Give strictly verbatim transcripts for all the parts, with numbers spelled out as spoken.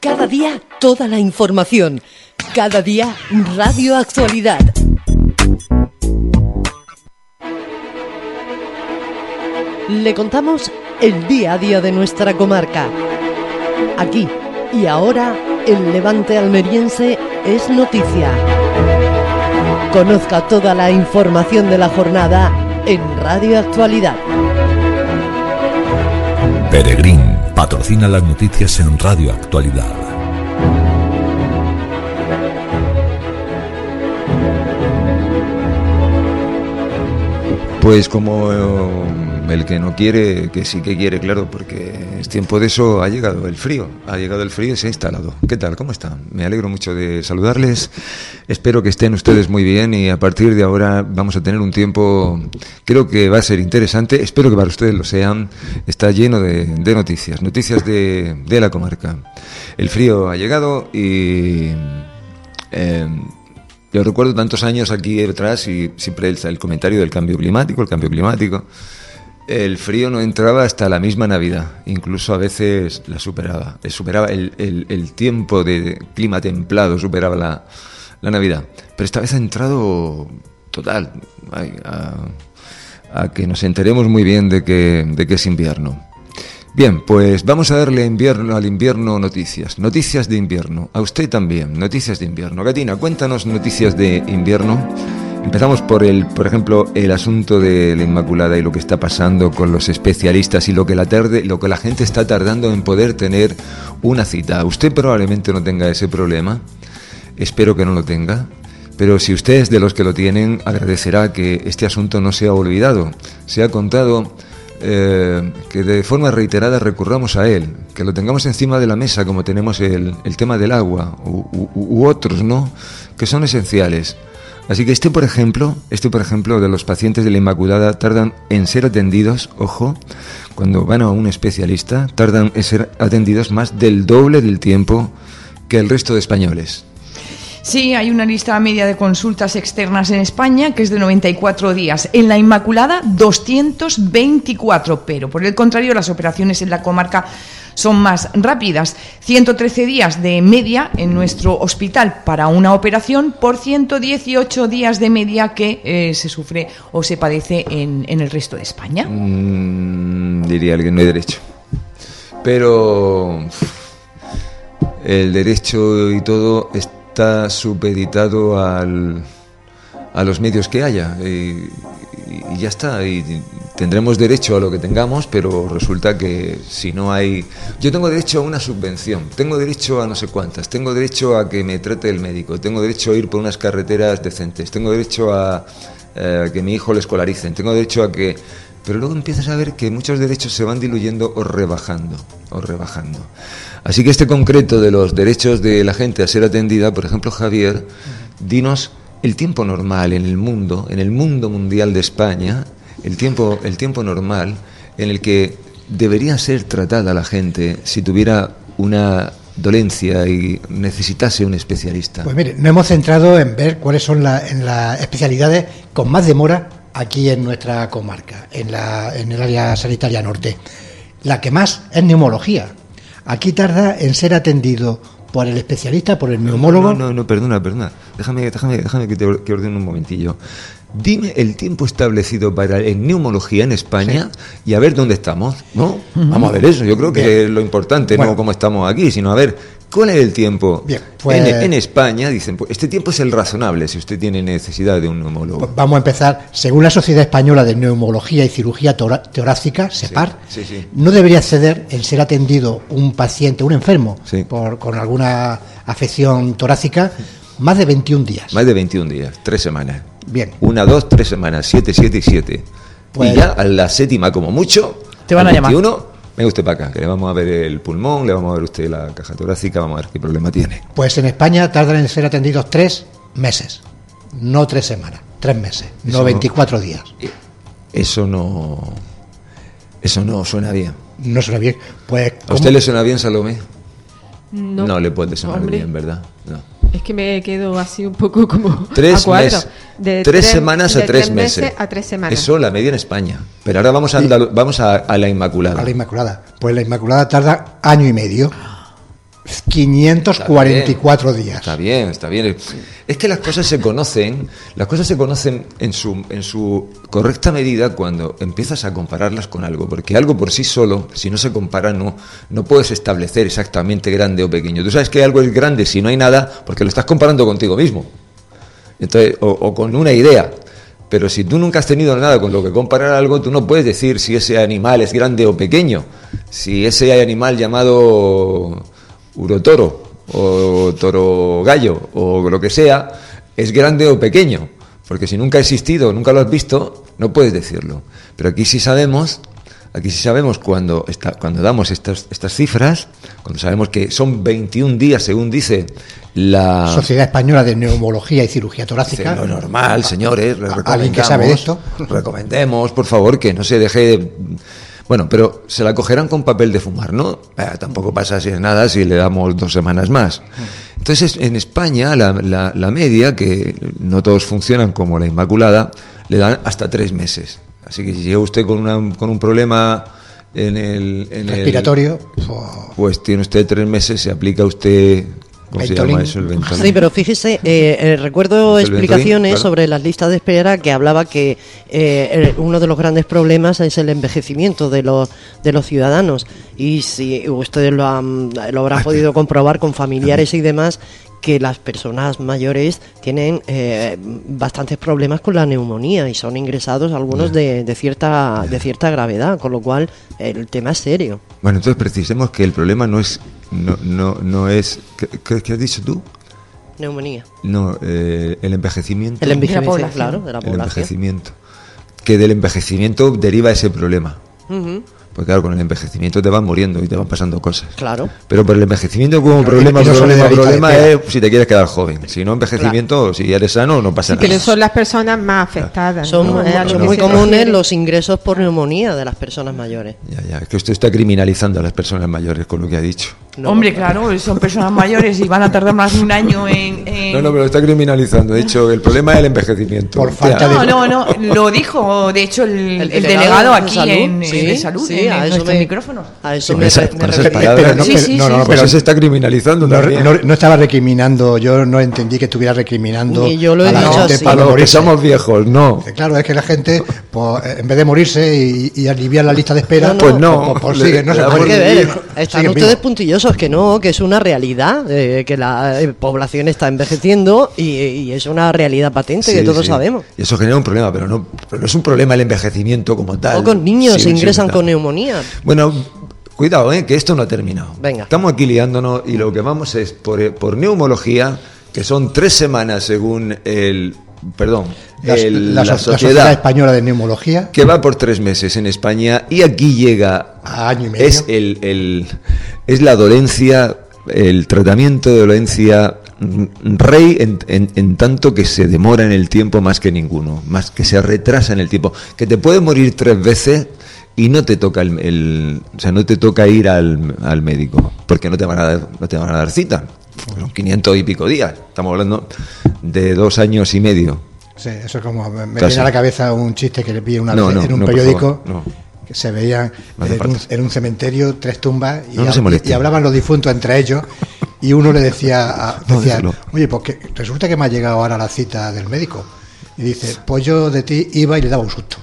Cada día toda la información. Cada día Radio Actualidad. Le contamos el día a día de nuestra comarca. Aquí y ahora, el Levante almeriense es noticia. Conozca toda la información de la jornada en Radio Actualidad. Peregrín patrocina las noticias en Radio Actualidad. Pues como el que no quiere, que sí que quiere, claro, porque es tiempo de eso, ha llegado el frío, ha llegado el frío y se ha instalado. ¿Qué tal? ¿Cómo están? Me alegro mucho de saludarles, espero que estén ustedes muy bien y a partir de ahora vamos a tener un tiempo, creo que va a ser interesante, espero que para ustedes lo sean, está lleno de, de noticias, noticias de, de la comarca. El frío ha llegado y... Eh, Yo recuerdo tantos años aquí detrás y siempre el, el comentario del cambio climático, el cambio climático. El frío no entraba hasta la misma Navidad, incluso a veces la superaba. Superaba el, el, el tiempo de clima templado, superaba la, la Navidad. Pero esta vez ha entrado total, ay, a, a que nos enteremos muy bien de que, de que es invierno. Bien, pues vamos a darle invierno, al invierno noticias, noticias de invierno, a usted también, noticias de invierno. Gatina, cuéntanos noticias de invierno. Empezamos por el, por ejemplo, el asunto de la Inmaculada y lo que está pasando con los especialistas y lo que la tarde, lo que la gente está tardando en poder tener una cita. Usted probablemente no tenga ese problema, espero que no lo tenga. Pero si usted es de los que lo tienen, agradecerá que este asunto no sea olvidado. Se ha contado eh, que de forma reiterada recurramos a él, que lo tengamos encima de la mesa como tenemos el, el tema del agua u, u, u otros, ¿no?, que son esenciales. Así que este, por ejemplo, este, por ejemplo, de los pacientes de la Inmaculada tardan en ser atendidos, ojo, cuando van a un especialista, tardan en ser atendidos más del doble del tiempo que el resto de españoles. Sí, hay una lista media de consultas externas en España que es de noventa y cuatro días. En la Inmaculada, doscientos veinticuatro, pero por el contrario, las operaciones en la comarca son más rápidas. ciento trece días de media en nuestro hospital para una operación por ciento dieciocho días de media que eh, se sufre o se padece en, en el resto de España. Mm, diría alguien, no hay derecho. Pero el derecho y todo es está supeditado al, a los medios que haya y, y ya está, y tendremos derecho a lo que tengamos, pero resulta que si no hay... Yo tengo derecho a una subvención, tengo derecho a no sé cuántas, tengo derecho a que me trate el médico, tengo derecho a ir por unas carreteras decentes, tengo derecho a eh, que mi hijo le escolaricen, tengo derecho a que... Pero luego empiezas a ver que muchos derechos se van diluyendo o rebajando, o rebajando. Así que este concreto de los derechos de la gente a ser atendida, por ejemplo, Javier, dinos el tiempo normal en el mundo, en el mundo mundial de España, el tiempo, el tiempo normal en el que debería ser tratada la gente si tuviera una dolencia y necesitase un especialista. Pues mire, nos hemos centrado en ver cuáles son la, en las especialidades con más demora aquí en nuestra comarca, en, la, en el área sanitaria norte. La que más es neumología. Aquí tarda en ser atendido por el especialista, por el neumólogo. No, no, no, perdona, perdona. Déjame, déjame, déjame que te que ordene un momentillo. Dime el tiempo establecido para en neumología en España, sí, y a ver dónde estamos, ¿no? Uh-huh. Vamos a ver eso. Yo creo que Bien. Es lo importante, bueno, no cómo estamos aquí, sino a ver cuál es el tiempo. Bien, pues, en, en España dicen, pues este tiempo es el razonable si usted tiene necesidad de un neumólogo. Pues vamos a empezar. Según la Sociedad Española de Neumología y Cirugía Tora- Torácica, SEPAR, sí, sí, sí. no debería ceder en ser atendido un paciente, un enfermo, sí. por, con alguna afección torácica, más de veintiún días. Más de veintiún días, tres semanas. Bien. Una, dos, tres semanas, siete, siete y siete. Pues, y ya a la séptima, como mucho, te van a veintiuno, llamar. Venga usted para acá, que le vamos a ver el pulmón, le vamos a ver usted la caja torácica, vamos a ver qué problema tiene. Pues en España tardan en ser atendidos tres meses, no tres semanas, tres meses, eso, no veinticuatro días. Eso no, eso no suena bien. No suena bien. Pues ¿a usted le suena bien, Salomé? No, no le puede sonar hombre. bien, ¿verdad? No. Es que me quedo así un poco como tres a cuatro. Mes, de tres, tres semanas a de tres, tres meses. meses a tres semanas. Eso la media en España. Pero ahora vamos a, Andalu- vamos a, a la Inmaculada. A la Inmaculada. Pues la Inmaculada tarda año y medio. quinientos cuarenta y cuatro Está bien, días. Está bien, está bien. Es que las cosas se conocen, las cosas se conocen en su, en su correcta medida cuando empiezas a compararlas con algo, porque algo por sí solo, si no se compara, no, no puedes establecer exactamente grande o pequeño. Tú sabes que algo es grande si no hay nada, porque lo estás comparando contigo mismo. Entonces, o, o con una idea. Pero si tú nunca has tenido nada con lo que comparar algo, tú no puedes decir si ese animal es grande o pequeño. Si ese animal llamado urotoro o toro gallo o lo que sea es grande o pequeño, porque si nunca ha existido, nunca lo has visto, no puedes decirlo. Pero aquí sí sabemos, aquí sí sabemos cuando está, cuando damos estas estas cifras, cuando sabemos que son veintiún días, según dice la Sociedad Española de Neumología y Cirugía Torácica. Dice, lo normal, señores, les ¿Alguien que sabe de esto? recomendemos, por favor, que no se deje. Bueno, pero se la cogerán con papel de fumar, ¿no? Eh, tampoco pasa así nada si le damos dos semanas más. Entonces, en España, la, la, la media, que no todos funcionan como la Inmaculada, le dan hasta tres meses. Así que si llega usted con, una, con un problema en el... En respiratorio, el, pues tiene usted tres meses, se aplica usted... ¿Cómo se llama eso? El Ventolin. Sí, pero fíjese, eh, eh, recuerdo ¿El explicaciones Ventolin? Claro. sobre las listas de espera que hablaba que eh, uno de los grandes problemas es el envejecimiento de los de los ciudadanos, y si ustedes lo, han, lo habrán podido comprobar con familiares y demás, que las personas mayores tienen eh, bastantes problemas con la neumonía y son ingresados algunos de, de cierta de cierta gravedad, con lo cual el tema es serio. Bueno, entonces precisemos que el problema no es no no no es ¿qué, qué, qué has dicho tú? Neumonía. No, eh, el envejecimiento. El envejecimiento, población. claro, de la El población. envejecimiento. Que del envejecimiento deriva ese problema. Ujú, Porque claro, con el envejecimiento te van muriendo y te van pasando cosas. claro. Pero por el envejecimiento como Pero problema, y no solo de problema, la lista de problema espera. es si te quieres quedar joven. Si no, envejecimiento, si eres sano, no pasa nada. Pero son las personas más afectadas. Son, ¿no? mu- Es a lo son que muy se comunes refiere. los ingresos por neumonía de las personas mayores. Ya, ya, es que usted está criminalizando a las personas mayores con lo que ha dicho. No, Hombre, claro, son personas mayores y van a tardar más de un año en... en- No, no, pero lo está criminalizando. He dicho, el problema es el envejecimiento. Por falta Ya. de- No, no, no, lo dijo, de hecho, el, el delegado, delegado de aquí salud, en, sí, en de salud, sí, en, a en eso nuestro me- micrófono. A eso Con me, esa- re- con me esas refiero. palabras, Pero no, Sí, pero- sí, no, sí, no, sí. Pues pero se está criminalizando no, también. no- no estaba recriminando, yo no entendí que estuviera recriminando Ni yo lo he a la dicho gente así. para Para los que morirse. somos viejos, no. Dice, claro, es que la gente, pues, en vez de morirse y, y aliviar la lista de espera, No, no. Pues no. pues, pues Le- sigue, no le se da Hay por muere. que ver, vivir. están Siguen ustedes vivos. puntillosos, que no, que es una realidad, eh, que la eh, población está envejeciendo y, y es una realidad patente Sí, que todos sí. sabemos. Y eso genera un problema, pero no, pero no es un problema el envejecimiento como tal. O con niños Sí, se sí, ingresan claro. con neumonía. Bueno, cuidado, ¿eh? Que esto no ha terminado. Venga. Estamos aquí liándonos y lo que vamos es por, por neumología, que son tres semanas según el... Perdón, La, el- la la, so- la sociedad, Sociedad Española de Neumología, que va por tres meses en España y aquí llega... a año y medio. Es, el, el- es la dolencia, el tratamiento de dolencia mm, rey en, en- en tanto que se demora en el tiempo más que ninguno, más que se retrasa en el tiempo. Que te puedes morir tres veces y no te toca el, el- o sea, no te toca ir al, al médico, porque no te van a dar, no te van a dar cita. Son quinientos y pico días. Estamos hablando de dos años y medio. Sí, eso es como me, me Casi. viene a la cabeza un chiste que le vi una No, vez no, en un no, por periódico, favor, no. que se veían No hace en, un, falta. en un cementerio tres tumbas y, No, no se hab- moleste. y hablaban los difuntos entre ellos y uno le decía, a- No, decía déjalo. oye, pues que resulta que me ha llegado ahora la cita del médico. Y dice, pues yo de ti iba y le daba un susto.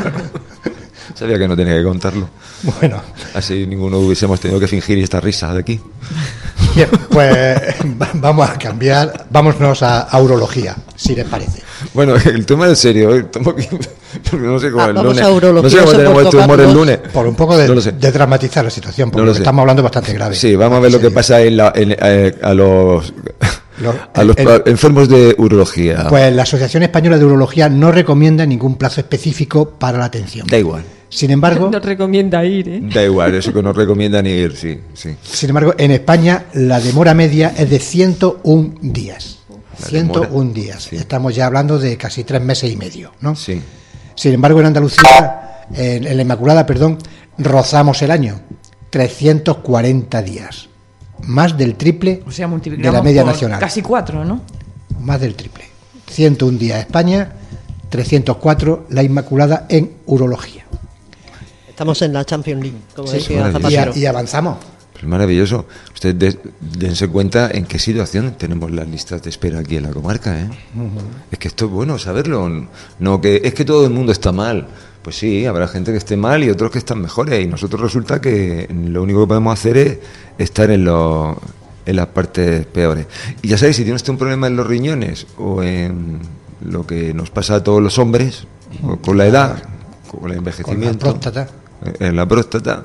Sabía que no tenía que contarlo. Bueno, Así ninguno hubiésemos tenido que fingir esta risa de aquí. bien, pues va- vamos a cambiar, vámonos a, a urología, si les parece. Bueno, el tema es serio, ¿eh? Estamos aquí, porque no sé cómo Ah, el vamos lunes. a urología, no sé cómo eso tenemos por este humor el tocarnos. lunes. Por un poco de, No lo sé. de dramatizar la situación, porque No lo lo que sé. estamos hablando es bastante grave. Sí, vamos a ver lo que Serio. pasa en la- en, eh, a los, Los- a los el- pa- enfermos de urología. Pues la Asociación Española de Urología no recomienda ningún plazo específico para la atención. Da igual, Sin embargo, No recomienda ir, ¿eh? da igual, eso que nos recomiendan ir, sí, sí. sin embargo, en España la demora media es de ciento uno días. La ciento uno demora, días. sí. Estamos ya hablando de casi tres meses y medio, ¿no? Sí. Sin embargo, en Andalucía, en, en la Inmaculada, perdón, rozamos el año, trescientos cuarenta días. Más del triple O sea, de multiplicamos la media por nacional. casi cuatro, ¿no? Más del triple. ciento uno días España, trescientos cuatro la Inmaculada en urología. Estamos en la Champions League, como Sí, decía maravilla. Y, a- Zapatero. y avanzamos. Es maravilloso. Ustedes de, dense cuenta en qué situación tenemos las listas de espera aquí en la comarca, ¿eh? Uh-huh. Es que esto es bueno saberlo. No que es que todo el mundo está mal. Pues sí, habrá gente que esté mal y otros que están mejores. Y nosotros resulta que lo único que podemos hacer es estar en, los, en las partes peores. Y ya sabéis, si tiene usted un problema en los riñones o en lo que nos pasa a todos los hombres, uh-huh. con la edad, con el envejecimiento, con la próstata, en la próstata,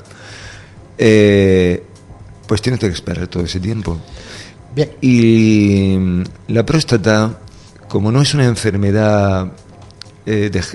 eh, pues tienes que esperar todo ese tiempo. Bien. Y la próstata, como no es una enfermedad eh, de,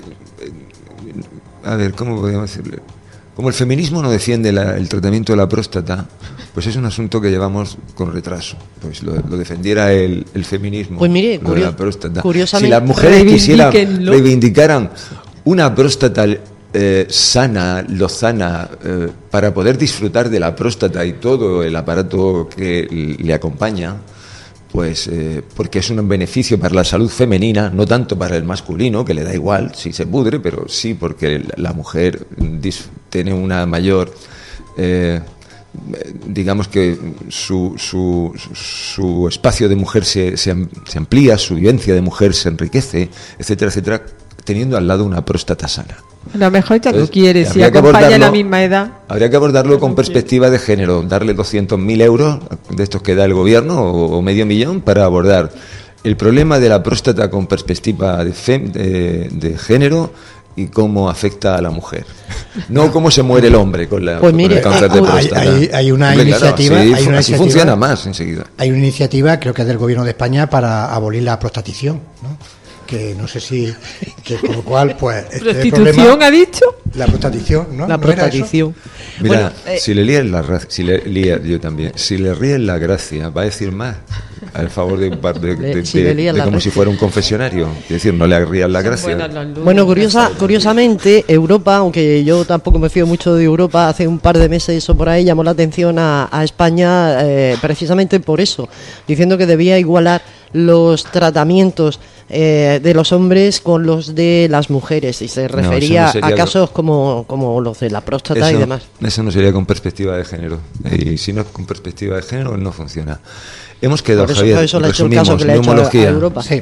a ver, ¿cómo podríamos decirle? Como el feminismo no defiende la, el tratamiento de la próstata, pues es un asunto que llevamos con retraso. Pues lo, lo defendiera el, el feminismo, pues mire, lo curio- de la próstata. curiosamente, si las mujeres quisieran, reivindíquenlo. reivindicaran una próstata eh, sana, lozana, eh, para poder disfrutar de la próstata y todo el aparato que le acompaña, pues eh, porque es un beneficio para la salud femenina, no tanto para el masculino, que le da igual si se pudre, pero sí porque la mujer dis- tiene una mayor, eh, digamos que su, su, su espacio de mujer se, se, se amplía, su vivencia de mujer se enriquece, etcétera, etcétera, teniendo al lado una próstata sana. A lo mejor ya tú Entonces, quieres, si habría que acompaña a la abordarlo- misma edad. Habría que abordarlo con perspectiva de género, darle doscientos mil euros de estos que da el gobierno o, o medio millón para abordar el problema de la próstata con perspectiva de, fem- de, de género y cómo afecta a la mujer. No cómo se muere el hombre con la Pues con mire, el cáncer de hay- próstata. hay- hay una Hombre, claro, iniciativa- así, hay una así iniciativa- funciona más enseguida. Hay una iniciativa, creo que es del Gobierno de España, para abolir la prostatición, ¿no? Que no sé si, que con lo cual, pues, este ¿Prostitución problema, ha dicho? la prostatición, ¿no? La ¿No era eso? prostatición. Mira, Bueno, eh, si le lías la gra- si le lía, yo también, si le ríes la gracia, va a decir más al favor de, de, de, de- Si le lías de la como gracia. si fuera un confesionario. Es decir, no le rías la gracia. Bueno, curiosa, curiosamente, Europa, aunque yo tampoco me fío mucho de Europa, hace un par de meses o por ahí llamó la atención a, a España eh, precisamente por eso, diciendo que debía igualar los tratamientos eh, de los hombres con los de las mujeres y se No, eso refería no sería a co- casos como, como los de la próstata y Eso, demás. eso no sería con perspectiva de género. Y si no es con perspectiva de género, no funciona. Hemos quedado, Por eso, Javier, por eso le ha hecho el resumimos, caso que le ha hecho a, a neumología. Europa. Sí.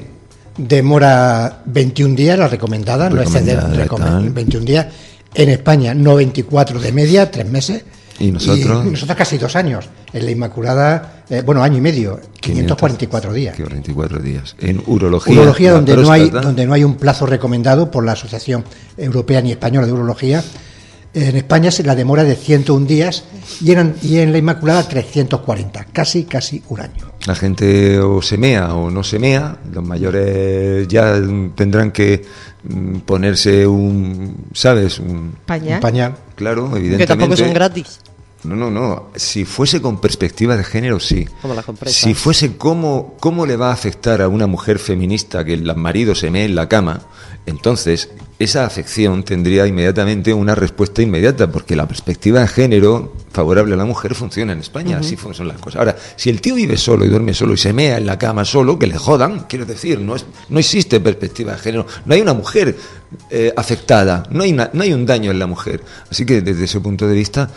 Demora veintiún días, la recomendada, no exceder Recomendada, recome- tal. veintiún días. En España, no veinticuatro de media, tres meses. ¿Y nosotros? Y nosotros casi dos años. En la Inmaculada, eh, bueno, año y medio, quinientos cuarenta y cuatro días. quinientos cuarenta y cuatro días. En urología. Urología, la donde no, hay, próstata, donde no hay un plazo recomendado por la Asociación Europea ni Española de Urología. En España se la demora de ciento uno días y en, y en la Inmaculada trescientos cuarenta, casi, casi un año. La gente o se mea o no se mea. Los mayores ya tendrán que mm, ponerse un, ¿sabes? Un, Pañal. Un pañal. claro, evidentemente. Que tampoco son gratis. No, no, no. Si fuese con perspectiva de género, sí. Como las compresas. Si fuese cómo, cómo le va a afectar a una mujer feminista que el marido se mee en la cama, entonces esa afección tendría inmediatamente una respuesta inmediata, porque la perspectiva de género favorable a la mujer funciona en España, uh-huh. Así funcionan las cosas. Ahora, si el tío vive solo y duerme solo y se mea en la cama solo, que le jodan, quiero decir, no es, no existe perspectiva de género, no hay una mujer eh, afectada, no hay, una, no hay un daño en la mujer. Así que desde ese punto de vista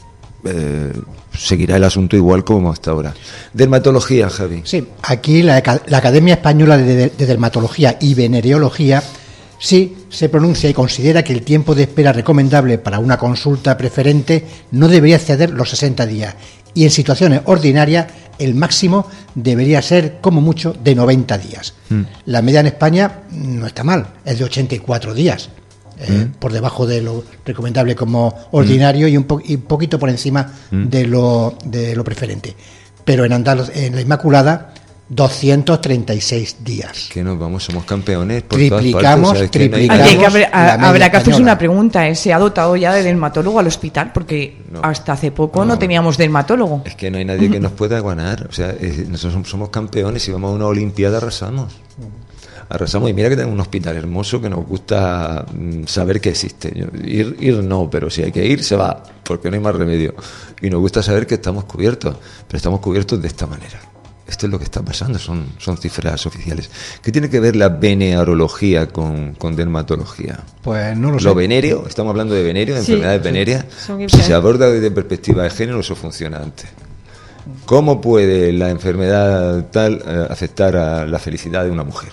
Eh, seguirá el asunto igual como hasta ahora. Dermatología, Javi. Sí, aquí la, la Academia Española de, de, de Dermatología y Venereología sí se pronuncia y considera que el tiempo de espera recomendable para una consulta preferente no debería exceder los sesenta días y en situaciones ordinarias el máximo debería ser como mucho de noventa días. Mm. La media en España no está mal, es de ochenta y cuatro días. Eh, mm. Por debajo de lo recomendable como ordinario mm. y, un po- y un poquito por encima mm. de lo de lo preferente. Pero en Andaluz, en la Inmaculada, doscientos treinta y seis días. Que nos vamos, somos campeones por Triplicamos, todas partes. O sea, es que no hay triplicamos. Aquí hay que haber- la media habrá que hacerse española. una pregunta, ¿eh? ¿Se ha dotado ya de dermatólogo al hospital? Porque No. hasta hace poco no, No. teníamos dermatólogo. Es que no hay nadie que nos pueda ganar. O sea, es- nosotros somos campeones y vamos a una Olimpiada arrasamos. Arrasamos y mira que tenemos un hospital hermoso que nos gusta mm, saber que existe. Yo- Ir, ir no, pero si hay que ir se va, porque no hay más remedio. Y nos gusta saber que estamos cubiertos, pero estamos cubiertos de esta manera. Esto es lo que está pasando, son, son cifras oficiales. ¿Qué tiene que ver la venereología con, con dermatología? Pues no lo sé. Lo venéreo, estamos hablando de venéreo, de Sí, enfermedades sí, venéreas. son Si se aborda desde perspectiva de género, eso funciona antes. ¿Cómo puede la enfermedad tal eh, afectar a la felicidad de una mujer?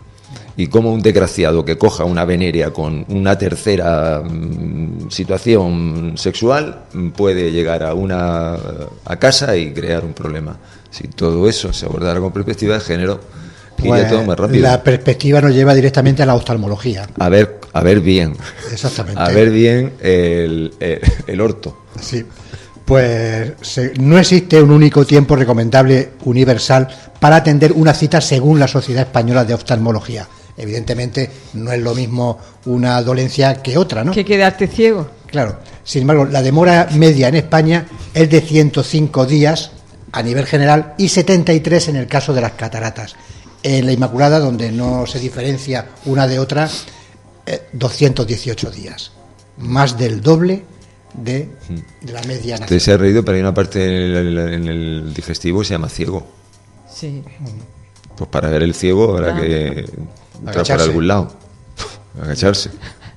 Y cómo un desgraciado que coja una venérea con una tercera mm, situación sexual mm, puede llegar a una a casa y crear un problema. Si todo eso se abordara con perspectiva de género, Pues iría todo más rápido. la perspectiva nos lleva directamente a la oftalmología. A ver, a ver bien. Exactamente. A ver bien el, el, el orto. Sí. Pues se, no existe un único tiempo recomendable universal para atender una cita según la Sociedad Española de Oftalmología. Evidentemente no es lo mismo una dolencia que otra, ¿no? Que quedarte ciego. Claro. Sin embargo, la demora media en España es de ciento cinco días a nivel general y setenta y tres en el caso de las cataratas. En la Inmaculada, donde no se diferencia una de otra, eh, doscientos dieciocho días. Más del doble de, de la media nacional. Usted se ha reído, pero hay una parte en el, en el digestivo que se llama ciego. Sí. Pues para ver el ciego habrá Ah. que entrar Agacharse. por algún lado. Agacharse.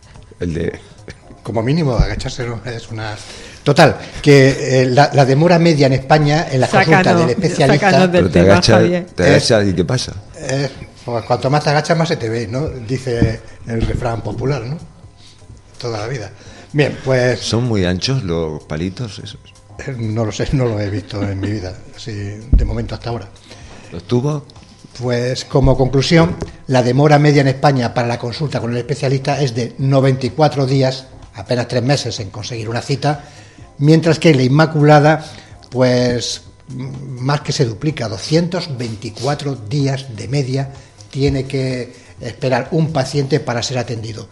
El de... Como mínimo, agacharse no es una... Total, que eh, la, la demora media en España en la consulta Sácanos, del especialista sácanos del Pero te tema, agachas, Javier. te agachas y ¿qué pasa? es, pues, cuanto más te agachas más se te ve, ¿no? Dice el refrán popular, ¿no? Toda la vida. Bien, pues ¿Son muy anchos los palitos esos? eh, no lo sé, no lo he visto en mi vida, así, de momento hasta ahora. ¿Los tubos? Pues como conclusión, la demora media en España para la consulta con el especialista es de noventa y cuatro días, apenas tres meses en conseguir una cita, mientras que en la Inmaculada, pues m- más que se duplica, doscientos veinticuatro días de media tiene que esperar un paciente para ser atendido.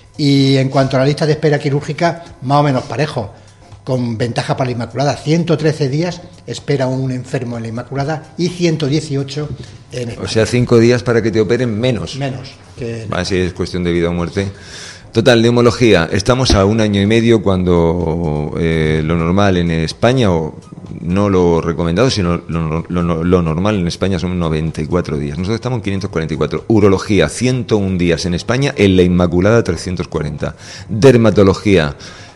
Y en cuanto a la lista de espera quirúrgica, más o menos parejo, con ventaja para la Inmaculada. ciento trece días espera un enfermo en la Inmaculada y ciento dieciocho en España. O sea, cinco días para que te operen menos. Menos que... Vale, si es cuestión de vida o muerte. Total, neumología. Estamos a un año y medio cuando eh, lo normal en España, o no lo recomendado, sino lo, lo, lo normal en España son noventa y cuatro días. Nosotros estamos en quinientos cuarenta y cuatro. Urología, ciento uno días en España, en la Inmaculada trescientos cuarenta. Dermatología,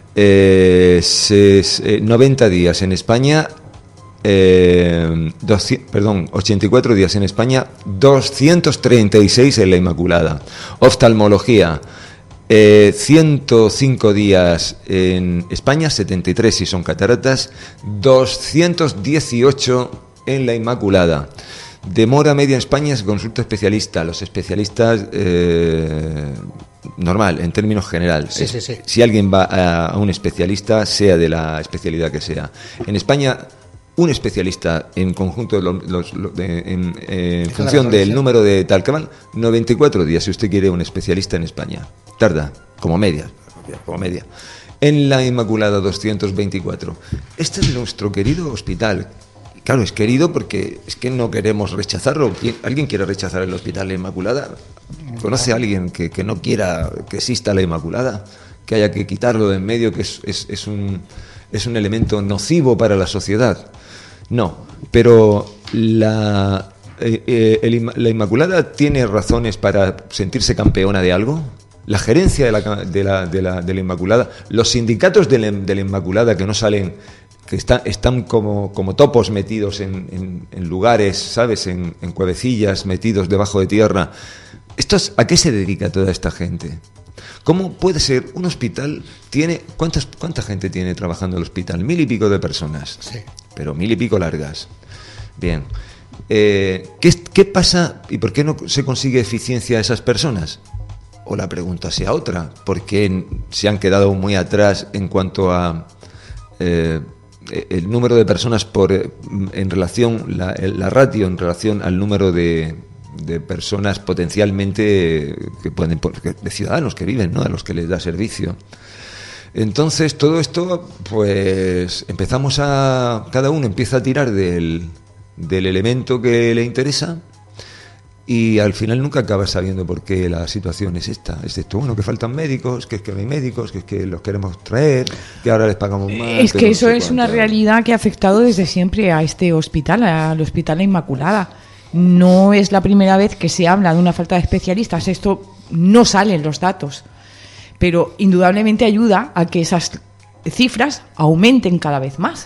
eh, se, eh, noventa días en España, eh, doscientos, perdón, ochenta y cuatro días en España, doscientos treinta y seis en la Inmaculada. Oftalmología, Eh, ciento cinco días en España, setenta y tres si son cataratas, doscientos dieciocho en la Inmaculada. Demora media en España es consulta especialista. Los especialistas, eh, normal, en términos generales. Sí, sí, sí. Si alguien va a, a un especialista, sea de la especialidad que sea. En España, un especialista en conjunto de los, los- lo- de- en, eh, en función la del provincia. número de tal que van, noventa y cuatro días si usted quiere un especialista en España. Tarda, como media, como media. En la Inmaculada doscientos veinticuatro. Este es nuestro querido hospital. Claro, es querido porque es que no queremos rechazarlo. ¿Quién- ¿Alguien quiere rechazar el hospital de la Inmaculada? ¿Conoce a alguien que, que no quiera que exista la Inmaculada? Que haya que quitarlo de en medio, que es, es, es un, es un elemento nocivo para la sociedad. No, pero la, eh, eh, el Inma- la Inmaculada tiene razones para sentirse campeona de algo. La gerencia de la, ca- de la, de la, de la Inmaculada, los sindicatos de la, de la Inmaculada que no salen, que está- están como, como topos metidos en, en- en lugares, ¿sabes? En, en cuevecillas, metidos debajo de tierra. Estos, ¿a qué se dedica toda esta gente? ¿Cómo puede ser un hospital? Tiene ¿cuántas, ¿Cuánta gente tiene trabajando en el hospital? Mil y pico de personas. Sí. Pero mil y pico largas. Bien. Eh, ¿qué, ¿Qué pasa y por qué no se consigue eficiencia a esas personas? O la pregunta sea otra. ¿Por qué se han quedado muy atrás en cuanto a eh, el número de personas por eh, en relación, la, la ratio en relación al número de, de personas potencialmente que pueden, de ciudadanos que viven, ¿no? A los que les da servicio? Entonces todo esto, pues empezamos a, cada uno empieza a tirar del, del elemento que le interesa y al final nunca acabas sabiendo por qué la situación es esta. Es esto, bueno, que faltan médicos, que es que no hay médicos, que es que los queremos traer, que ahora les pagamos más. Es que no eso sé es cuánto. una realidad que ha afectado desde siempre a este hospital, al Hospital La Inmaculada. No es la primera vez que se habla de una falta de especialistas. Esto no sale en los datos, pero indudablemente ayuda a que esas cifras aumenten cada vez más.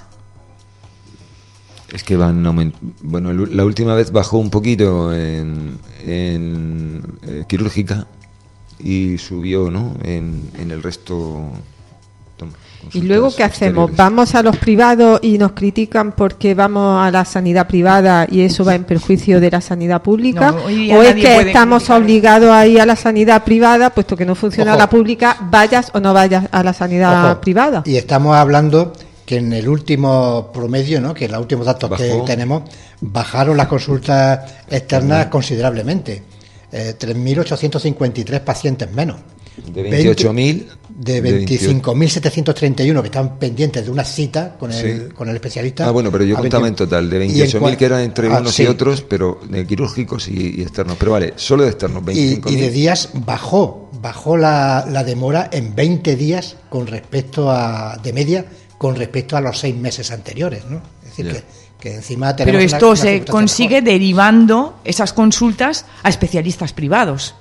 Es que van aument- bueno, la última vez bajó un poquito en, en eh, quirúrgica y subió, ¿no? En, en el resto. Toma, ¿Y luego qué hacemos? exteriores. ¿Vamos a los privados y nos critican porque vamos a la sanidad privada y eso va en perjuicio de la sanidad pública? No, hoy día ¿O es nadie que puede estamos criticar. obligados a ir a la sanidad privada, puesto que no funciona Ojo. la pública, vayas o no vayas a la sanidad Ojo, privada? Y estamos hablando que en el último promedio, ¿no? Que en los últimos datos Bajó. que tenemos, bajaron las consultas externas considerablemente. Eh, tres mil ochocientos cincuenta y tres pacientes menos. De veintiocho mil. De veinticinco mil setecientos treinta y uno que están pendientes de una cita con el, Sí. con el especialista. Ah, bueno, pero yo a contaba veinte en total de y en veintiocho mil cua- que eran entre ah, unos sí. y otros, pero de quirúrgicos y, y externos. Pero vale, solo de externos, Y, veinticinco y mil. de días bajó, bajó la, la demora en veinte días con respecto a, de media, con respecto a los seis meses anteriores, ¿no? Es decir, Ya. que, que encima tenemos Pero una- esto una se circunstancia consigue mejor. derivando esas consultas a especialistas privados.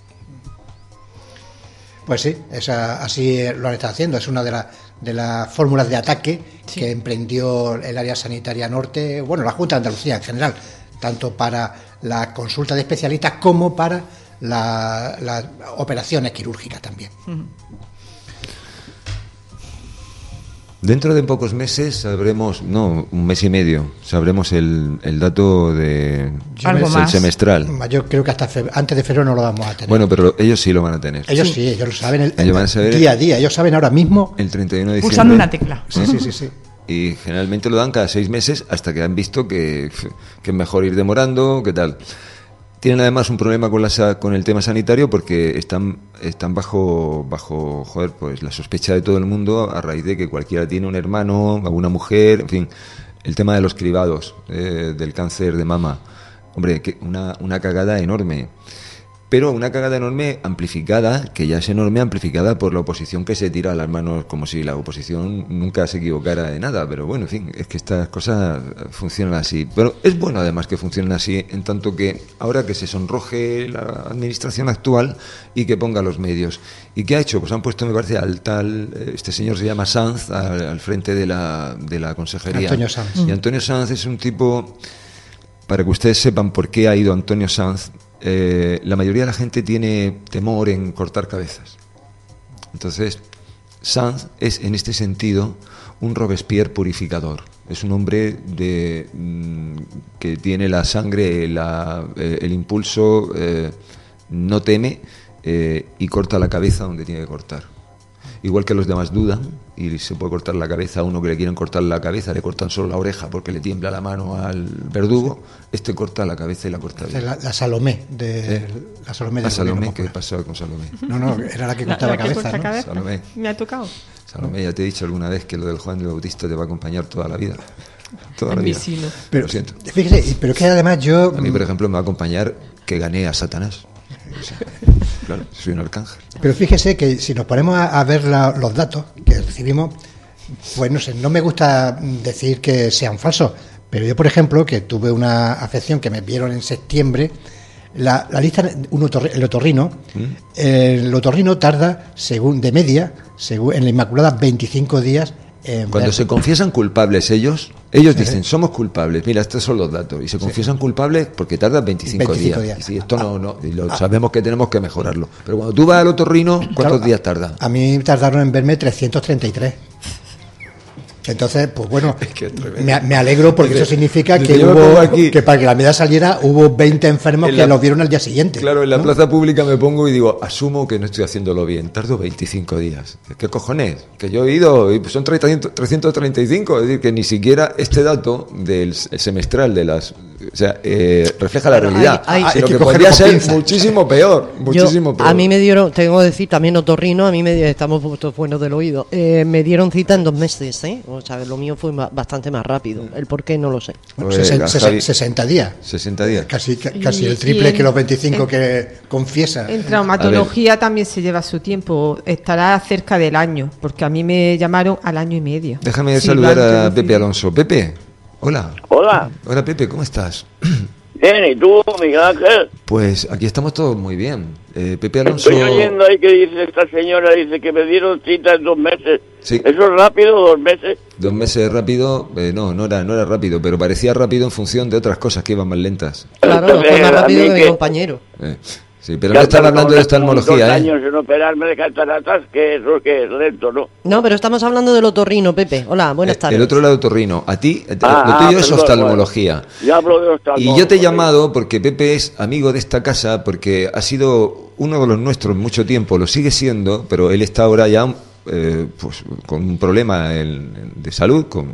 Pues sí, esa, así lo han estado haciendo. Es una de, la- de las fórmulas de ataque Sí. que emprendió el área sanitaria norte, bueno, la Junta de Andalucía en general, tanto para la consulta de especialistas como para la- las operaciones quirúrgicas también. Dentro de pocos meses sabremos, no, un mes y medio, sabremos el, el dato de Algo el más. semestral. Yo creo que hasta fe- antes de febrero no lo vamos a tener. Bueno, pero ellos sí lo van a tener. ellos sí. sí, ellos lo saben el, Ellos van a saber- día a día, ellos saben ahora mismo. El treinta y uno de diciembre. Pulsando una tecla. Sí, sí, sí, sí. Y generalmente lo dan cada seis meses hasta que han visto que, que es mejor ir demorando, que tal. Tienen además un problema con, la, sa- con el tema sanitario porque están, están bajo, bajo joder, pues la sospecha de todo el mundo a raíz de que cualquiera tiene un hermano, alguna mujer, en fin, el tema de los cribados, eh, del cáncer de mama. Hombre, que una, una cagada enorme. Pero una cagada enorme amplificada, que ya es enorme, amplificada por la oposición que se tira a las manos, como si la oposición nunca se equivocara de nada. Pero bueno, en fin, es que estas cosas funcionan así. Pero es bueno además que funcionen así, en tanto que ahora que se sonroje la administración actual y que ponga los medios. ¿Y qué ha hecho? Pues han puesto, me parece, al tal, este señor se llama Sanz, al, al frente de la, de la consejería. Antonio Sanz. Y Antonio Sanz es un tipo, para que ustedes sepan por qué ha ido Antonio Sanz. Eh, la mayoría de la gente tiene temor en cortar cabezas. Entonces, Sanz es en este sentido un Robespierre purificador. Es un hombre de, mm, que tiene la sangre, la, eh, el impulso, eh, no teme eh, y corta la cabeza donde tiene que cortar. Igual que los demás dudan y se puede cortar la cabeza a uno que le quieren cortar la cabeza, le cortan solo la oreja porque le tiembla la mano al verdugo, este corta la cabeza y la corta bien. La, la Salomé de ¿Eh? la Salomé, La del Salomé, gobierno ¿qué popular. pasó con Salomé? No, no, era la que La- cortaba la que cabeza, corta ¿no? cabeza. Salomé. Me ha tocado. Salomé, ya te he dicho alguna vez que lo del Juan de Bautista te va a acompañar toda la vida. Toda la En mi vida. sino. Pero Lo siento. fíjese, y- pero es que además yo A mí, por ejemplo, me va a acompañar que gané a Satanás. Claro, soy un arcángel. Pero fíjese que si nos ponemos a, a ver la- los datos que recibimos, pues no sé, no me gusta decir que sean falsos, pero yo, por ejemplo, que tuve una afección que me vieron en septiembre, la, la lista, un otorri- el otorrino, el otorrino tarda, según de media, según en la Inmaculada, veinticinco días en Cuando ver- se confiesan culpables ellos, ellos dicen, somos culpables, mira, estos son los datos, y se confiesan culpables porque tardan veinticinco, veinticinco días. días. Y si esto no, no, y lo sabemos que tenemos que mejorarlo. Pero cuando tú vas al otorrino, ¿cuántos Claro, días tarda? A mí tardaron en verme trescientos treinta y tres. Entonces, pues bueno, que es tremendo. me, me alegro porque Dice- eso significa dice, que yo me hubo, pongo aquí. que para que la medida saliera hubo veinte enfermos En que la- los vieron al día siguiente. Claro, en la ¿no? plaza pública me pongo y digo, asumo que no estoy haciéndolo bien, tardo veinticinco días. ¿Qué cojones? Que yo he ido y son trescientos treinta y cinco, es decir, que ni siquiera este dato del semestral de las o sea, eh, refleja la Pero realidad. hay- hay- Sino hay que que podría cogerlo con ser pinzas. muchísimo peor, muchísimo Yo, peor. a mí me dieron, tengo que decir, también otorrino, a mí me di- estamos todos buenos del oído, eh, me dieron cita en dos meses, ¿eh? O sea, lo mío fue ma- bastante más rápido. El por qué no lo sé. Bueno, Pues, sesen- Javi- sesen- sesenta días. sesenta días. Casi, ca- casi Y- el triple y en- que los veinticinco en- que confiesa. En traumatología también se lleva su tiempo, estará cerca del año, porque a mí me llamaron al año y medio. Déjame Sí, saludar lo han a reducido. Pepe Alonso. Pepe, hola. Hola, Hola Pepe, ¿cómo estás? bien, ¿y tú, Miguel Ángel? Pues aquí estamos todos muy bien. Eh, Pepe Alonso... Estoy oyendo ahí que dice esta señora, dice que me dieron cita en dos meses. Sí. ¿Eso es rápido, dos meses? Dos meses rápido, eh, no, no era, no era rápido, pero parecía rápido en función de otras cosas que iban más lentas. Claro, Entonces, fue más a rápido mí que mi que- compañero. Eh, sí, pero no estaba hablando de Dos oftalmología, ¿eh? años en operarme de cataratas, que eso que es lento, ¿no? No, pero estamos hablando del otorrino, Pepe. Hola, buenas Eh, tardes. El otro lado torrino. A ti, eh, Ah, lo tuyo ah, es perdón, oftalmología. bueno. Yo hablo de oftalmología. Y yo te he llamado porque Pepe es amigo de esta casa, porque ha sido uno de los nuestros mucho tiempo, lo sigue siendo, pero él está ahora ya eh, pues, con un problema en- de salud, con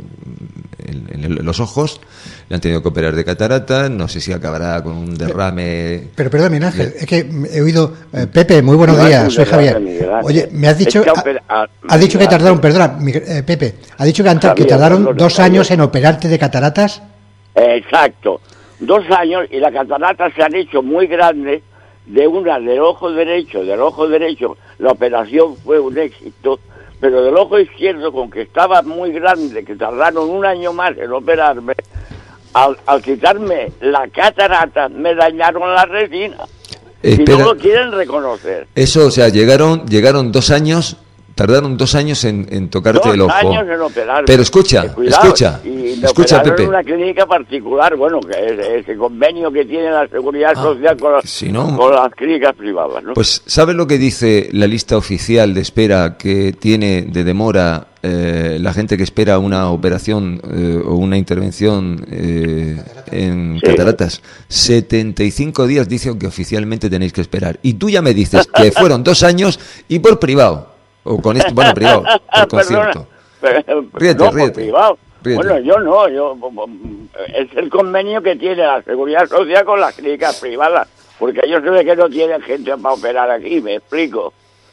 en, en los ojos, le han tenido que operar de catarata, no sé si acabará con un derrame. Pero perdón, Miguel Ángel, es que he oído... eh, Pepe, muy buenos Miguel días, Ángel, soy Javier. Miguel Ángel. Oye, me has dicho... Es que ha- opera- ah, Has dicho que Miguel tardaron, Ángel. perdona, Miguel- eh, Pepe, ha dicho que, han ta- que Javier, tardaron perdón, dos Javier. años en operarte de cataratas. Exacto. Dos años y las cataratas se han hecho muy grandes, de una del ojo derecho, del ojo derecho, la operación fue un éxito, pero del ojo izquierdo, con que estaba muy grande, que tardaron un año más en operarme, al, al quitarme la catarata me dañaron la retina. Eh, y espera. no lo quieren reconocer. Eso, o sea, llegaron, llegaron dos años, tardaron dos años en, en tocarte Dos el ojo. años en operarme. Pero escucha, Eh, cuidado, escucha, y me escucha, operaron Pepe. en una clínica particular, bueno, que es ese convenio que tiene la Seguridad Ah, Social con, las- si no- con las clínicas privadas, ¿no? Pues, ¿sabe lo que dice la lista oficial de espera que tiene de demora eh, la gente que espera una operación eh, o una intervención eh, en Sí. cataratas? setenta y cinco días dice que oficialmente tenéis que esperar. Y tú ya me dices que fueron dos años y por privado. O con esto, bueno, privado, por concierto. Perdona, pero- Ríete, no, por ríete, privado. ríete. Bueno, yo no, yo es el convenio que tiene la Seguridad Social con las clínicas privadas, porque ellos se ve que no tienen gente para operar aquí, me explico.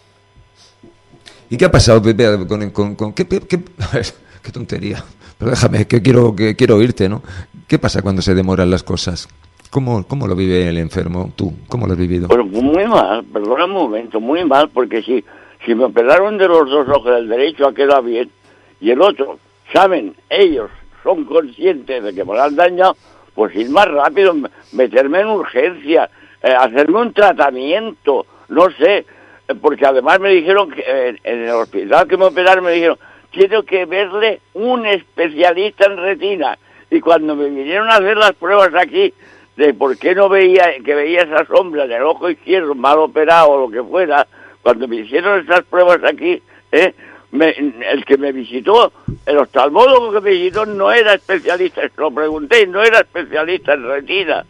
¿Y qué ha pasado, Pepe? Con, con, con- ¿qué, qué, qué- a ver, qué tontería. Pero déjame, que quiero, que quiero oírte, ¿no? ¿Qué pasa cuando se demoran las cosas? ¿Cómo, cómo lo vive el enfermo? ¿Tú? ¿Cómo lo has vivido? Pero muy mal, perdona un momento, muy mal, porque si, si me operaron de los dos ojos del derecho ha quedado bien, y el otro, saben, ellos son conscientes de que me lo han dañado, pues ir más rápido, m- meterme en urgencia, eh, hacerme un tratamiento, no sé, eh, porque además me dijeron que eh, en el hospital que me operaron me dijeron, quiero que verle un especialista en retina, y cuando me vinieron a hacer las pruebas aquí, de por qué no veía, que veía esa sombra en el ojo izquierdo mal operado o lo que fuera, cuando me hicieron esas pruebas aquí, eh, me- el que me visitó, el oftalmólogo que me visitó no era especialista, se lo pregunté, no era especialista en retina.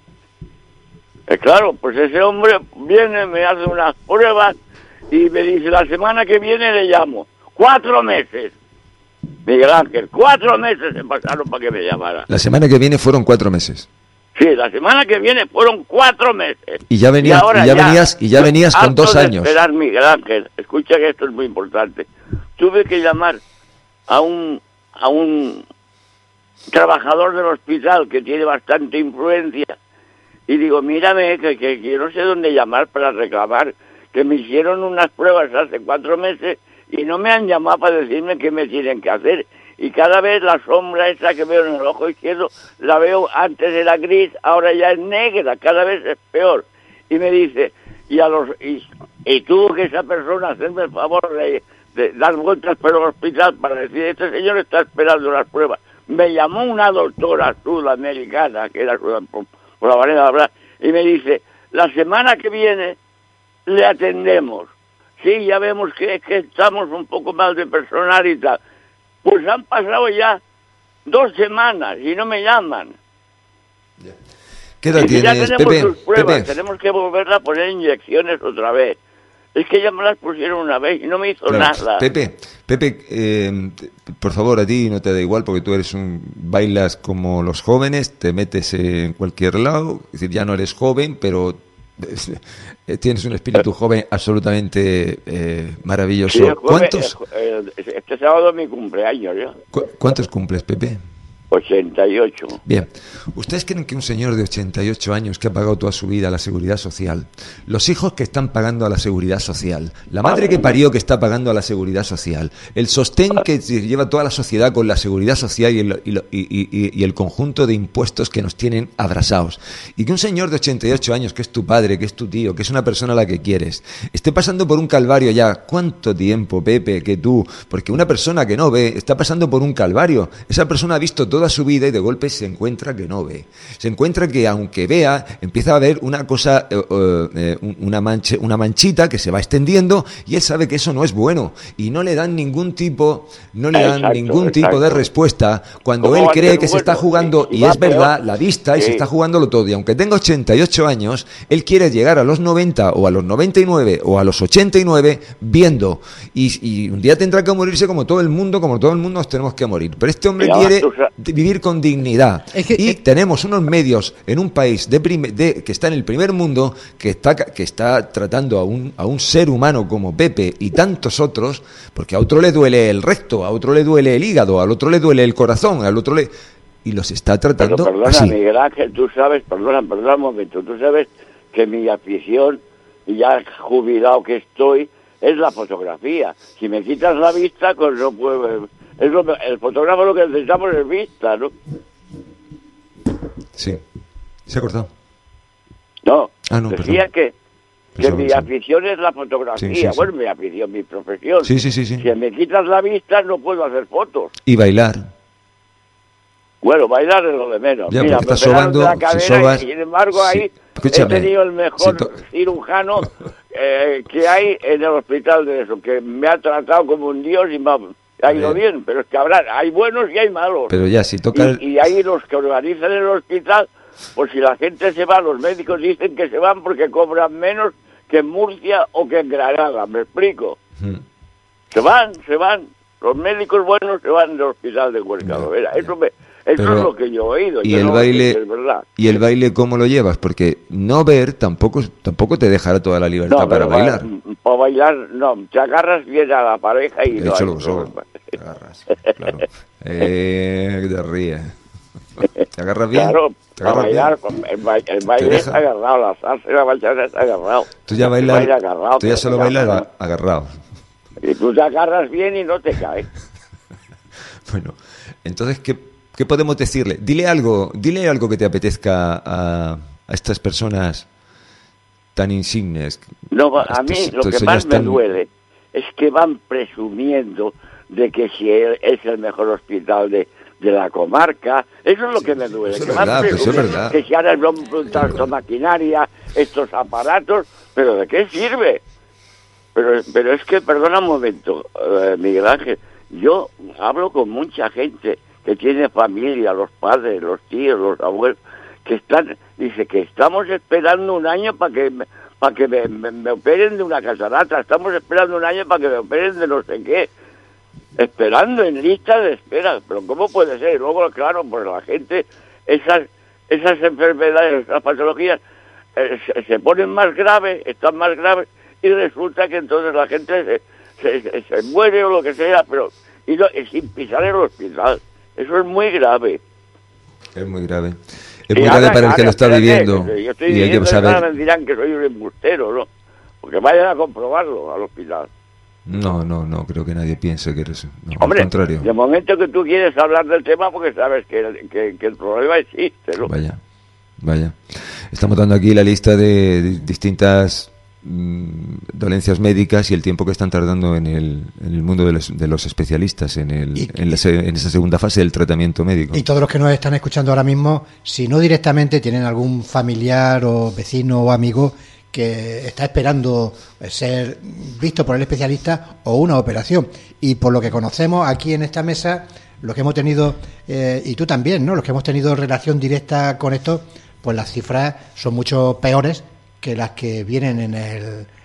Eh, claro, pues ese hombre viene, me hace unas pruebas y me dice, la semana que viene le llamo. Cuatro meses. Miguel Ángel, cuatro meses se pasaron para que me llamara. La semana que viene fueron cuatro meses. Sí, la semana que viene fueron cuatro meses. Y ya venías, ahora y ya venías, y ya venías con harto dos de años. Esperar, Miguel Ángel, escucha que esto es muy importante. Tuve que llamar a un a un trabajador del hospital que tiene bastante influencia y digo, mírame, que, que, que yo no sé dónde llamar para reclamar, que me hicieron unas pruebas hace cuatro meses y no me han llamado para decirme qué me tienen que hacer. Y cada vez la sombra esa que veo en el ojo izquierdo, la veo, antes era gris, ahora ya es negra, cada vez es peor. Y me dice, y a los y, y tuvo que esa persona hacerme el favor de, de dar vueltas por el hospital para decir, este señor está esperando las pruebas. Me llamó una doctora sudamericana, que era sud- por, por la manera de hablar, y me dice, la semana que viene le atendemos. Sí, ya vemos que, que estamos un poco mal de personal y tal. Pues han pasado ya dos semanas y no me llaman. ¿Qué edad Y ya tienes, tenemos Pepe? sus pruebas, Pepe, tenemos que volver a poner inyecciones otra vez. Es que ya me las pusieron una vez y no me hizo Claro. nada. Pepe, Pepe, eh, por favor, a ti no te da igual porque tú eres un bailas como los jóvenes, te metes en cualquier lado, es decir, ya no eres joven, pero eh, tienes un espíritu joven absolutamente eh, maravilloso. Sí, el jueves- ¿Cuántos, el- el- este sábado es mi cumpleaños, ¿ya? cu- ¿Cuántos cumples, Pepe? ochenta y ocho. Bien, ¿ustedes creen que un señor de ochenta y ocho años que ha pagado toda su vida a la seguridad social, los hijos que están pagando a la seguridad social, la madre que parió que está pagando a la seguridad social, el sostén que se lleva toda la sociedad con la seguridad social y el, y lo- y- y- y el conjunto de impuestos que nos tienen abrasados, y que un señor de ochenta y ocho años, que es tu padre, que es tu tío, que es una persona a la que quieres, esté pasando por un calvario ya? ¿Cuánto tiempo, Pepe, que tú? Porque una persona que no ve está pasando por un calvario. Esa persona ha visto toda su vida y de golpe se encuentra que no ve. Se encuentra que aunque vea, empieza a ver una cosa, eh, eh, una, mancha, una manchita que se va extendiendo y él sabe que eso no es bueno y no le dan ningún tipo, no le dan Exacto, ningún exacto. tipo de respuesta cuando ¿Cómo él va a cree ser que se bueno? está jugando Y- y y va es verdad peor. la vista y se Sí. está jugándolo todo, y aunque tenga ochenta y ocho años, él quiere llegar a los noventa o a los noventa y nueve o a los ochenta y nueve viendo, y, y un día tendrá que morirse como todo el mundo, como todo el mundo nos tenemos que morir, pero este hombre Y ahora quiere tú sa- de- vivir con dignidad. Es que- y eh, tenemos unos medios en un país de, prime- de- que está en el primer mundo, que está que está tratando a un a un ser humano como Pepe y tantos otros, porque a otro le duele el recto, a otro le duele el hígado, al otro le duele el corazón, al otro le y los está Pero tratando perdona, así. Miguel Ángel, tú sabes, perdona, perdona un momento, tú sabes que mi afición, y ya jubilado que estoy, es la fotografía. Si me quitas la vista, pues no puedo... Es lo, el fotógrafo lo que necesitamos es vista, ¿no? Sí. Se ha cortado. No, Ah, no, decía perdón. que, que Perdón, mi sí. afición es la fotografía. Sí, sí, sí. Bueno, mi afición, mi profesión. Sí, sí, sí, sí. Si me quitas la vista, no puedo hacer fotos. Y bailar. Bueno, bailar es lo de menos. Ya, Mira, porque me estás operaron de sobando, la si cadera sobas- y, sin embargo, sí. ahí Escúchame, he tenido el mejor si to- cirujano eh, que hay en el hospital de eso, que me ha tratado como un dios y me ha, ha ido Bien. bien. Pero es que habrá, hay buenos y hay malos. Pero ya, si toca el- y, y ahí los que organizan el hospital, pues si la gente se va, los médicos dicen que se van porque cobran menos que en Murcia o que en Granada, ¿me explico? Mm. Se van, se van. Los médicos buenos se van del hospital de Huesca. Ya, Lovera. ya. Eso, me, eso Pero- es lo que yo he oído. y yo el no baile sé si es verdad. y el baile cómo lo llevas, porque no ver tampoco tampoco te dejará toda la libertad No, para pero bailar. Para, para bailar, no. Te agarras bien a la pareja y De no hecho, hay lo solo problema. te agarras, claro. Eh, que te ríes. ¿Te agarras bien? Claro, ¿Te para agarras bailar, bien? el, ba- el baile deja? está agarrado, la salsa y la bachata está agarrado. Tú ya El bailas, baile agarrado, tú ya pero solo te bailas agarras. a- agarrado. Y tú te agarras bien y no te caes. Bueno, entonces, ¿qué, qué podemos decirle? Dile algo, dile algo que te apetezca a, a estas personas tan insignes. No, a estos- mí lo estos que más señores me tan- duele es que van presumiendo de que si él es el mejor hospital de, de la comarca. Eso es lo que me duele. eso es que van verdad, pero eso es presumiendo verdad. que si ahora no montan esta maquinaria, estos aparatos, pero ¿de qué sirve? Pero, pero es que, perdona un momento, eh, Miguel Ángel, yo hablo con mucha gente que tiene familia, los padres, los tíos, los abuelos, que están, dice que estamos esperando un año para que me, para que me, me- me operen de una catarata, estamos esperando un año para que me operen de no sé qué, esperando en lista de espera, pero ¿cómo puede ser? Y luego, claro, pues la gente, esas, esas enfermedades, esas patologías, eh, se, se ponen más graves, están más graves, y resulta que entonces la gente se, se, se- se muere o lo que sea, pero y, no, y sin pisar el hospital. Eso es muy grave. Es muy grave. Es Y muy grave ahora- para el que ahora, lo está espérate, viviendo. que Yo estoy Y hay diciendo que eso, ahora saber. me dirán que soy un embustero, ¿no? Porque vayan a comprobarlo al hospital. No, no, no, creo que nadie piense que eres. No, Hombre, al contrario. de momento que tú quieres hablar del tema porque sabes que, el- que, que el problema existe, ¿no? Vaya, vaya. Estamos dando aquí la lista de di- distintas mm, dolencias médicas y el tiempo que están tardando en el, en el mundo de los, de los especialistas, en, el, Y- en, la se- en esa segunda fase del tratamiento médico. Y todos los que nos están escuchando ahora mismo, si no directamente tienen algún familiar o vecino o amigo que está esperando ser visto por el especialista o una operación. Y por lo que conocemos aquí en esta mesa, los que hemos tenido, eh, y tú también, ¿no? Los que hemos tenido relación directa con esto, pues las cifras son mucho peores que las que vienen en el,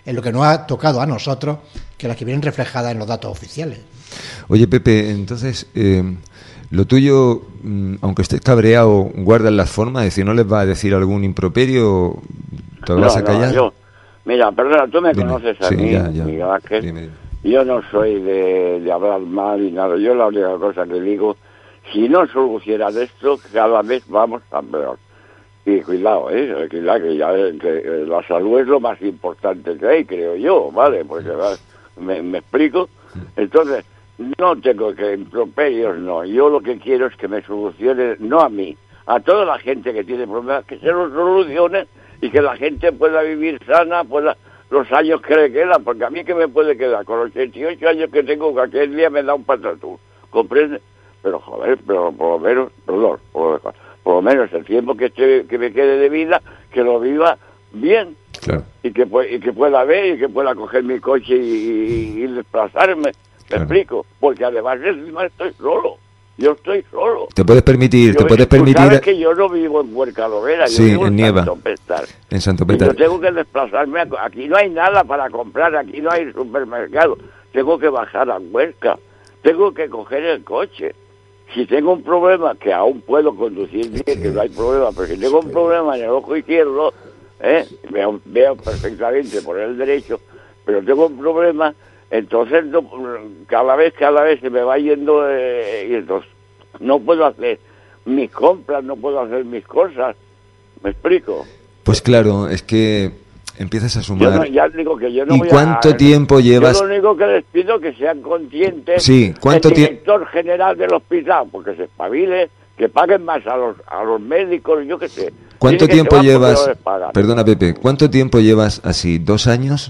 en lo que nos ha tocado a nosotros que las que vienen reflejadas en los datos oficiales. Oye, Pepe, entonces, eh, lo tuyo, mm, aunque estés cabreado, ¿guardas las formas? Es decir, ¿no les va a decir algún improperio? ¿Te lo vas no, a callar? No, yo, mira, perdona, tú me Dime. conoces a Sí, mí, ya, ya. Miguel Ángel. Dime, dime. Yo no soy de, de hablar mal y nada. Yo la única cosa que digo, si no solucionan esto, cada vez vamos a peor. Y cuidado, ¿eh? Cuidado, que, ya, que la salud es lo más importante que hay, creo yo, ¿vale? Porque me, me explico. Entonces, no tengo que improperios, no. Yo lo que quiero es que me solucione, no a mí, a toda la gente que tiene problemas, que se los solucione y que la gente pueda vivir sana, pueda los años que le quedan, porque a mí que me puede quedar con los ochenta y ocho años que tengo, que aquel día me da un patatús, ¿comprende? Pero joder, pero por lo menos, perdón, por, por lo menos el tiempo que esté, que me quede de vida, que lo viva bien. Claro. Y que, y que pueda ver y que pueda coger mi coche y, y, y desplazarme, ¿me Claro. explico? Porque además encima estoy solo, yo estoy solo. Te puedes permitir, Yo, te puedes tú permitir... sabes que yo no vivo en Huercalovera, Sí, yo vivo en en Nieva. Santo Pestar. En Santo Y Petar. yo tengo que desplazarme, a- aquí no hay nada para comprar, aquí no hay supermercado, tengo que bajar a Huerca, tengo que coger el coche. Si tengo un problema, que aún puedo conducir bien, que no hay problema, pero si tengo un problema en el ojo izquierdo, ¿eh? veo, veo perfectamente por el derecho, pero tengo un problema, entonces no, cada vez, cada vez se me va yendo, eh, y entonces no puedo hacer mis compras, no puedo hacer mis cosas, ¿me explico? Pues claro, es que empiezas a Yo sumar... no, ya digo que yo no ¿Y voy cuánto a, tiempo llevas? Yo lo único que les pido es que sean conscientes, Sí, ¿cuánto el tie- director general del hospital, porque se espabile, que paguen más a los a los médicos, yo qué sé. ¿Cuánto Dicen que tiempo se van porque llevas? no les pagan. Perdona, Pepe, ¿cuánto tiempo llevas así? ¿Dos años?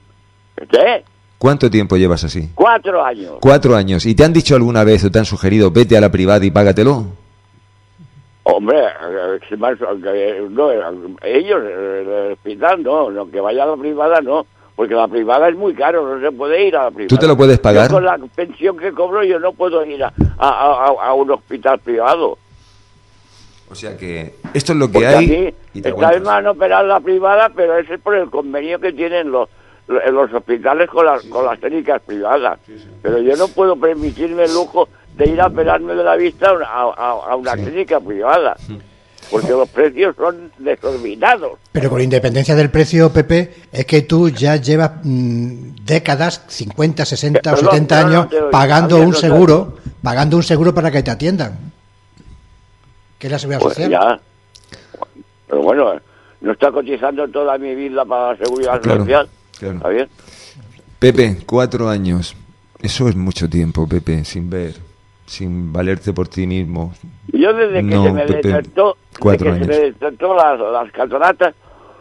¿Qué? ¿Cuánto tiempo llevas así? Cuatro años. Cuatro años. ¿Y te han dicho alguna vez o te han sugerido vete a la privada y págatelo? Hombre, eh, si más, eh, no, eh, ellos, eh, el hospital no, no, que vaya a la privada no, porque la privada es muy caro, no se puede ir a la privada. ¿Tú te lo puedes pagar? Yo con la pensión que cobro yo no puedo ir a, a, a, a un hospital privado. O sea que esto es lo que Porque hay aquí y te está aguantas. mal operar la privada, pero ese es por el convenio que tienen los los, los hospitales con las con las clínicas privadas. Pero yo no puedo permitirme el lujo de ir a operarme de la vista a una, a, a una clínica privada, porque los precios son desorbitados. Pero con independencia del precio, Pepe, es que tú ya llevas mm, décadas, cincuenta, sesenta o Perdón, setenta no, no años te oigo. pagando Había un notado. seguro, pagando un seguro para que te atiendan. ¿Qué es la seguridad Pues social? ya. Pero bueno, no está cotizando toda mi vida para la seguridad Claro, social. claro. ¿Está bien? Pepe, cuatro años. Eso es mucho tiempo, Pepe, sin ver, sin valerte por ti mismo. Yo desde que No, se me Pepe, detectó, cuatro desde que años. se me detectó las, las cataratas,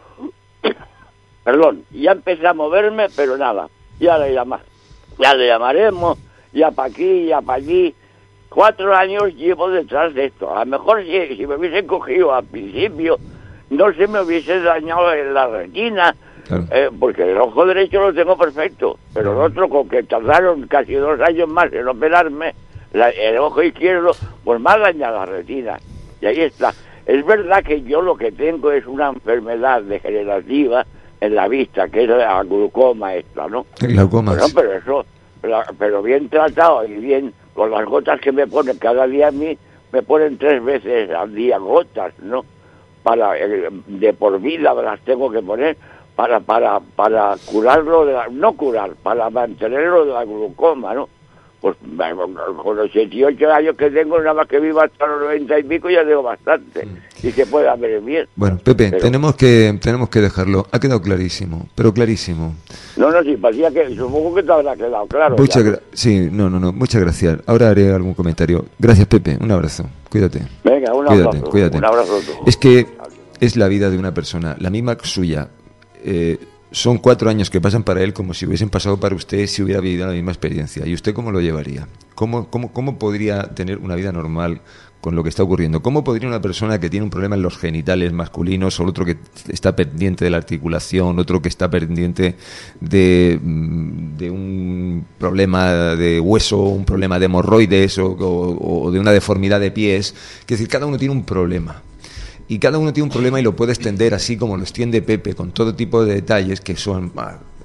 perdón, ya empecé a moverme, pero nada, ya le llama, ya le llamaremos, ya para aquí, ya para allí. Cuatro años llevo detrás de esto. A lo mejor si, si me hubiesen cogido al principio, no se me hubiese dañado en la retina, Claro. eh, porque el ojo derecho lo tengo perfecto, pero el otro, con que tardaron casi dos años más en operarme, la- el ojo izquierdo, pues más daña la retina. Y ahí está. Es verdad que yo lo que tengo es una enfermedad degenerativa en la vista, que es la glaucoma esta, ¿no? Glaucomas. Bueno, pero eso, pero, pero bien tratado y bien, con las gotas que me ponen cada día a mí, me ponen tres veces al día gotas, ¿no? Para, eh, de por vida me las tengo que poner para para para curarlo, de la, no curar, para mantenerlo de la glaucoma, ¿no? Pues con los ochenta y ocho años que tengo, nada más que vivo hasta los noventa y pico, ya tengo bastante. Y se puede ver bien. Bueno, Pepe, Pero- tenemos que tenemos que dejarlo. Ha quedado clarísimo, pero clarísimo. No, no, sí, parecía que, supongo que te habrá quedado claro. Muchas ya. gra- sí, no, no, no, muchas gracias. Ahora haré algún comentario. Gracias, Pepe. Un abrazo. Cuídate. Venga, un Cuídate, abrazo. cuídate. Un abrazo a todos. Es que es la vida de una persona, la misma suya. Eh, son cuatro años que pasan para él como si hubiesen pasado para usted si hubiera vivido la misma experiencia. ¿Y usted cómo lo llevaría? ¿Cómo, cómo, cómo podría tener una vida normal con lo que está ocurriendo? ¿Cómo podría una persona que tiene un problema en los genitales masculinos, o otro que está pendiente de la articulación, otro que está pendiente de, mm, de un problema de hueso, un problema de hemorroides o, o- o de una deformidad de pies? Es decir, cada uno tiene un problema. Y cada uno tiene un problema y lo puede extender así como lo extiende Pepe, con todo tipo de detalles que son ah,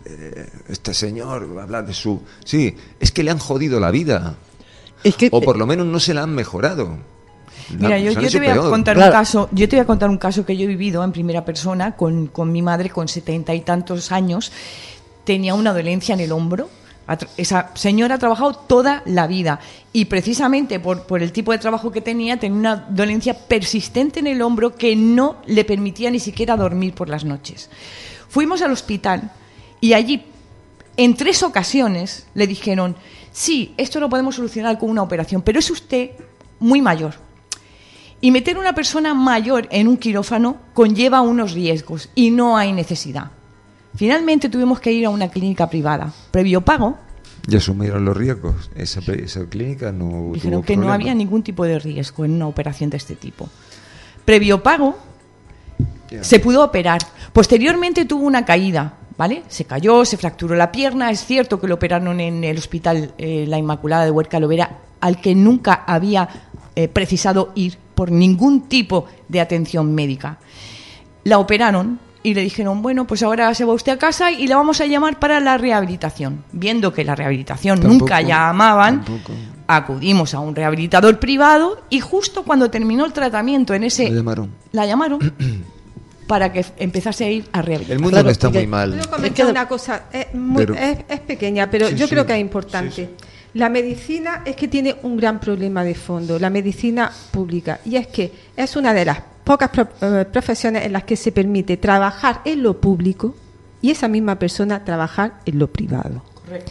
eh, este señor va a hablar de su... Sí, es que le han jodido la vida. Es que, o por lo menos no se la han mejorado. Mira, La- yo, se han yo te hecho voy a peor. contar Claro. un caso, yo te voy a contar un caso que yo he vivido en primera persona con, con mi madre con setenta y tantos años. Tenía una dolencia en el hombro. Ha tra- Esa señora ha trabajado toda la vida y precisamente por, por el tipo de trabajo que tenía, tenía una dolencia persistente en el hombro que no le permitía ni siquiera dormir por las noches. Fuimos al hospital y allí, en tres ocasiones, le dijeron, sí, esto lo podemos solucionar con una operación, pero es usted muy mayor. Y meter a una persona mayor en un quirófano conlleva unos riesgos y no hay necesidad. Finalmente tuvimos que ir a una clínica privada, previo pago. Y asumieron los riesgos. Esa, esa clínica no Dijeron tuvo que no problema. había ningún tipo de riesgo en una operación de este tipo. Previo pago, Ya. se pudo operar. Posteriormente tuvo una caída, ¿vale? Se cayó, se fracturó la pierna. Es cierto que lo operaron en el hospital eh, La Inmaculada de Huerca Lovera, al que nunca había eh, precisado ir por ningún tipo de atención médica. La operaron y le dijeron, bueno, pues ahora se va usted a casa y la vamos a llamar para la rehabilitación. Viendo que la rehabilitación Tampoco, nunca llamaban, tampoco. acudimos a un rehabilitador privado y justo cuando terminó el tratamiento en ese... La llamaron. La llamaron para que empezase a ir a rehabilitar. El mundo Claro, no está y que- muy mal. Puedo Es comentar que- una cosa, es, muy- Pero- es, es pequeña, pero Sí, yo sí, creo que es sí, importante. sí. La medicina es que tiene un gran problema de fondo, la medicina pública, y es que es una de las pocas pro- eh, profesiones en las que se permite trabajar en lo público y esa misma persona trabajar en lo privado.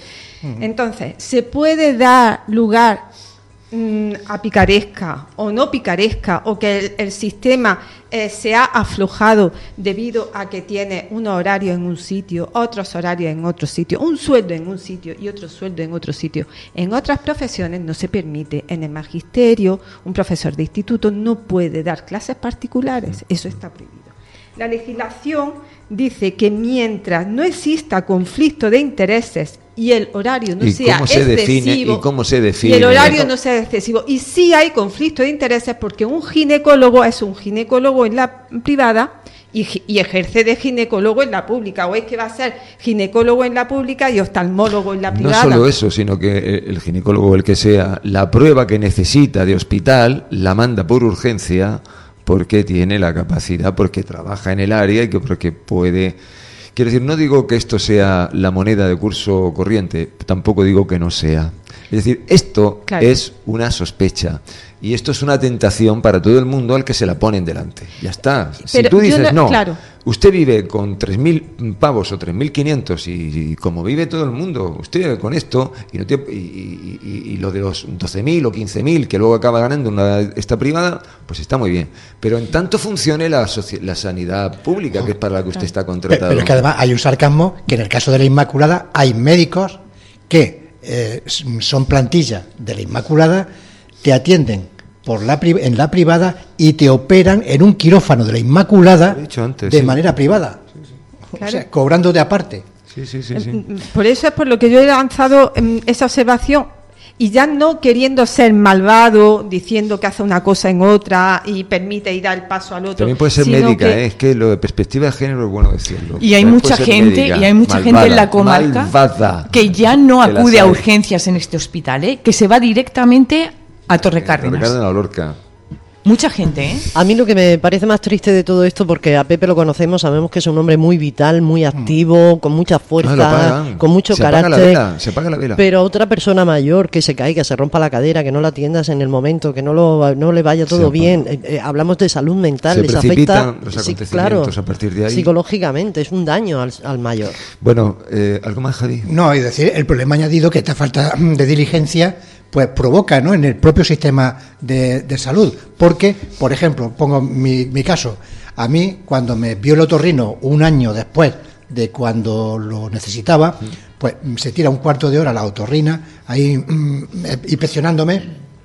Entonces, se puede dar lugar mm, a picaresca o no picaresca, o que el, el sistema eh, se ha aflojado debido a que tiene unos horarios en un sitio, otros horarios en otro sitio, un sueldo en un sitio y otro sueldo en otro sitio. En otras profesiones no se permite. En el magisterio, un profesor de instituto no puede dar clases particulares, eso está prohibido. La legislación dice que mientras no exista conflicto de intereses y el horario no ¿Y sea cómo se excesivo, define- y cómo se y define? el horario no sea excesivo, y sí hay conflicto de intereses porque un ginecólogo es un ginecólogo en la privada y, gi- y ejerce de ginecólogo en la pública, o es que va a ser ginecólogo en la pública y oftalmólogo en la No privada. solo eso, sino que eh, el ginecólogo o el que sea, la prueba que necesita de hospital la manda por urgencia porque tiene la capacidad, porque trabaja en el área y que porque puede... Quiero decir, no digo que esto sea la moneda de curso corriente, tampoco digo que no sea. Es decir, esto Claro. es una sospecha y esto es una tentación para todo el mundo al que se la ponen delante. Ya está. Si Pero tú yo dices, no- no, claro. usted vive con tres mil pavos o tres mil quinientos y, y como vive todo el mundo, usted con esto y, no tiene- y, y- y- y lo de los doce mil o quince mil que luego acaba ganando una, esta privada, pues está muy bien. Pero en tanto funcione la, soci- la sanidad pública, que es para la que usted está Pero, contratado. pero es que además hay un sarcasmo que en el caso de la Inmaculada hay médicos que eh, s- son plantilla de la Inmaculada, te atienden por la pri- en la privada y te operan en un quirófano de la Inmaculada Lo he dicho antes, de sí. manera privada. O Claro. sea, cobrando de aparte. Sí, sí, sí, sí. Mm, Por eso es por lo que yo he lanzado mm, esa observación, y ya no queriendo ser malvado, diciendo que hace una cosa en otra y permite ir al paso al otro. También puede ser sino médica, que- ¿eh? Es que lo de perspectiva de género es bueno decirlo. Y hay También mucha puede ser gente, médica, y hay mucha gente en la malvada, comarca malvada, que ya no que las acude a hay. urgencias en este hospital, ¿eh? Que se va directamente a Torre Cárdenas. Ricardo de la Lorca. Mucha gente, ¿eh? A mí lo que me parece más triste de todo esto, porque a Pepe lo conocemos, sabemos que es un hombre muy vital, muy activo, con mucha fuerza, Ah, lo pagan. con mucho Se apaga la carácter. vela, se apaga la vela. Pero otra persona mayor que se caiga, se rompa la cadera, que no la atiendas en el momento, que no lo no le vaya todo Se bien. Eh, eh, hablamos de salud mental, Se les precipitan afecta los sí, acontecimientos claro, a partir de ahí. psicológicamente, es un daño al, al mayor. Bueno, eh, ¿algo más, Javi? No, es decir, el problema añadido que esta falta de diligencia pues provoca, ¿no?, en el propio sistema de, de salud. Porque, por ejemplo, pongo mi, mi caso, a mí cuando me vio el otorrino un año después de cuando lo necesitaba, pues se tira un cuarto de hora la otorrina ahí mm, inspeccionándome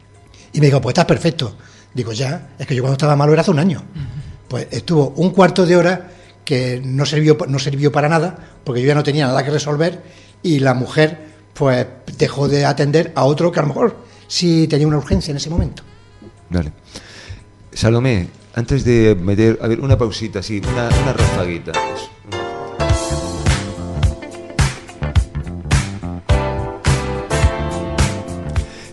y me dijo, pues estás perfecto. Digo, ya, es que yo cuando estaba malo era hace un año. Pues estuvo un cuarto de hora que no sirvió, no sirvió para nada, porque yo ya no tenía nada que resolver y la mujer pues dejó de atender a otro que a lo mejor sí tenía una urgencia en ese momento. Vale. Salomé, antes de meter, a ver, una pausita, así, una, una rafaguita.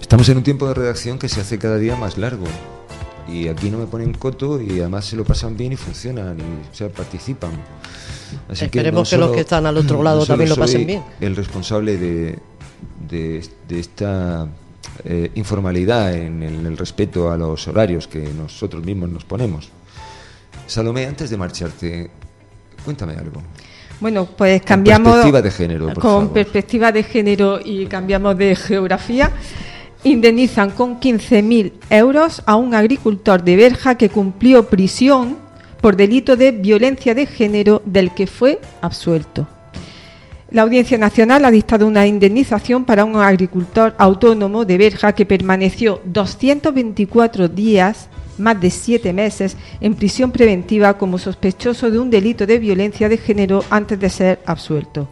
Estamos en un tiempo de redacción que se hace cada día más largo. Y aquí no me ponen coto y además se lo pasan bien y funcionan y o sea, participan. Así Esperemos que, que, no los solo, que están al otro lado no solo también lo pasen soy bien. El responsable de, de, de esta eh, informalidad en el, en el respeto a los horarios que nosotros mismos nos ponemos. Salomé, antes de marcharte, cuéntame algo. Bueno, pues cambiamos... Con perspectiva de género, por Con favor. perspectiva de género y cambiamos de geografía. Indemnizan con quince mil euros a un agricultor de Berja que cumplió prisión por delito de violencia de género del que fue absuelto. La Audiencia Nacional ha dictado una indemnización para un agricultor autónomo de Berja que permaneció doscientos veinticuatro días, más de siete meses, en prisión preventiva como sospechoso de un delito de violencia de género antes de ser absuelto.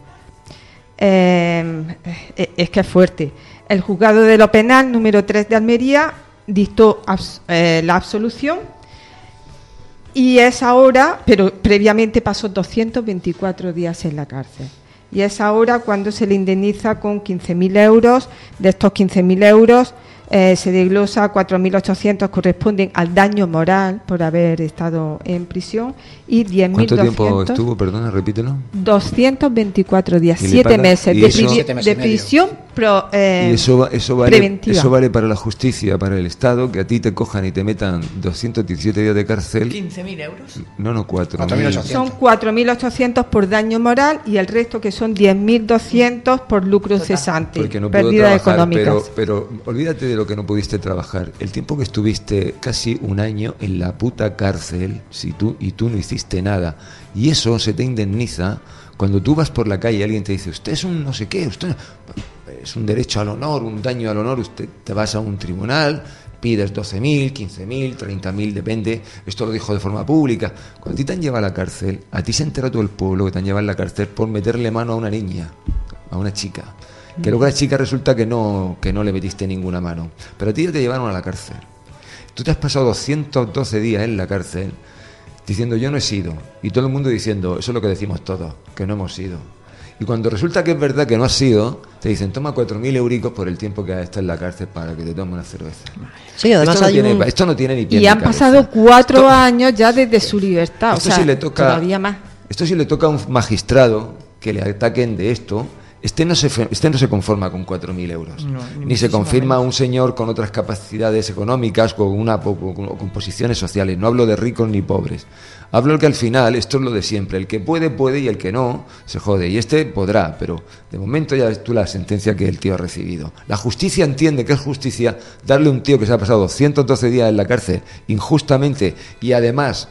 Eh, es que es fuerte. El juzgado de lo penal número tres de Almería dictó abs- eh, la absolución y es ahora, pero previamente pasó doscientos veinticuatro días en la cárcel. Y es ahora cuando se le indemniza con quince mil euros. De estos quince mil euros eh, se desglosa cuatro mil ochocientos corresponden al daño moral por haber estado en prisión y diez mil doscientos. ¿Cuánto tiempo estuvo? Perdona, repítelo. doscientos veinticuatro días, ¿Y le siete pagan? meses ¿Y de, eso? pri- Siete meses de y medio. prisión pro, eh, Y eso, va- eso, vale, preventiva. eso vale para la justicia, para el Estado, que a ti te cojan y te metan doscientos diecisiete días de cárcel. quince mil euros. No, no, cuatro. cuatro mil ochocientos. Son cuatro mil ochocientos por daño moral y el resto que son diez mil doscientos por lucro cesante, Porque no puedo pérdidas trabajar, económicas. pero, pero olvídate de lo que no pudiste trabajar. El tiempo que estuviste casi un año en la puta cárcel, si tú y tú no hiciste nada, y eso se te indemniza cuando tú vas por la calle y alguien te dice, usted es un no sé qué, usted es un derecho al honor, un daño al honor, usted te vas a un tribunal, pides doce mil, quince mil, treinta mil, depende, esto lo dijo de forma pública. Cuando a ti te han llevado a la cárcel, a ti se entera todo el pueblo que te han llevado a la cárcel por meterle mano a una niña, a una chica. Que luego la chica resulta que no, que no le metiste ninguna mano. Pero a ti ya te llevaron a la cárcel. Tú te has pasado doscientos doce días en la cárcel diciendo yo no he sido. Y todo el mundo diciendo, eso es lo que decimos todos, que no hemos sido. Y cuando resulta que es verdad que no has sido, te dicen toma cuatro mil euricos por el tiempo que has estado en la cárcel para que te tome una cerveza. Sí, además esto, no hay tiene, un... esto no tiene ni pie Y ni han cabeza. pasado cuatro Esto- años ya desde su libertad, o esto sea, sí le toca, todavía más. Esto sí le toca a un magistrado que le ataquen de esto. Este no se, fe- este no se conforma con cuatro mil euros. No, ni ni se muchísimo confirma menos. un señor con otras capacidades económicas, con, una, po- con, con posiciones sociales. No hablo de ricos ni pobres. Hablo el que al final, esto es lo de siempre. El que puede, puede y el que no, se jode. Y este podrá, pero de momento ya ves tú la sentencia que el tío ha recibido. La justicia entiende que es justicia darle a un tío que se ha pasado doscientos doce días en la cárcel injustamente y además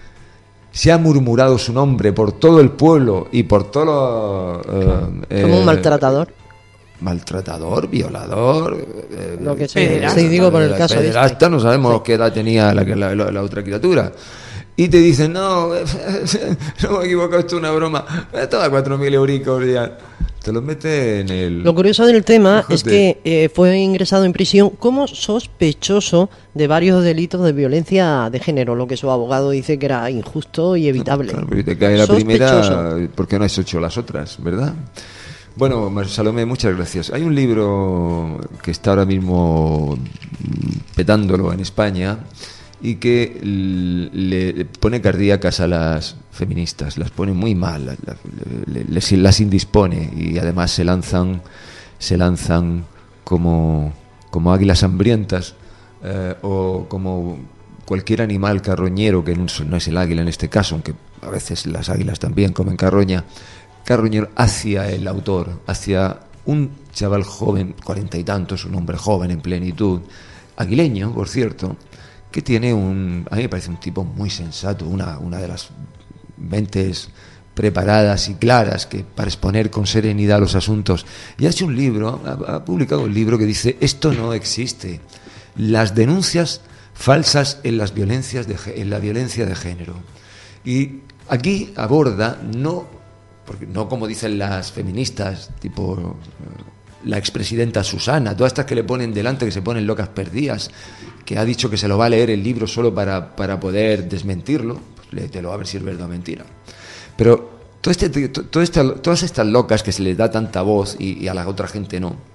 se ha murmurado su nombre por todo el pueblo y por todo lo, eh, Como un eh, maltratador. maltratador, violador, eh, Lo que sea. Pederasta. Sí, digo por el caso de pederasta, este. no sabemos Sí. qué edad tenía la, la, la, la otra criatura. Y te dicen, no, no me he equivocado, esto es una broma. Toma cuatro mil euricos ya. Te los mete en el... Lo curioso del tema Fíjate. es que eh, fue ingresado en prisión como sospechoso de varios delitos de violencia de género, lo que su abogado dice que era injusto y evitable. Claro, porque te cae la Sospechoso. primera, ¿por qué no has hecho las otras, verdad? Bueno, Mar- Salomé, muchas gracias. Hay un libro que está ahora mismo mm, petándolo en España y que l- le pone cardíacas a las feministas, las pone muy mal, la- la- le- les- las indispone y además se lanzan, se lanzan como, como águilas hambrientas eh, o como cualquier animal carroñero, que no es- no es el águila en este caso, aunque a veces las águilas también comen carroña, carroñero hacia el autor, hacia un chaval joven, cuarenta y tantos, un hombre joven en plenitud, aguileño, por cierto, que tiene un, a mí me parece un tipo muy sensato, una, una de las mentes preparadas y claras que para exponer con serenidad los asuntos. Y ha hecho un libro, ha, ha publicado un libro que dice, esto no existe. Las denuncias falsas en las violencias de, gé- en la violencia de género. Y aquí aborda, no, porque no como dicen las feministas, tipo eh, la expresidenta Susana, todas estas que le ponen delante, que se ponen locas perdidas, que ha dicho que se lo va a leer el libro solo para, para poder desmentirlo, pues léetelo a ver si es verdad o mentira. Pero todo este, todo este- todas estas locas que se les da tanta voz y, y a la otra gente no,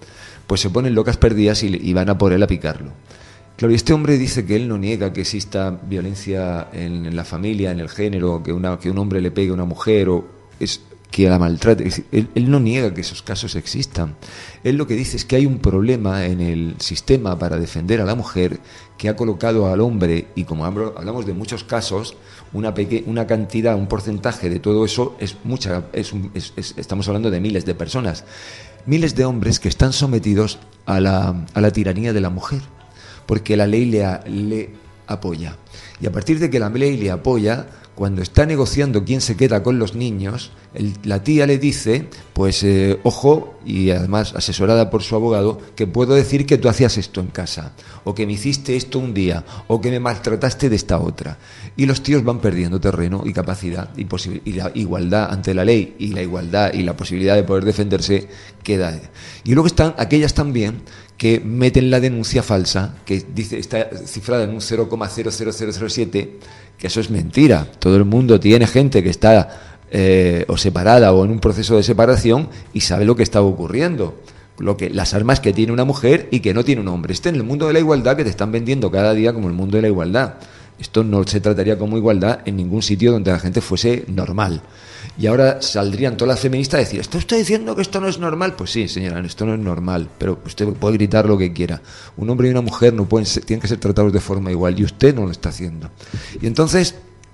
pues se ponen locas perdidas y, y van a por él a picarlo. Claro, y este hombre dice que él no niega que exista violencia en, en la familia, en el género, que, una, que un hombre le pegue a una mujer o es, que la maltrate. Él, él no niega que esos casos existan. Él lo que dice es que hay un problema en el sistema para defender a la mujer que ha colocado al hombre, y como hablamos de muchos casos, una, peque, una cantidad, un porcentaje de todo eso es mucha, es un, es, es, estamos hablando de miles de personas, miles de hombres que están sometidos a la, a la tiranía de la mujer, porque la ley le, le apoya. Y a partir de que la ley le apoya, cuando está negociando quién se queda con los niños, el, la tía le dice, pues eh, ojo, y además asesorada por su abogado, que puedo decir que tú hacías esto en casa, o que me hiciste esto un día, o que me maltrataste de esta otra. Y los tíos van perdiendo terreno y capacidad y, y la igualdad ante la ley, y la igualdad y la posibilidad de poder defenderse queda. Y luego están aquellas también que meten la denuncia falsa, que dice está cifrada en un cero coma cero cero cero cero siete, que eso es mentira. Todo el mundo tiene gente que está eh, o separada o en un proceso de separación y sabe lo que está ocurriendo, lo que las armas que tiene una mujer y que no tiene un hombre. Este en el mundo de la igualdad que te están vendiendo cada día como el mundo de la igualdad. Esto no se trataría como igualdad en ningún sitio donde la gente fuese normal. Y ahora saldrían todas las feministas a decir, ¿está usted diciendo que esto no es normal? Pues sí, señora, esto no es normal, pero usted puede gritar lo que quiera. Un hombre y una mujer no pueden ser, tienen que ser tratados de forma igual, y usted no lo está haciendo. Y entonces,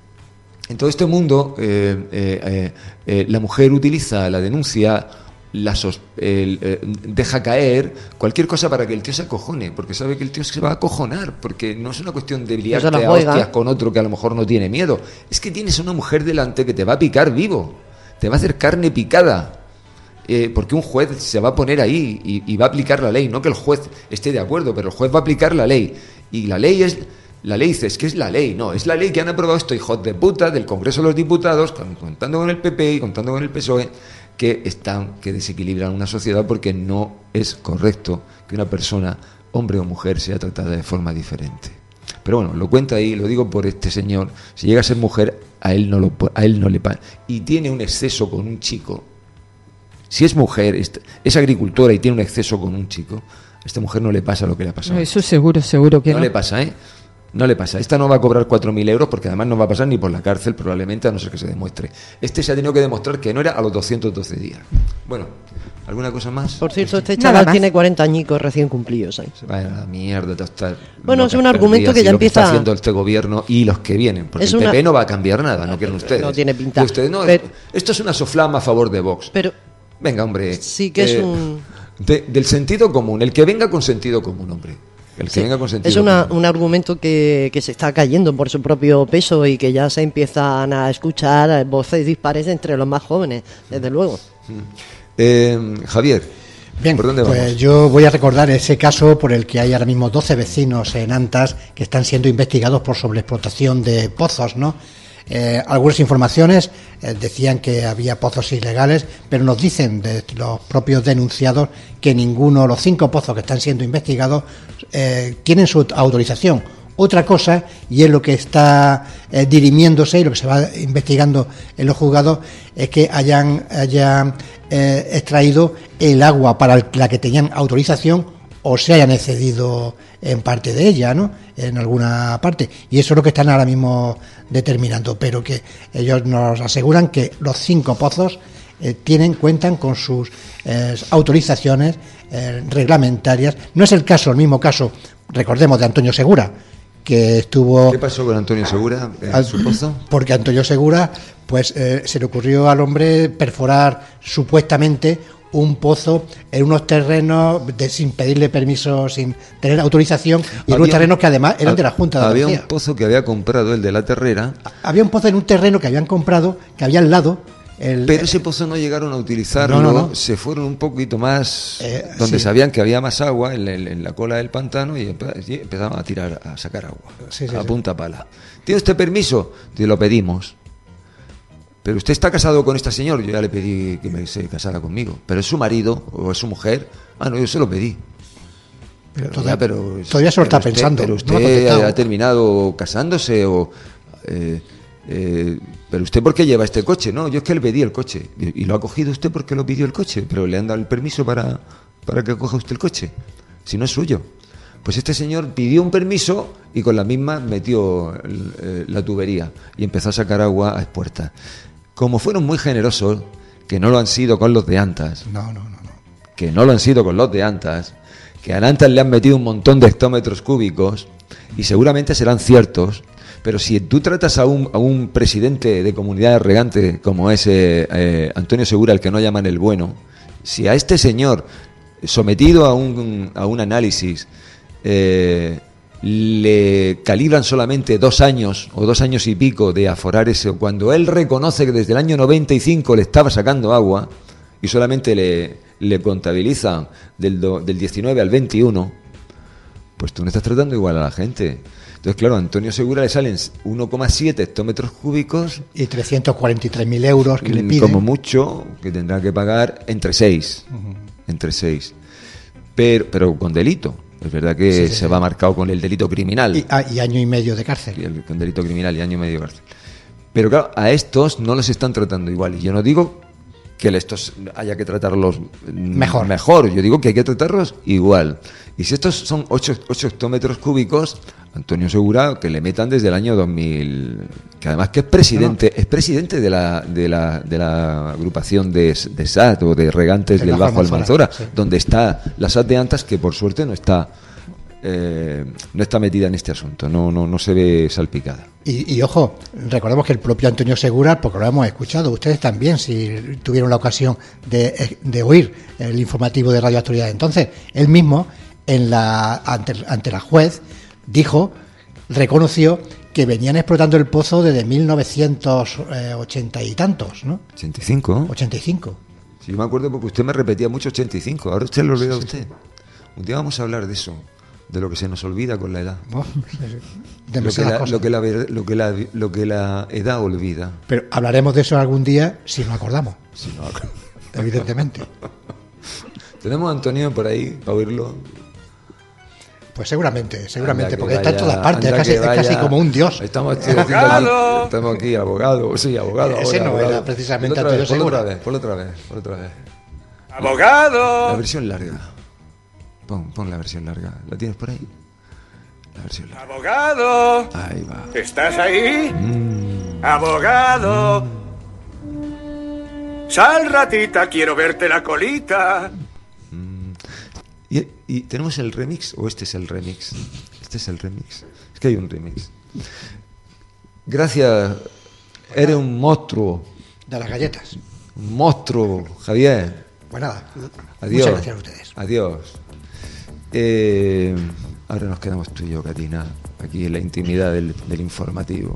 en todo este mundo, eh, eh, eh, la mujer utiliza la denuncia, la sos, eh, eh, deja caer cualquier cosa para que el tío se acojone, porque sabe que el tío se va a acojonar, porque no es una cuestión de liarte a hostias con otro que a lo mejor no tiene miedo, es que tienes una mujer delante que te va a picar vivo, te va a hacer carne picada, eh, porque un juez se va a poner ahí y, y va a aplicar la ley, no que el juez esté de acuerdo, pero el juez va a aplicar la ley, y la ley es... La ley dice, es que es la ley, no, es la ley que han aprobado estos hijos de puta del Congreso de los Diputados, contando con el P P y contando con el P S O E, que están, que desequilibran una sociedad, porque no es correcto que una persona, hombre o mujer, sea tratada de forma diferente. Pero bueno, lo cuenta ahí, lo digo por este señor, si llega a ser mujer, a él no, lo, a él no le pasa. Y tiene un exceso con un chico, si es mujer, es agricultora y tiene un exceso con un chico, a esta mujer no le pasa lo que le ha pasado. No, eso seguro, seguro que no. No le pasa, ¿eh? No le pasa. Esta no va a cobrar cuatro mil euros porque además no va a pasar ni por la cárcel probablemente, a no ser que se demuestre. Este se ha tenido que demostrar que no era a los doscientos doce días. Bueno, ¿alguna cosa más? Por cierto, este chaval tiene cuarenta añicos recién cumplidos. ¿eh? Se va a la mierda. Está bueno, es un argumento que ya lo empieza... que está haciendo este gobierno y los que vienen. Porque es el una... P P no va a cambiar nada, no quieren ustedes. No tiene pinta. Ustedes, no, pero... Esto es una soflama a favor de Vox. Pero... Venga, hombre. Sí que eh, es un... De, del sentido común. El que venga con sentido común, hombre. El que sí, venga con sentido es una, un argumento que, que se está cayendo por su propio peso y que ya se empiezan a escuchar voces dispares entre los más jóvenes, desde luego. Eh, Javier, bien, ¿por dónde vamos? Pues yo voy a recordar ese caso por el que hay ahora mismo doce vecinos en Antas que están siendo investigados por sobreexplotación de pozos, ¿no? Eh, algunas informaciones eh, decían que había pozos ilegales, pero nos dicen de los propios denunciados que ninguno, los cinco pozos que están siendo investigados, eh, tienen su autorización. Otra cosa, y es lo que está eh, dirimiéndose y lo que se va investigando en los juzgados, es que hayan, hayan eh, extraído el agua para la que tenían autorización o se hayan excedido en parte de ella, ¿no? En alguna parte. Y eso es lo que están ahora mismo determinando, pero que ellos nos aseguran que los cinco pozos eh, tienen, cuentan con sus eh, autorizaciones eh, reglamentarias. No es el caso, el mismo caso, recordemos, de Antonio Segura, que estuvo... ¿Qué pasó con Antonio Segura en su pozo? Porque Antonio Segura, pues eh, se le ocurrió al hombre perforar supuestamente un pozo en unos terrenos de, sin pedirle permiso, sin tener autorización, y había, en unos terrenos que además eran de la Junta de Había Andalucía. Un pozo que había comprado el de la Terrera. Había un pozo en un terreno que habían comprado, que había al lado. El, pero ese pozo no llegaron a utilizarlo, no, no, no. Se fueron un poquito más eh, donde sí. sabían que había más agua en, en, en la cola del pantano y empezaban a tirar, a sacar agua, sí, sí, a sí. punta pala. ¿Tiene usted permiso? Te lo pedimos. Pero usted está casado con esta señora, yo ya le pedí que me se casara conmigo. Pero es su marido o es su mujer. Ah, no, yo se lo pedí. Pero, pero, todavía, ya, pero, todavía se lo está usted, pensando. Pero usted no ha, ha terminado casándose o... Eh, eh, pero usted ¿por qué lleva este coche? No, yo es que le pedí el coche. Y, y lo ha cogido usted porque lo pidió el coche, pero le han dado el permiso para, para que coja usted el coche, si no es suyo. Pues este señor pidió un permiso y con la misma metió el, eh, la tubería y empezó a sacar agua a expuertas. Como fueron muy generosos, que no lo han sido con los de Antas, No, no, no, no. que no lo han sido con los de Antas, que a Antas le han metido un montón de hectómetros cúbicos y seguramente serán ciertos, pero si tú tratas a un, a un presidente de comunidad regante como es eh, eh, Antonio Segura, el que no llaman el bueno, si a este señor, sometido a un, a un análisis, eh, le calibran solamente dos años o dos años y pico de aforar eso, cuando él reconoce que desde el año noventa y cinco le estaba sacando agua y solamente le, le contabilizan del, do, del diecinueve al veintiuno, pues tú no estás tratando igual a la gente. Entonces, claro, a Antonio Segura le salen uno coma siete hectómetros cúbicos Y trescientos cuarenta y tres mil euros que le piden. como mucho, que tendrá que pagar entre seis, Uh-huh. entre seis, pero, pero con delito. Es verdad que Sí, sí, se sí. va marcado con el delito criminal. Y, ah, y año y medio de cárcel. Y el, con delito criminal y año y medio de cárcel. Pero claro, a estos no los están tratando igual. Y yo no digo que estos haya que tratarlos Mejor. mejor. Yo digo que hay que tratarlos igual. Y si estos son ocho hectómetros cúbicos, Antonio Segura, que le metan desde el año dos mil, que además que es presidente, no, no. es presidente de la, de la, de la agrupación de, de S A T o de regantes del Bajo Almanzora, sí. donde está la S A T de Antas, que por suerte no está eh, no está metida en este asunto, no, no, no se ve salpicada. Y, y ojo, recordemos que el propio Antonio Segura, porque lo hemos escuchado, ustedes también, si tuvieron la ocasión de, de oír el informativo de Radio Asturias, entonces, él mismo, en la ante, ante la juez, dijo, reconoció que venían explotando el pozo desde mil novecientos ochenta y tantos, ¿no? ochenta y cinco. ochenta y cinco. Sí, yo me acuerdo porque usted me repetía mucho ochenta y cinco, ahora usted lo olvida sí, usted. Sí. Un día vamos a hablar de eso, de lo que se nos olvida con la edad. Oh, lo, que la, lo, que la, lo, que la, lo que la edad olvida. Pero hablaremos de eso algún día si nos acordamos. Si no acordamos. Evidentemente. ¿Tenemos a Antonio por ahí para oírlo? Pues seguramente, seguramente, porque vaya, está en todas partes, es casi, es casi como un dios. Estamos, ¡abogado! Estamos aquí, abogado, sí, abogado. Ese ahora, no abogado. era precisamente Antonio Antonio Segura. Por otra vez, por otra vez, por otra vez. ¡Abogado! La versión larga. Pon, pon la versión larga. ¿La tienes por ahí? La versión larga. ¡Abogado! Ahí va. ¿Estás ahí? Mm. ¡Abogado! Mm. Sal, ratita, quiero verte la colita. ¿Y, ¿Y tenemos el remix o este es el remix? Este es el remix. Es que hay un remix. Gracias. Eres un monstruo. De las galletas. Un monstruo, Javier. Pues nada. Adiós. Muchas gracias a ustedes. Adiós. Eh, ahora nos quedamos tú y yo, Katina, aquí en la intimidad del, del informativo.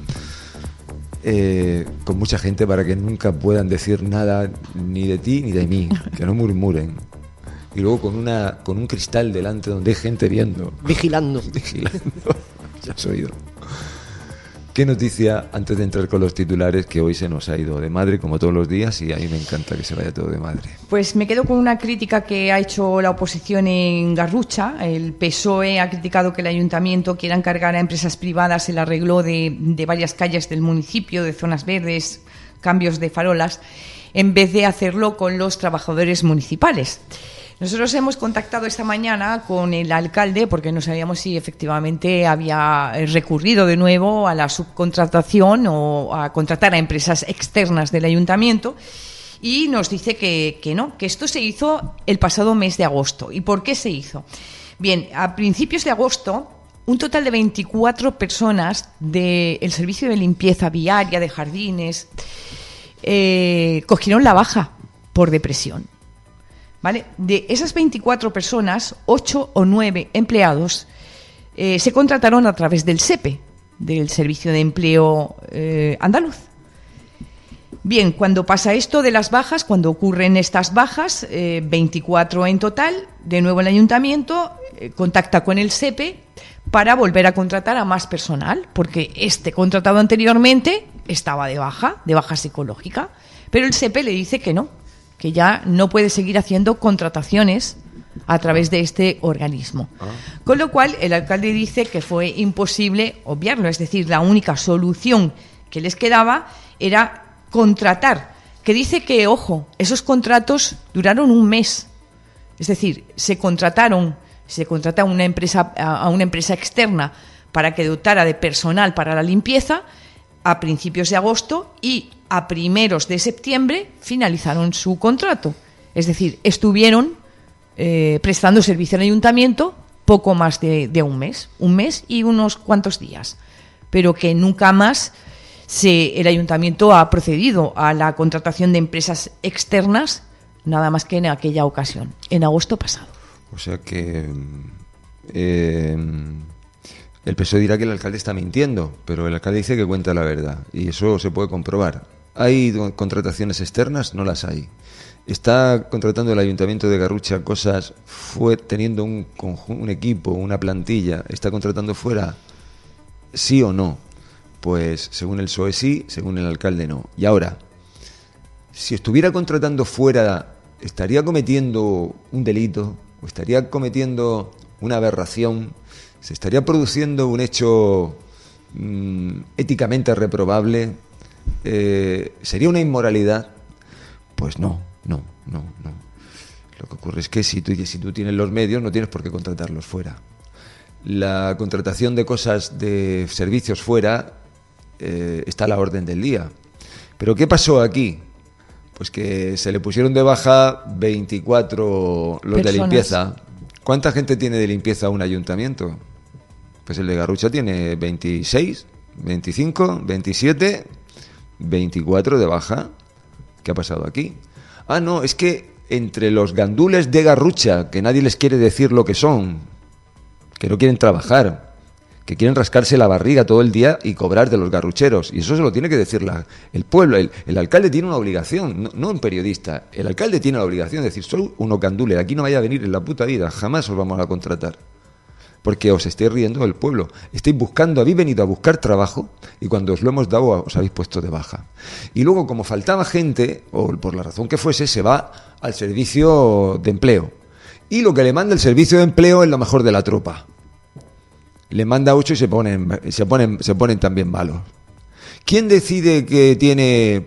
Eh, con mucha gente para que nunca puedan decir nada ni de ti ni de mí. Que no murmuren. Y luego con una con un cristal delante donde hay gente viendo. Vigilando. Vigilando. Ya has oído. ¿Qué noticia, antes de entrar con los titulares, que hoy se nos ha ido de madre como todos los días y a mí me encanta que se vaya todo de madre? Pues me quedo con una crítica que ha hecho la oposición en Garrucha. El P S O E ha criticado que el ayuntamiento quiera encargar a empresas privadas el arreglo de, de varias calles del municipio, de zonas verdes, cambios de farolas, en vez de hacerlo con los trabajadores municipales. Nosotros hemos contactado esta mañana con el alcalde porque no sabíamos si efectivamente había recurrido de nuevo a la subcontratación o a contratar a empresas externas del ayuntamiento y nos dice que, que no, que esto se hizo el pasado mes de agosto. ¿Y por qué se hizo? Bien, a principios de agosto, un total de veinticuatro personas del servicio de limpieza viaria, de jardines, eh, cogieron la baja por depresión. ¿Vale? De esas veinticuatro personas, ocho o nueve empleados eh, se contrataron a través del S E P E, del Servicio de Empleo eh, Andaluz. Bien, cuando pasa esto de las bajas, cuando ocurren estas bajas, eh, veinticuatro en total, de nuevo el ayuntamiento eh, contacta con el S E P E para volver a contratar a más personal, porque este contratado anteriormente estaba de baja, de baja psicológica, pero el S E P E le dice que no, que ya no puede seguir haciendo contrataciones a través de este organismo. Ah. Con lo cual, el alcalde dice que fue imposible obviarlo, es decir, la única solución que les quedaba era contratar, que dice que, ojo, esos contratos duraron un mes. Es decir, se contrataron, se contrata una empresa, a una empresa externa para que dotara de personal para la limpieza a principios de agosto y a primeros de septiembre finalizaron su contrato. Es decir, estuvieron eh, prestando servicio al ayuntamiento poco más de, de un mes, un mes y unos cuantos días, pero que nunca más se, el ayuntamiento ha procedido a la contratación de empresas externas, nada más que en aquella ocasión, en agosto pasado. O sea que eh, el P S O E dirá que el alcalde está mintiendo, pero el alcalde dice que cuenta la verdad y eso se puede comprobar. ¿Hay contrataciones externas? No las hay. ¿Está contratando el Ayuntamiento de Garrucha cosas, fue teniendo un, un equipo, una plantilla? ¿Está contratando fuera? ¿Sí o no? Pues según el P S O E sí, según el alcalde no. Y ahora, si estuviera contratando fuera, ¿estaría cometiendo un delito? ¿O estaría cometiendo una aberración? ¿Se estaría produciendo un hecho mmm, éticamente reprobable? Eh, ¿Sería una inmoralidad? Pues no. No, no, no. Lo que ocurre es que si tú, si tú tienes los medios, no tienes por qué contratarlos fuera. La contratación de cosas, de servicios fuera, eh, está a la orden del día. ¿Pero qué pasó aquí? Pues que se le pusieron de baja veinticuatro los Personas. de limpieza. ¿Cuánta gente tiene de limpieza un ayuntamiento? Pues el de Garrucha tiene veintiséis, veinticinco, veintisiete, veinticuatro de baja. ¿Qué ha pasado aquí? Ah, no, es que entre los gandules de Garrucha, que nadie les quiere decir lo que son, que no quieren trabajar, que quieren rascarse la barriga todo el día y cobrar de los garrucheros, y eso se lo tiene que decir la, el pueblo. El, el alcalde tiene una obligación, no, no un periodista, el alcalde tiene la obligación de decir, soy unos gandules, aquí no vaya a venir en la puta vida, jamás os vamos a contratar. Porque os estáis riendo del pueblo, estáis buscando, habéis venido a buscar trabajo y cuando os lo hemos dado os habéis puesto de baja. Y luego, como faltaba gente, o por la razón que fuese, se va al servicio de empleo. Y lo que le manda el servicio de empleo es lo mejor de la tropa. Le manda ocho y se ponen, se ponen, se ponen también malos. ¿Quién decide que tiene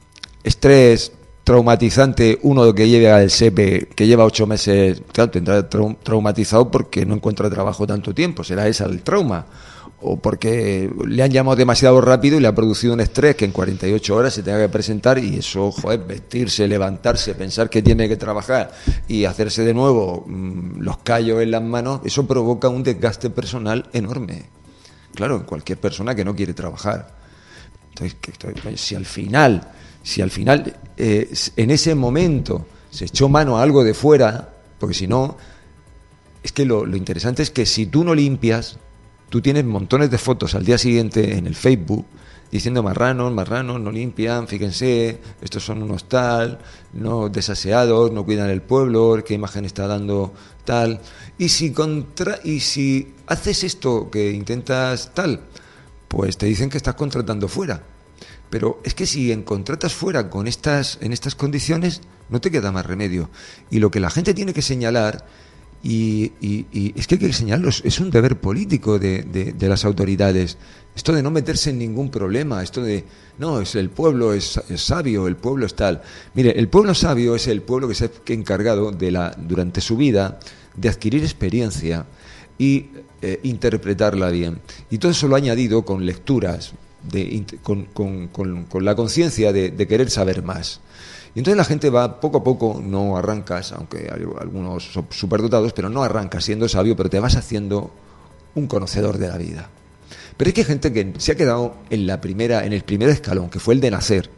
estrés traumatizante uno que lleva el S E P E, que lleva ocho meses? Claro, tendrá trau- traumatizado porque no encuentra trabajo tanto tiempo, será ese el trauma, o porque le han llamado demasiado rápido y le ha producido un estrés que en cuarenta y ocho horas se tenga que presentar, y eso, joder, vestirse, levantarse, pensar que tiene que trabajar y hacerse de nuevo mmm, los callos en las manos, eso provoca un desgaste personal enorme. Claro, en cualquier persona que no quiere trabajar. Entonces, que, si al final... Si al final, eh, en ese momento, se echó mano a algo de fuera, porque si no, es que lo, lo interesante es que si tú no limpias, tú tienes montones de fotos al día siguiente en el Facebook diciendo marranos, marranos, no limpian, fíjense, estos son unos tal, no desaseados, no cuidan el pueblo, qué imagen está dando tal. Y si, contra, y si haces esto que intentas tal, pues te dicen que estás contratando fuera. Pero es que si contratas fuera con estas, en estas condiciones, no te queda más remedio. Y lo que la gente tiene que señalar, y, y, y es que hay que señalarlo, es un deber político de, de, de las autoridades. Esto de no meterse en ningún problema, esto de, no, es el pueblo es, es sabio, el pueblo es tal. Mire, el pueblo sabio es el pueblo que se ha encargado de la, durante su vida de adquirir experiencia y eh, interpretarla bien. Y todo eso lo ha añadido con lecturas, De, con, con, con, con la conciencia de, de querer saber más. Y entonces la gente va poco a poco, no arrancas, aunque hay algunos superdotados, pero no arrancas siendo sabio, pero te vas haciendo un conocedor de la vida. Pero es que hay gente que se ha quedado en la primera, en el primer escalón, que fue el de nacer.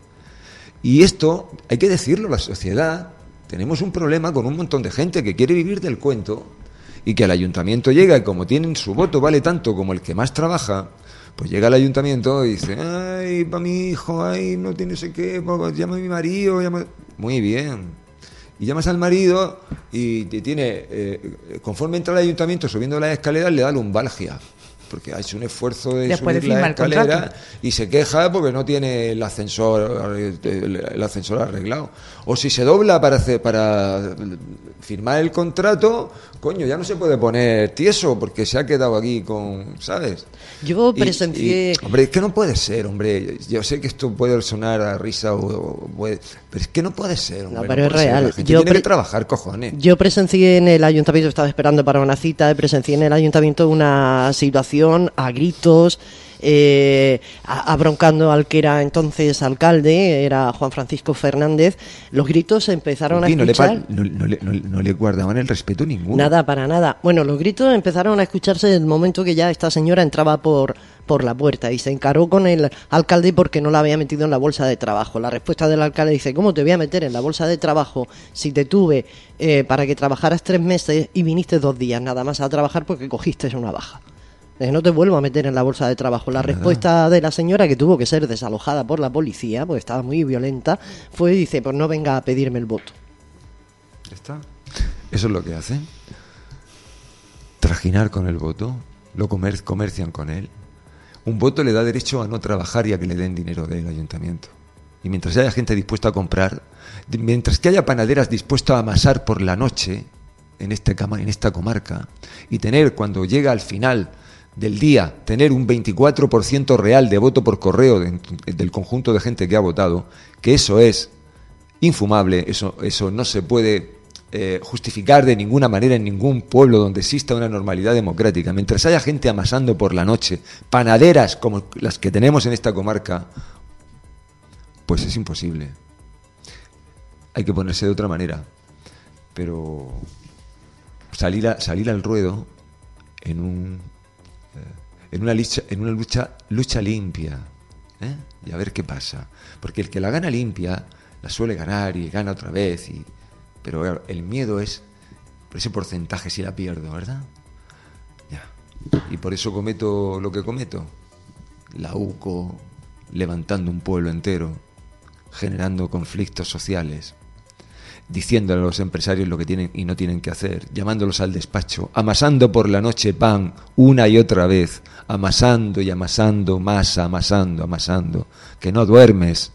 Y esto hay que decirlo, la sociedad, tenemos un problema con un montón de gente que quiere vivir del cuento y que al ayuntamiento llega y como tienen su voto vale tanto como el que más trabaja, pues llega al ayuntamiento y dice, ay, para mi hijo, ay, no tiene sé qué, pues llama a mi marido, llama... Muy bien. Y llamas al marido y te tiene, eh, conforme entra al ayuntamiento subiendo las escaleras, le da lumbalgia. porque ha hecho un esfuerzo de Después de subir la firmar el escalera contrato. y se queja porque no tiene el ascensor el ascensor arreglado. O si se dobla para hacer, para firmar el contrato, coño, ya no se puede poner tieso porque se ha quedado aquí con, ¿sabes? Yo Y- presencié... y, hombre, es que no puede ser, hombre. Yo sé que esto puede sonar a risa, o, o puede- pero es que no puede ser, hombre. No, pero es puede ser. real. La gente Yo tiene pre- que trabajar, cojones. Yo presencié en el ayuntamiento, estaba esperando para una cita, presencié en el ayuntamiento una situación a gritos, eh, a- abroncando al que era entonces alcalde, era Juan Francisco Fernández. Los gritos empezaron a Y no, le, escuchar... pa- no, no le, no, no le guardaban el respeto ninguno. Nada, para nada. Bueno, los gritos empezaron a escucharse en el momento que ya esta señora entraba por, por la puerta y se encaró con el alcalde porque no la había metido en la bolsa de trabajo. La respuesta del alcalde dice, ¿cómo te voy a meter en la bolsa de trabajo si te tuve eh, para que trabajaras tres meses y viniste dos días nada más a trabajar porque cogiste una baja? Eh, no te vuelvo a meter en la bolsa de trabajo. La respuesta de la señora, que tuvo que ser desalojada por la policía porque estaba muy violenta, fue, dice, pues no venga a pedirme el voto. Ya está. Eso es lo que hacen. Trajinar con el voto. Lo comer- comercian con él. Un voto le da derecho a no trabajar y a que le den dinero del ayuntamiento. Y mientras haya gente dispuesta a comprar, di- mientras que haya panaderas dispuestas a amasar por la noche en, este cama- en esta comarca, y tener, cuando llega al final del día, tener un veinticuatro por ciento real de voto por correo de- del conjunto de gente que ha votado, que eso es infumable, eso, eso no se puede eh, justificar de ninguna manera en ningún pueblo donde exista una normalidad democrática. Mientras haya gente amasando por la noche, panaderas como las que tenemos en esta comarca, pues es imposible. Hay que ponerse de otra manera. Pero salir, a, salir al ruedo en un eh, en una lucha, en una lucha, lucha limpia, ¿eh? Y a ver qué pasa. Porque el que la gana limpia la suele ganar y gana otra vez. Y, pero claro, el miedo es por ese porcentaje si la pierdo, ¿verdad? Ya. Y por eso cometo lo que cometo. La uco, levantando un pueblo entero, generando conflictos sociales, diciendo a los empresarios lo que tienen y no tienen que hacer, llamándolos al despacho, amasando por la noche pan una y otra vez, amasando y amasando, masa, amasando, amasando, que no duermes.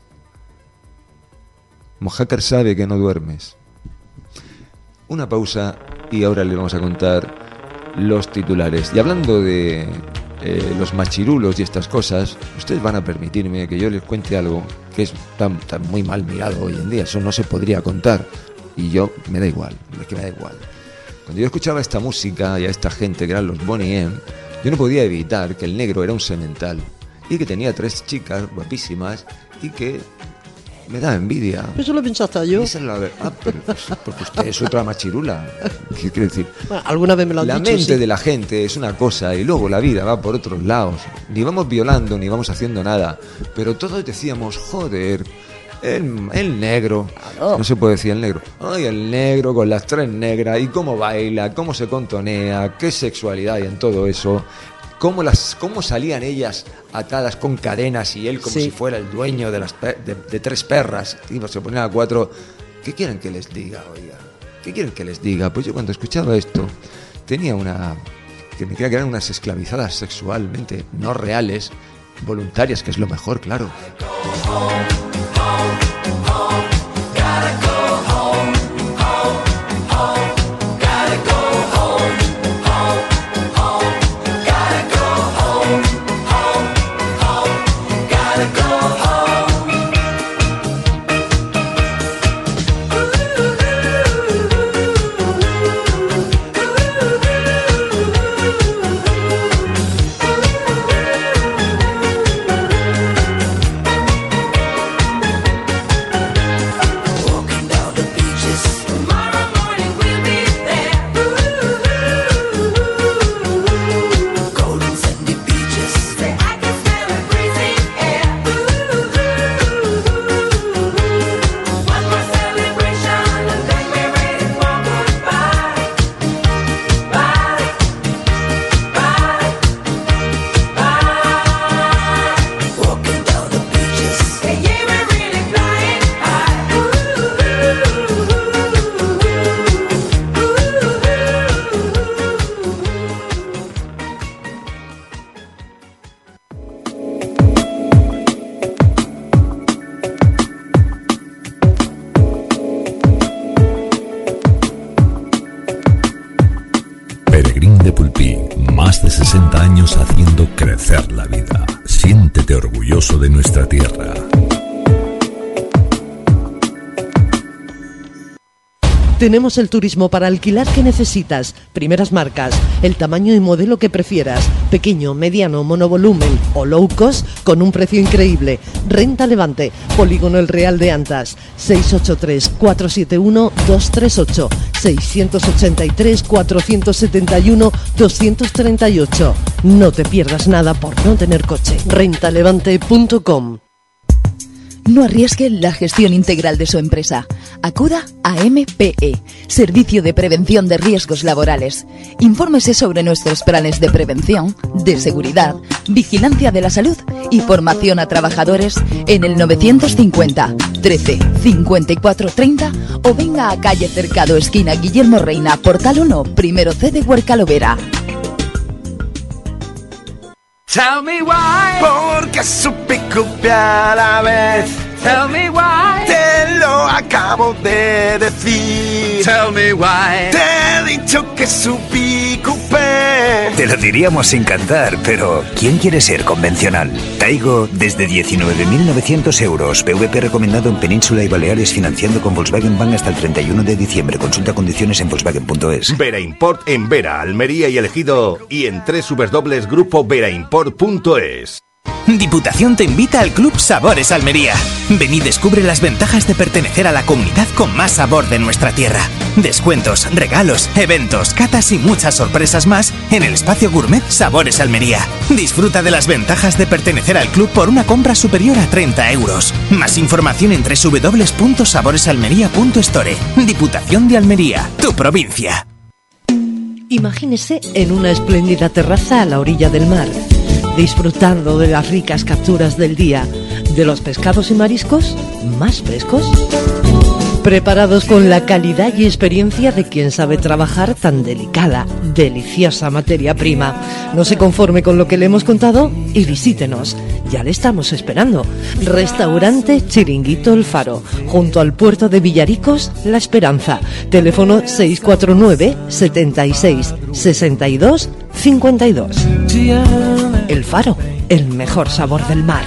Mojácar sabe que no duermes. Una pausa y ahora le vamos a contar los titulares. Y hablando de eh, los machirulos y estas cosas, ustedes van a permitirme que yo les cuente algo que es tan, tan muy mal mirado hoy en día. Eso no se podría contar. Y yo, me da igual, es que me da igual. Cuando yo escuchaba esta música y a esta gente que eran los Bonnie M, yo no podía evitar que el negro era un semental y que tenía tres chicas guapísimas y que me da envidia. Eso lo pensaste yo. Esa es la verdad. Ah, pero, pues, porque usted es otra machirula. ¿Qué quiere decir? Bueno, alguna vez me lo han La dicho, mente sí. de la gente es una cosa y luego la vida va por otros lados. Ni vamos violando ni vamos haciendo nada. Pero todos decíamos, joder, el, el negro. Claro. No se puede decir el negro. Ay, el negro con las tres negras. Y cómo baila, cómo se contonea, qué sexualidad hay en todo eso. Cómo, las, cómo salían ellas atadas con cadenas y él como Sí. si fuera el dueño de, las pe- de, de tres perras. Y se ponían a cuatro. ¿Qué quieren que les diga, oiga? ¿Qué quieren que les diga? Pues yo cuando escuchaba esto tenía una... que me creía que eran unas esclavizadas sexualmente, no reales, voluntarias, que es lo mejor, claro. orgulloso de nuestra tierra. Tenemos el turismo para alquilar que necesitas, primeras marcas, el tamaño y modelo que prefieras, pequeño, mediano, monovolumen o low cost con un precio increíble. Renta Levante, Polígono El Real de Antas, seis ocho tres, cuatro siete uno, dos tres ocho, seis ocho tres, cuatro siete uno, dos tres ocho. No te pierdas nada por no tener coche. renta levante punto com. No arriesgue la gestión integral de su empresa. Acuda a M P E, Servicio de Prevención de Riesgos Laborales. Infórmese sobre nuestros planes de prevención, de seguridad, vigilancia de la salud y formación a trabajadores en el novecientos cincuenta, trece, cincuenta y cuatro, treinta o venga a calle Cercado, esquina Guillermo Reina, Portal uno, primero C de Huercalovera. Tell me why, porque supe copiar a la vez. Tell me why, te lo acabo de decir. Tell me why, te he dicho que supí copiar. Te lo diríamos sin cantar, pero ¿quién quiere ser convencional? Taigo desde diecinueve mil novecientos euros. P V P recomendado en Península y Baleares, financiando con Volkswagen Bank hasta el treinta y uno de diciembre. Consulta condiciones en Volkswagen punto es. Vera Import en Vera, Almería y El Ejido y en doble u doble u doble u punto grupo vera import punto es. Diputación te invita al Club Sabores Almería. Ven y descubre las ventajas de pertenecer a la comunidad con más sabor de nuestra tierra. Descuentos, regalos, eventos, catas y muchas sorpresas más en el espacio gourmet Sabores Almería. Disfruta de las ventajas de pertenecer al club por una compra superior a treinta euros. Más información en doble u doble u doble u punto sabores almería punto store. Diputación de Almería, tu provincia. Imagínese en una espléndida terraza a la orilla del mar, disfrutando de las ricas capturas del día, de los pescados y mariscos más frescos, preparados con la calidad y experiencia de quien sabe trabajar tan delicada, deliciosa materia prima. No se conforme con lo que le hemos contado y visítenos. Ya le estamos esperando. Restaurante Chiringuito El Faro, junto al puerto de Villaricos, La Esperanza. Teléfono seis cuatro nueve, setenta y seis, sesenta y dos, cincuenta y dos. El Faro, el mejor sabor del mar.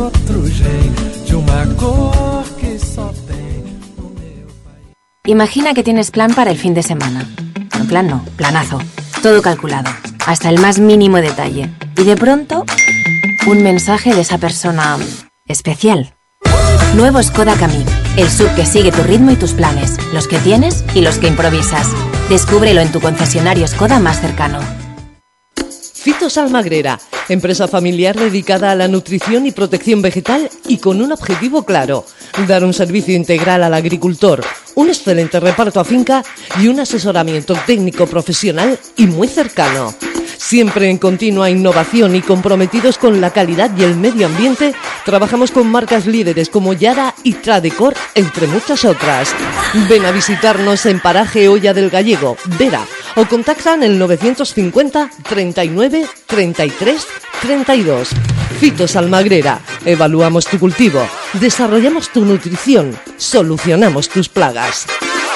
Imagina que tienes plan para el fin de semana. No, plan no, planazo. Todo calculado, hasta el más mínimo detalle. Y de pronto, un mensaje de esa persona especial. Nuevo Skoda Kamiq, el S U V que sigue tu ritmo y tus planes, los que tienes y los que improvisas. Descúbrelo en tu concesionario Skoda más cercano. Fitos Almagrera, empresa familiar dedicada a la nutrición y protección vegetal y con un objetivo claro: dar un servicio integral al agricultor, un excelente reparto a finca y un asesoramiento técnico profesional y muy cercano. Siempre en continua innovación y comprometidos con la calidad y el medio ambiente, trabajamos con marcas líderes como Yara y Tradecor, entre muchas otras. Ven a visitarnos en Paraje Olla del Gallego, Vera, o contactan el novecientos cincuenta, treinta y nueve, treinta y tres, treinta y dos. Fitos Almagrera, evaluamos tu cultivo, desarrollamos tu nutrición, solucionamos tus plagas.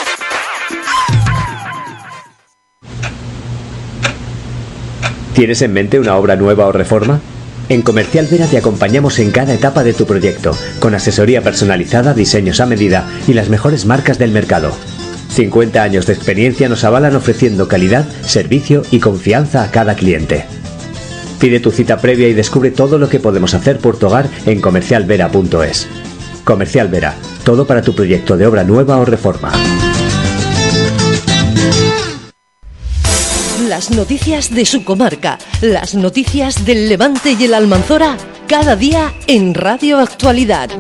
¿Tienes en mente una obra nueva o reforma? En Comercial Vera te acompañamos en cada etapa de tu proyecto, con asesoría personalizada, diseños a medida y las mejores marcas del mercado. cincuenta años de experiencia nos avalan ofreciendo calidad, servicio y confianza a cada cliente. Pide tu cita previa y descubre todo lo que podemos hacer por tu hogar en comercial vera punto es. Comercial Vera, todo para tu proyecto de obra nueva o reforma. Las noticias de su comarca, las noticias del Levante y el Almanzora, cada día en Radio Actualidad.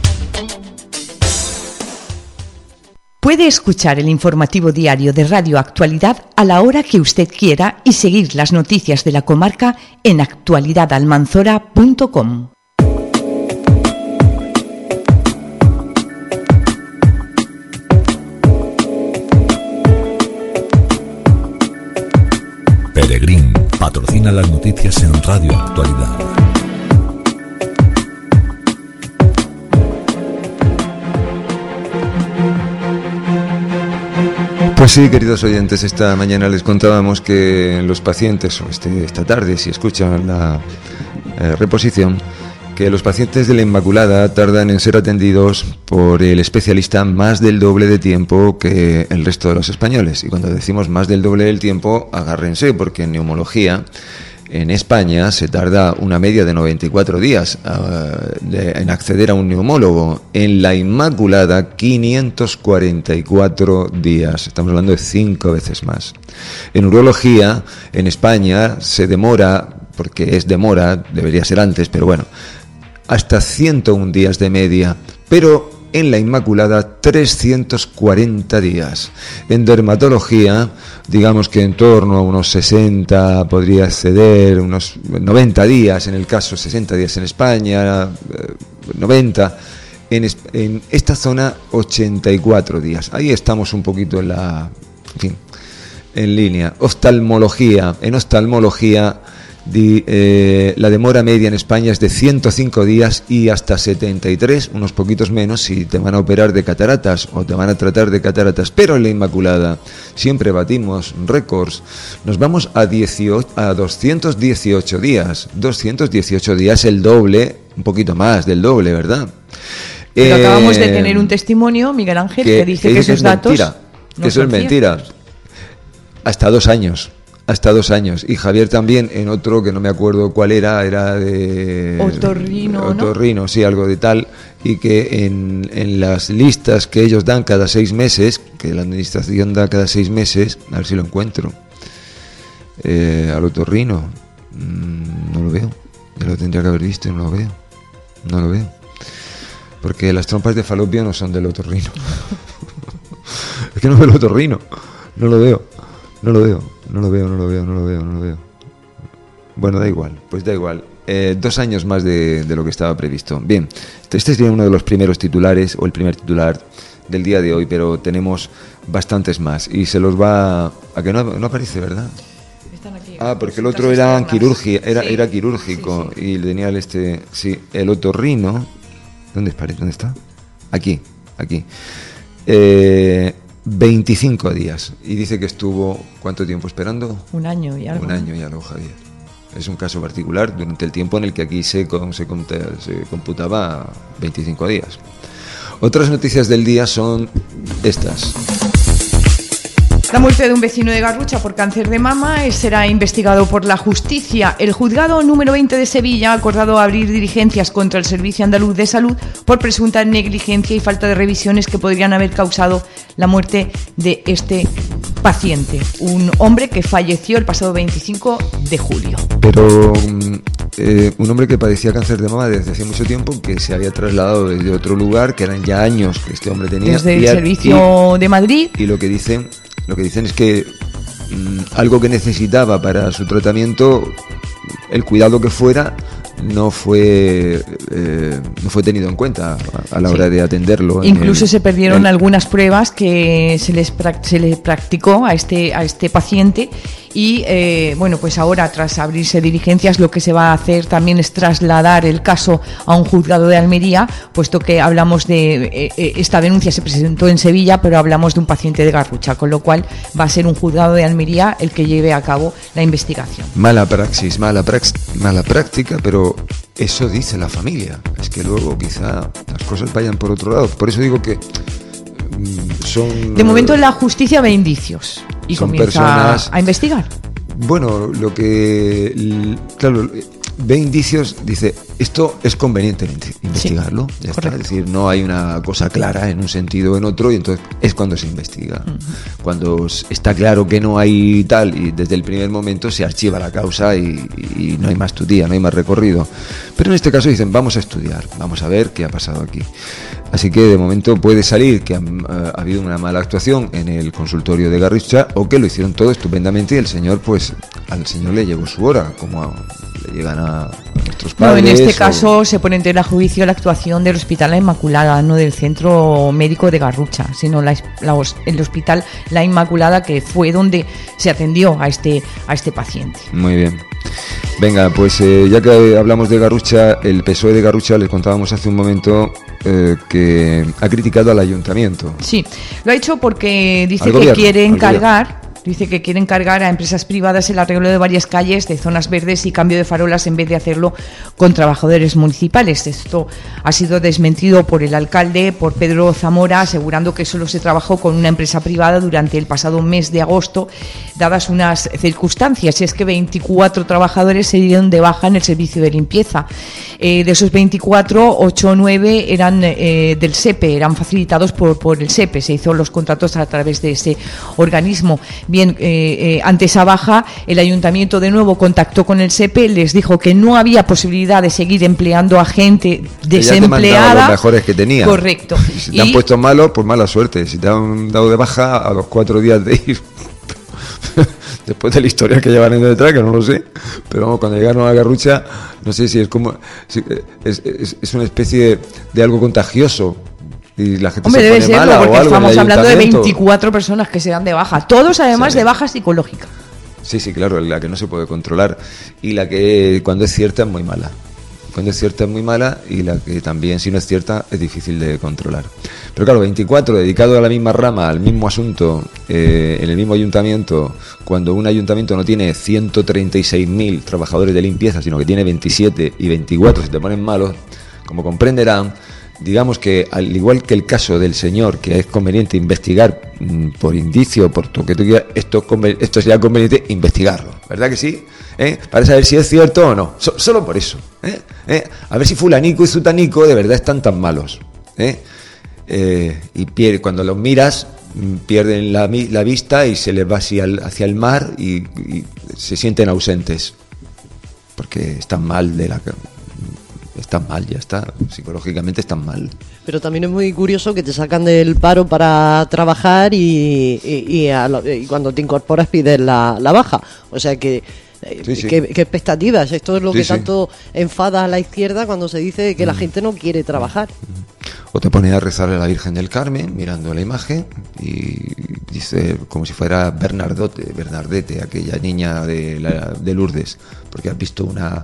Puede escuchar el informativo diario de Radio Actualidad a la hora que usted quiera y seguir las noticias de la comarca en actualidad almanzora punto com. Peregrín patrocina las noticias en Radio Actualidad. Pues sí, queridos oyentes, esta mañana les contábamos que los pacientes, o este, esta tarde, si escuchan la eh, reposición, que los pacientes de la Inmaculada tardan en ser atendidos por el especialista más del doble de tiempo que el resto de los españoles. Y cuando decimos más del doble del tiempo, agárrense, porque en neumología en España se tarda una media de noventa y cuatro días uh, de, en acceder a un neumólogo. En la Inmaculada, quinientos cuarenta y cuatro días. Estamos hablando de cinco veces más. En urología, en España, se demora, porque es demora, debería ser antes, pero bueno, hasta ciento uno días de media. Pero en la Inmaculada, trescientos cuarenta días. En dermatología, digamos que en torno a unos sesenta podría exceder, unos noventa días en el caso, sesenta días en España, noventa. En, en esta zona, ochenta y cuatro días. Ahí estamos un poquito en la, en fin, en línea. Oftalmología. En oftalmología, Di, eh, la demora media en España es de ciento cinco días y hasta setenta y tres, unos poquitos menos si te van a operar de cataratas o te van a tratar de cataratas. Pero en la Inmaculada siempre batimos récords. Nos vamos a, dieciocho, a doscientos dieciocho días. doscientos dieciocho días, el doble, un poquito más del doble, ¿verdad? Pero eh, acabamos de tener un testimonio, Miguel Ángel, que, que dice que, que esos es datos mentira, no que eso es mentira. Ciertos. Hasta dos años. Hasta dos años. Y Javier también en otro que no me acuerdo cuál era, era de... Otorrino, Otorrino, ¿no? Sí, algo de tal. Y que en, en las listas que ellos dan cada seis meses, que la administración da cada seis meses, a ver si lo encuentro, eh, al Otorrino, mmm, no lo veo. Ya lo tendría que haber visto y no lo veo. No lo veo. Porque las trompas de falopio no son del Otorrino. Es que no veo el Otorrino. No lo veo. No lo veo. No lo veo, no lo veo, no lo veo, no lo veo. Bueno, da igual, pues da igual. Eh, dos años más de, de lo que estaba previsto. Bien, este sería uno de los primeros titulares, o el primer titular del día de hoy, pero tenemos bastantes más. Y se los va... ¿A que no, no aparece, verdad? Están aquí. Ah, porque el otro era, quirurgia, era, sí. era quirúrgico, sí, sí. Y tenía el este... Sí, el otorrino... ¿Dónde, ¿Dónde está? Aquí, aquí. Eh... veinticinco días. Y dice que estuvo, ¿cuánto tiempo esperando? Un año y algo. Un año y algo, Javier. Es un caso particular durante el tiempo en el que aquí se, se, se computaba veinticinco días. Otras noticias del día son estas. La muerte de un vecino de Garrucha por cáncer de mama será investigado por la justicia. El juzgado número veinte de Sevilla ha acordado abrir diligencias contra el Servicio Andaluz de Salud por presunta negligencia y falta de revisiones que podrían haber causado la muerte de este paciente, un hombre que falleció el pasado veinticinco de julio. Pero eh, un hombre que padecía cáncer de mama desde hace mucho tiempo, que se había trasladado desde otro lugar, que eran ya años que este hombre tenía. Desde el y, servicio y, de Madrid. Y lo que dicen... Lo que dicen es que mmm, algo que necesitaba para su tratamiento, el cuidado que fuera, no fue eh, no fue tenido en cuenta a, a la hora sí. de atenderlo. Incluso el, se perdieron el... algunas pruebas que se les se le practicó a este a este paciente y eh, bueno, pues ahora tras abrirse diligencias lo que se va a hacer también es trasladar el caso a un juzgado de Almería, puesto que hablamos de eh, eh, esta denuncia se presentó en Sevilla, pero hablamos de un paciente de Garrucha, con lo cual va a ser un juzgado de Almería el que lleve a cabo la investigación. Mala praxis, mala prax, mala práctica, pero eso dice la familia. Es que luego quizá las cosas vayan por otro lado. Por eso digo que mmm, son... De momento la justicia ve indicios y comienza personas, a investigar. Bueno, lo que... Claro, ve indicios, dice, esto es conveniente investigarlo, sí, ya está. Es decir, no hay una cosa clara en un sentido o en otro, y entonces es cuando se investiga. Uh-huh. Cuando está claro que no hay tal, y desde el primer momento se archiva la causa y, y no hay más tutía, no hay más recorrido. Pero en este caso dicen, vamos a estudiar, vamos a ver qué ha pasado aquí. Así que de momento puede salir que ha, ha habido una mala actuación en el consultorio de Garrucha, o que lo hicieron todo estupendamente y el señor, pues, al señor le llegó su hora, como a, le llegan a, a nuestros padres. No, en este o... caso se pone en tela de juicio la actuación del Hospital La Inmaculada, no del Centro Médico de Garrucha, sino la, la, el Hospital La Inmaculada, que fue donde se atendió a este, a este paciente. Muy bien. Venga, pues eh, ya que hablamos de Garrucha, el P S O E de Garrucha, les contábamos hace un momento eh, que ha criticado al ayuntamiento. Sí, lo ha hecho porque dice al que gobierno, quiere encargar Dice que quiere encargar a empresas privadas el arreglo de varias calles, de zonas verdes y cambio de farolas en vez de hacerlo con trabajadores municipales. Esto ha sido desmentido por el alcalde, por Pedro Zamora, asegurando que solo se trabajó con una empresa privada durante el pasado mes de agosto, dadas unas circunstancias. Y es que veinticuatro trabajadores se dieron de baja en el servicio de limpieza. Eh, de esos veinticuatro, ocho o nueve eran eh, del SEPE, eran facilitados por, por el SEPE. Se hizo los contratos a través de ese organismo. Bien, eh, eh, ante esa baja, el ayuntamiento de nuevo contactó con el SEPE, les dijo que no había posibilidad de seguir empleando a gente desempleada. Los mejores que tenía. Correcto. Si te y... han puesto malos, pues mala suerte. Si te han dado de baja a los cuatro días de ir, después de la historia que llevan detrás, que no lo sé, pero vamos, cuando llegaron a la Garrucha, no sé si es como si, es, es, es una especie de, de algo contagioso. Y la gente Hombre, se debe pone serlo, mala porque o algo estamos en el hablando de ayuntamiento. veinticuatro personas que se dan de baja, todos además Sí. de baja psicológica. Sí, sí, claro, la que no se puede controlar y la que cuando es cierta es muy mala. Cuando es cierta es muy mala y la que también, si no es cierta, es difícil de controlar. Pero claro, veinticuatro dedicados a la misma rama, al mismo asunto, eh, en el mismo ayuntamiento, cuando un ayuntamiento no tiene ciento treinta y seis mil trabajadores de limpieza, sino que tiene veintisiete y veinticuatro se te ponen malos, como comprenderán, digamos que al igual que el caso del señor, que es conveniente investigar mmm, por indicio, por lo que tú quieras, esto, esto sería conveniente investigarlo, ¿verdad que sí? ¿Eh? Para saber si es cierto o no, so, solo por eso, ¿eh? ¿Eh? A ver si fulanico y zutanico de verdad están tan malos, ¿eh? Eh, y pierde, cuando los miras pierden la, la vista y se les va hacia el, hacia el mar y, y se sienten ausentes porque están mal de la están mal, ya está, psicológicamente están mal. Pero también es muy curioso que te sacan del paro para trabajar y, y, y, a lo, y cuando te incorporas pides la, la baja, o sea que Sí, sí. ¿Qué, ¿Qué expectativas? Esto es lo sí, que tanto sí. enfada a la izquierda cuando se dice que mm. la gente no quiere trabajar. O te pones a rezar a la Virgen del Carmen mirando la imagen y dice como si fuera Bernardote, Bernardete, aquella niña de, la, de Lourdes, porque has visto una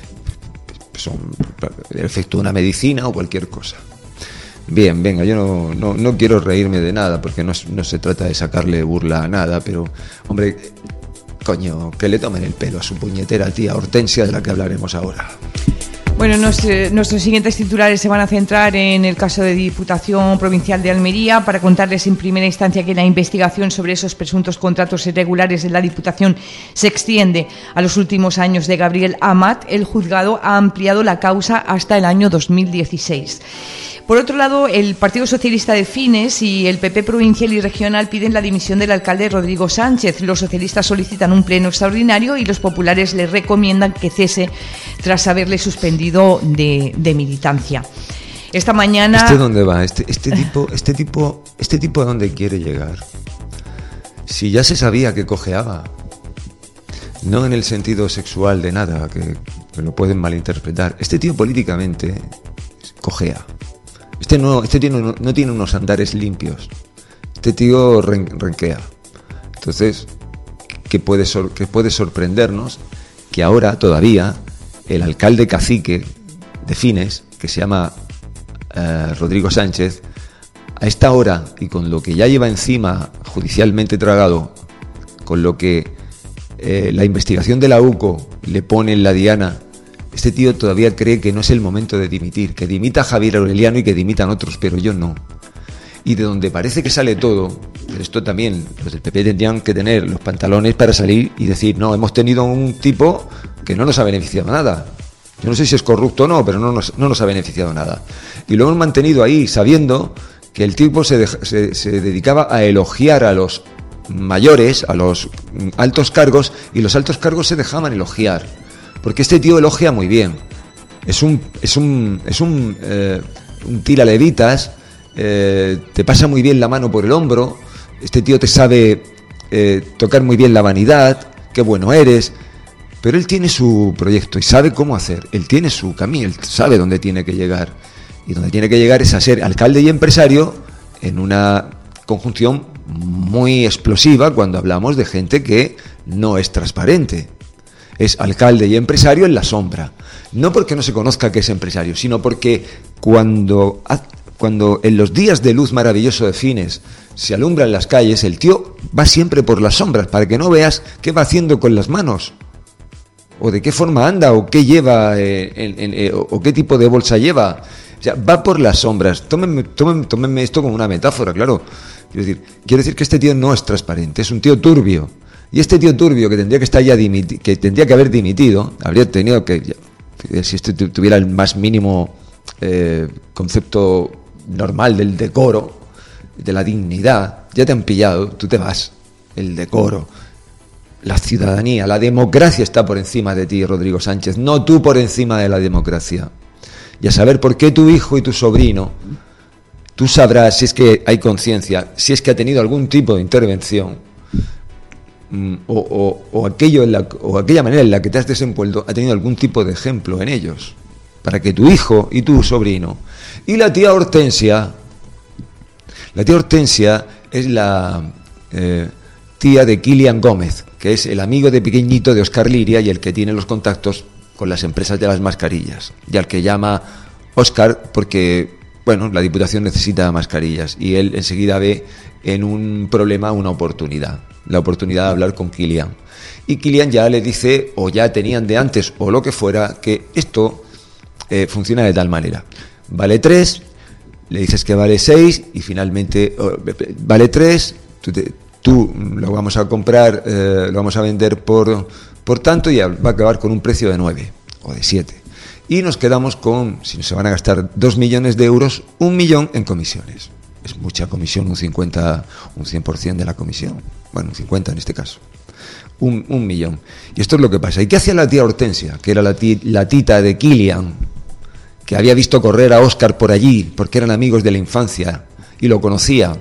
son, el efecto de una medicina o cualquier cosa. Bien, venga, yo no, no, no quiero reírme de nada porque no, no se trata de sacarle burla a nada, pero hombre, coño, que le tomen el pelo a su puñetera tía Hortensia, de la que hablaremos ahora. Bueno, nos, eh, nuestros siguientes titulares se van a centrar en el caso de Diputación Provincial de Almería para contarles en primera instancia que la investigación sobre esos presuntos contratos irregulares de la Diputación se extiende a los últimos años de Gabriel Amat. El juzgado ha ampliado la causa hasta el año dos mil dieciséis. Por otro lado, el Partido Socialista de Fines y el P P provincial y regional piden la dimisión del alcalde Rodrigo Sánchez. Los socialistas solicitan un pleno extraordinario y los populares le recomiendan que cese tras haberle suspendido de, de militancia. Esta mañana... ¿Este dónde va? Este, este tipo, este tipo, este tipo ¿a dónde quiere llegar? Si ya se sabía que cojeaba. No en el sentido sexual de nada, que, que lo pueden malinterpretar. Este tío políticamente cojea. Este no, este tío no, no tiene unos andares limpios. Este tío ren, renquea. Entonces, ¿qué puede, sor, qué puede sorprendernos? Que ahora todavía el alcalde cacique de Fines, que se llama eh, Rodrigo Sánchez, a esta hora y con lo que ya lleva encima judicialmente tragado, con lo que eh, la investigación de la U C O le pone en la diana, este tío todavía cree que no es el momento de dimitir, que dimita a Javier Aureliano y que dimitan otros, pero yo no. Y de donde parece que sale todo, pero esto también, los del P P tendrían que tener los pantalones para salir y decir, no, hemos tenido un tipo que no nos ha beneficiado nada. Yo no sé si es corrupto o no, pero no nos, no nos ha beneficiado nada. Y lo hemos mantenido ahí sabiendo que el tipo se, de, se, se dedicaba a elogiar a los mayores, a los altos cargos, y los altos cargos se dejaban elogiar. Porque este tío elogia muy bien. Es un es un es un, eh, un tira levitas, eh, te pasa muy bien la mano por el hombro. Este tío te sabe eh, tocar muy bien la vanidad, qué bueno eres. Pero él tiene su proyecto y sabe cómo hacer. Él tiene su camino, él sabe dónde tiene que llegar. Y donde tiene que llegar es a ser alcalde y empresario en una conjunción muy explosiva cuando hablamos de gente que no es transparente. Es alcalde y empresario en la sombra. No porque no se conozca que es empresario, sino porque cuando, cuando en los días de luz maravilloso de Fines se alumbran las calles, el tío va siempre por las sombras para que no veas qué va haciendo con las manos, o de qué forma anda, o qué lleva, eh, en, en, eh, o qué tipo de bolsa lleva. O sea, va por las sombras. Tómenme, tómenme, tómenme esto como una metáfora, claro. Quiero decir, quiero decir que este tío no es transparente, es un tío turbio. Y este tío turbio que tendría que estar ya dimiti- que tendría que haber dimitido, habría tenido que, ya, si este tuviera el más mínimo eh, concepto normal del decoro, de la dignidad, ya te han pillado, tú te vas. El decoro, la ciudadanía, la democracia está por encima de ti, Rodrigo Sánchez, no tú por encima de la democracia. Y a saber por qué tu hijo y tu sobrino, tú sabrás si es que hay conciencia, si es que ha tenido algún tipo de intervención, mm, o, o, o, aquello en la, o aquella manera en la que te has desenvuelto ha tenido algún tipo de ejemplo en ellos, para que tu hijo y tu sobrino y la tía Hortensia, la tía Hortensia es la eh, tía de Kilian Gómez, que es el amigo de pequeñito de Óscar Liria y el que tiene los contactos con las empresas de las mascarillas, y al que llama Óscar porque, bueno, la Diputación necesita mascarillas y él enseguida ve en un problema una oportunidad, la oportunidad de hablar con Kilian. Y Kilian ya le dice, o ya tenían de antes, o lo que fuera, que esto eh, funciona de tal manera. Vale tres, le dices que vale seis y finalmente oh, vale tres, tú, te, tú lo vamos a comprar, eh, lo vamos a vender por, por tanto y va a acabar con un precio de nueve o de siete. Y nos quedamos con, si se van a gastar dos millones de euros, un millón en comisiones. Es mucha comisión, un cincuenta, un cien por ciento de la comisión. Bueno, un cincuenta en este caso. Un, un millón. Y esto es lo que pasa. ¿Y qué hacía la tía Hortensia, que era la, tí, la tita de Kilian, que había visto correr a Óscar por allí, porque eran amigos de la infancia y lo conocía?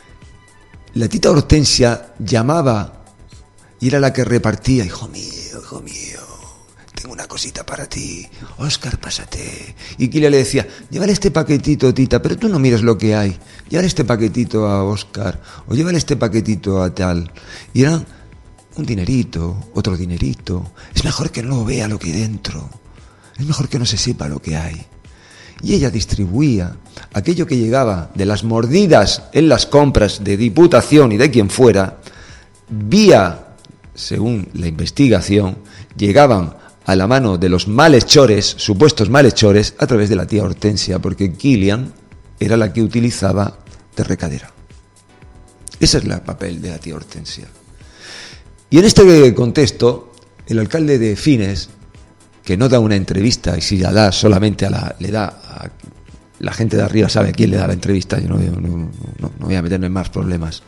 La tita Hortensia llamaba y era la que repartía. Hijo mío, hijo mío, tengo una cosita para ti. Óscar, pásate. Y Kilian le decía, llévale este paquetito, tita, pero tú no miras lo que hay. Llévale este paquetito a Óscar, o llévale este paquetito a tal. Y era un dinerito, otro dinerito. Es mejor que no vea lo que hay dentro. Es mejor que no se sepa lo que hay. Y ella distribuía aquello que llegaba de las mordidas en las compras de Diputación y de quien fuera, vía, según la investigación, llegaban a la mano de los malhechores, supuestos malhechores, a través de la tía Hortensia, porque Kilian era la que utilizaba de recadera. Ese es el papel de la tía Hortensia. Y en este contexto, el alcalde de Fines, que no da una entrevista, y si la da solamente a la, le da a la gente de arriba, sabe a quién le da la entrevista, yo no, no, no, no voy a meterme en más problemas.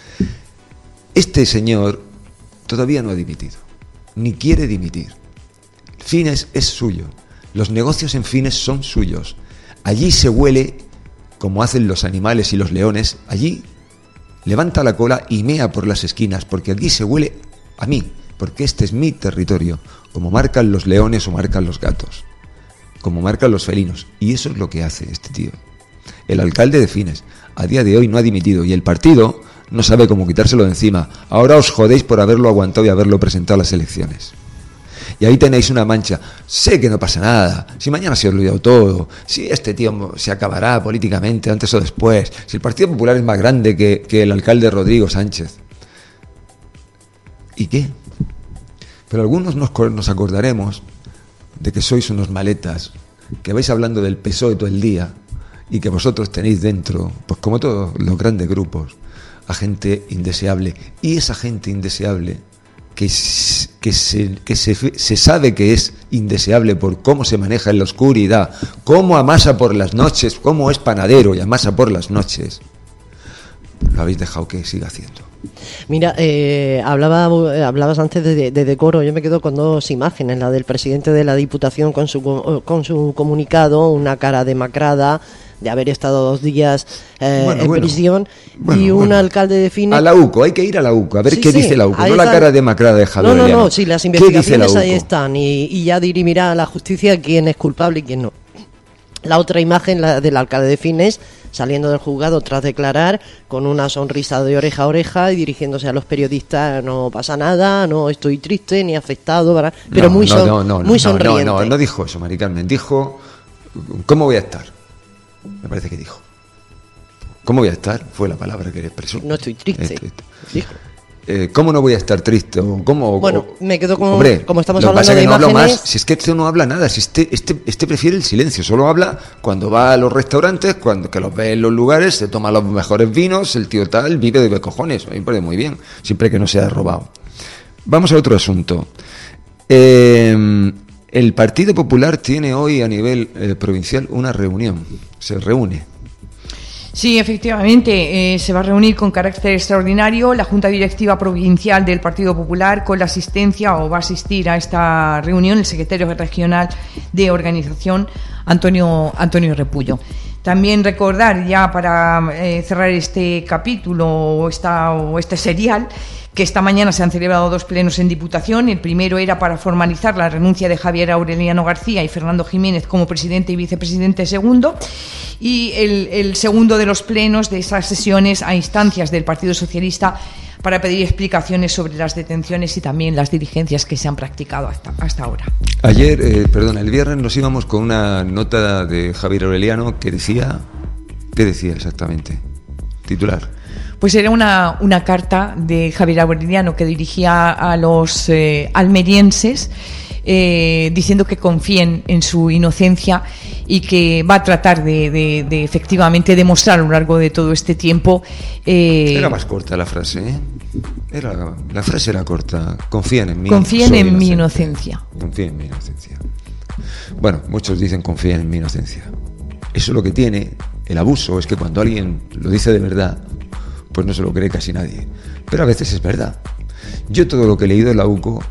Este señor todavía no ha dimitido, ni quiere dimitir. Fines es suyo, los negocios en Fines son suyos. Allí se huele, como hacen los animales y los leones, allí levanta la cola y mea por las esquinas, porque allí se huele a mí, porque este es mi territorio, como marcan los leones o marcan los gatos, como marcan los felinos. Y eso es lo que hace este tío. El alcalde de Fines a día de hoy no ha dimitido y el partido no sabe cómo quitárselo de encima. Ahora os jodéis por haberlo aguantado y haberlo presentado a las elecciones. Y ahí tenéis una mancha. Sé que no pasa nada, si mañana se ha olvidado todo, si este tío se acabará políticamente antes o después, si el Partido Popular es más grande que, que el alcalde Rodrigo Sánchez. ¿Y qué? Pero algunos nos, nos acordaremos de que sois unos maletas, que vais hablando del P S O E todo el día y que vosotros tenéis dentro, pues como todos los grandes grupos, a gente indeseable. Y esa gente indeseable, que, que, se, que se, se sabe que es indeseable por cómo se maneja en la oscuridad, cómo amasa por las noches, cómo es panadero y amasa por las noches, lo habéis dejado que siga haciendo. Mira, eh, hablaba, hablabas antes de, de decoro. Yo me quedo con dos imágenes, la del presidente de la Diputación con su, con su comunicado, una cara demacrada de haber estado dos días eh, bueno, en bueno, prisión bueno, y un bueno. alcalde de Fines. A la U C O, hay que ir a la U C O, a ver sí, qué sí, dice la U C O, no está. La cara demacrada de Javier. No, no, no, sí, las investigaciones ahí están y, y ya dirimirá a la justicia quién es culpable y quién no. La otra imagen, la del alcalde de Fines, saliendo del juzgado tras declarar, con una sonrisa de oreja a oreja y dirigiéndose a los periodistas, no pasa nada, no estoy triste ni afectado, ¿verdad? Pero no, muy, no, son, no, no, muy no, sonriente. No, no, no dijo eso, Mari Carmen, dijo, ¿cómo voy a estar? Me parece que dijo. ¿Cómo voy a estar? Fue la palabra que expresó. No estoy triste, Este, dijo. Eh, ¿Cómo no voy a estar triste? ¿O ¿Cómo, Bueno, me quedo con, hombre, como estamos lo que hablando pasa es de que no hablo imágenes. más. Si es que este no habla nada, si este, este, este prefiere el silencio, solo habla cuando va a los restaurantes, cuando que los ve en los lugares, se toma los mejores vinos, el tío tal, vive de cojones. A mí me parece muy bien, siempre que no sea robado. Vamos a otro asunto. Eh, el Partido Popular tiene hoy a nivel eh, provincial una reunión, se reúne. Sí, efectivamente, eh, se va a reunir con carácter extraordinario la Junta Directiva Provincial del Partido Popular con la asistencia, o va a asistir a esta reunión, el secretario regional de organización, Antonio, Antonio Repullo. También recordar, ya para eh, cerrar este capítulo o, esta, o este serial, que esta mañana se han celebrado dos plenos en Diputación. El primero era para formalizar la renuncia de Javier Aureliano García y Fernando Jiménez como presidente y vicepresidente segundo, y el, el segundo de los plenos de esas sesiones a instancias del Partido Socialista para pedir explicaciones sobre las detenciones y también las diligencias que se han practicado hasta, hasta ahora. Ayer, eh, perdón, el viernes nos íbamos con una nota de Javier Aureliano que decía, ¿qué decía exactamente? Titular. Pues era una, una carta de Javier Aureliano que dirigía a los eh, almerienses, eh, diciendo que confíen en su inocencia y que va a tratar de, de, de efectivamente demostrar a lo largo de todo este tiempo. Eh, Era más corta la frase, ¿eh? Era, la frase era corta. Confíen en mí. Confíen en mi inocencia. Confíen en mi inocencia. Bueno, muchos dicen confíen en mi inocencia. Eso es lo que tiene el abuso, es que cuando alguien lo dice de verdad, pues no se lo cree casi nadie. Pero a veces es verdad. Yo todo lo que he leído de la U C O,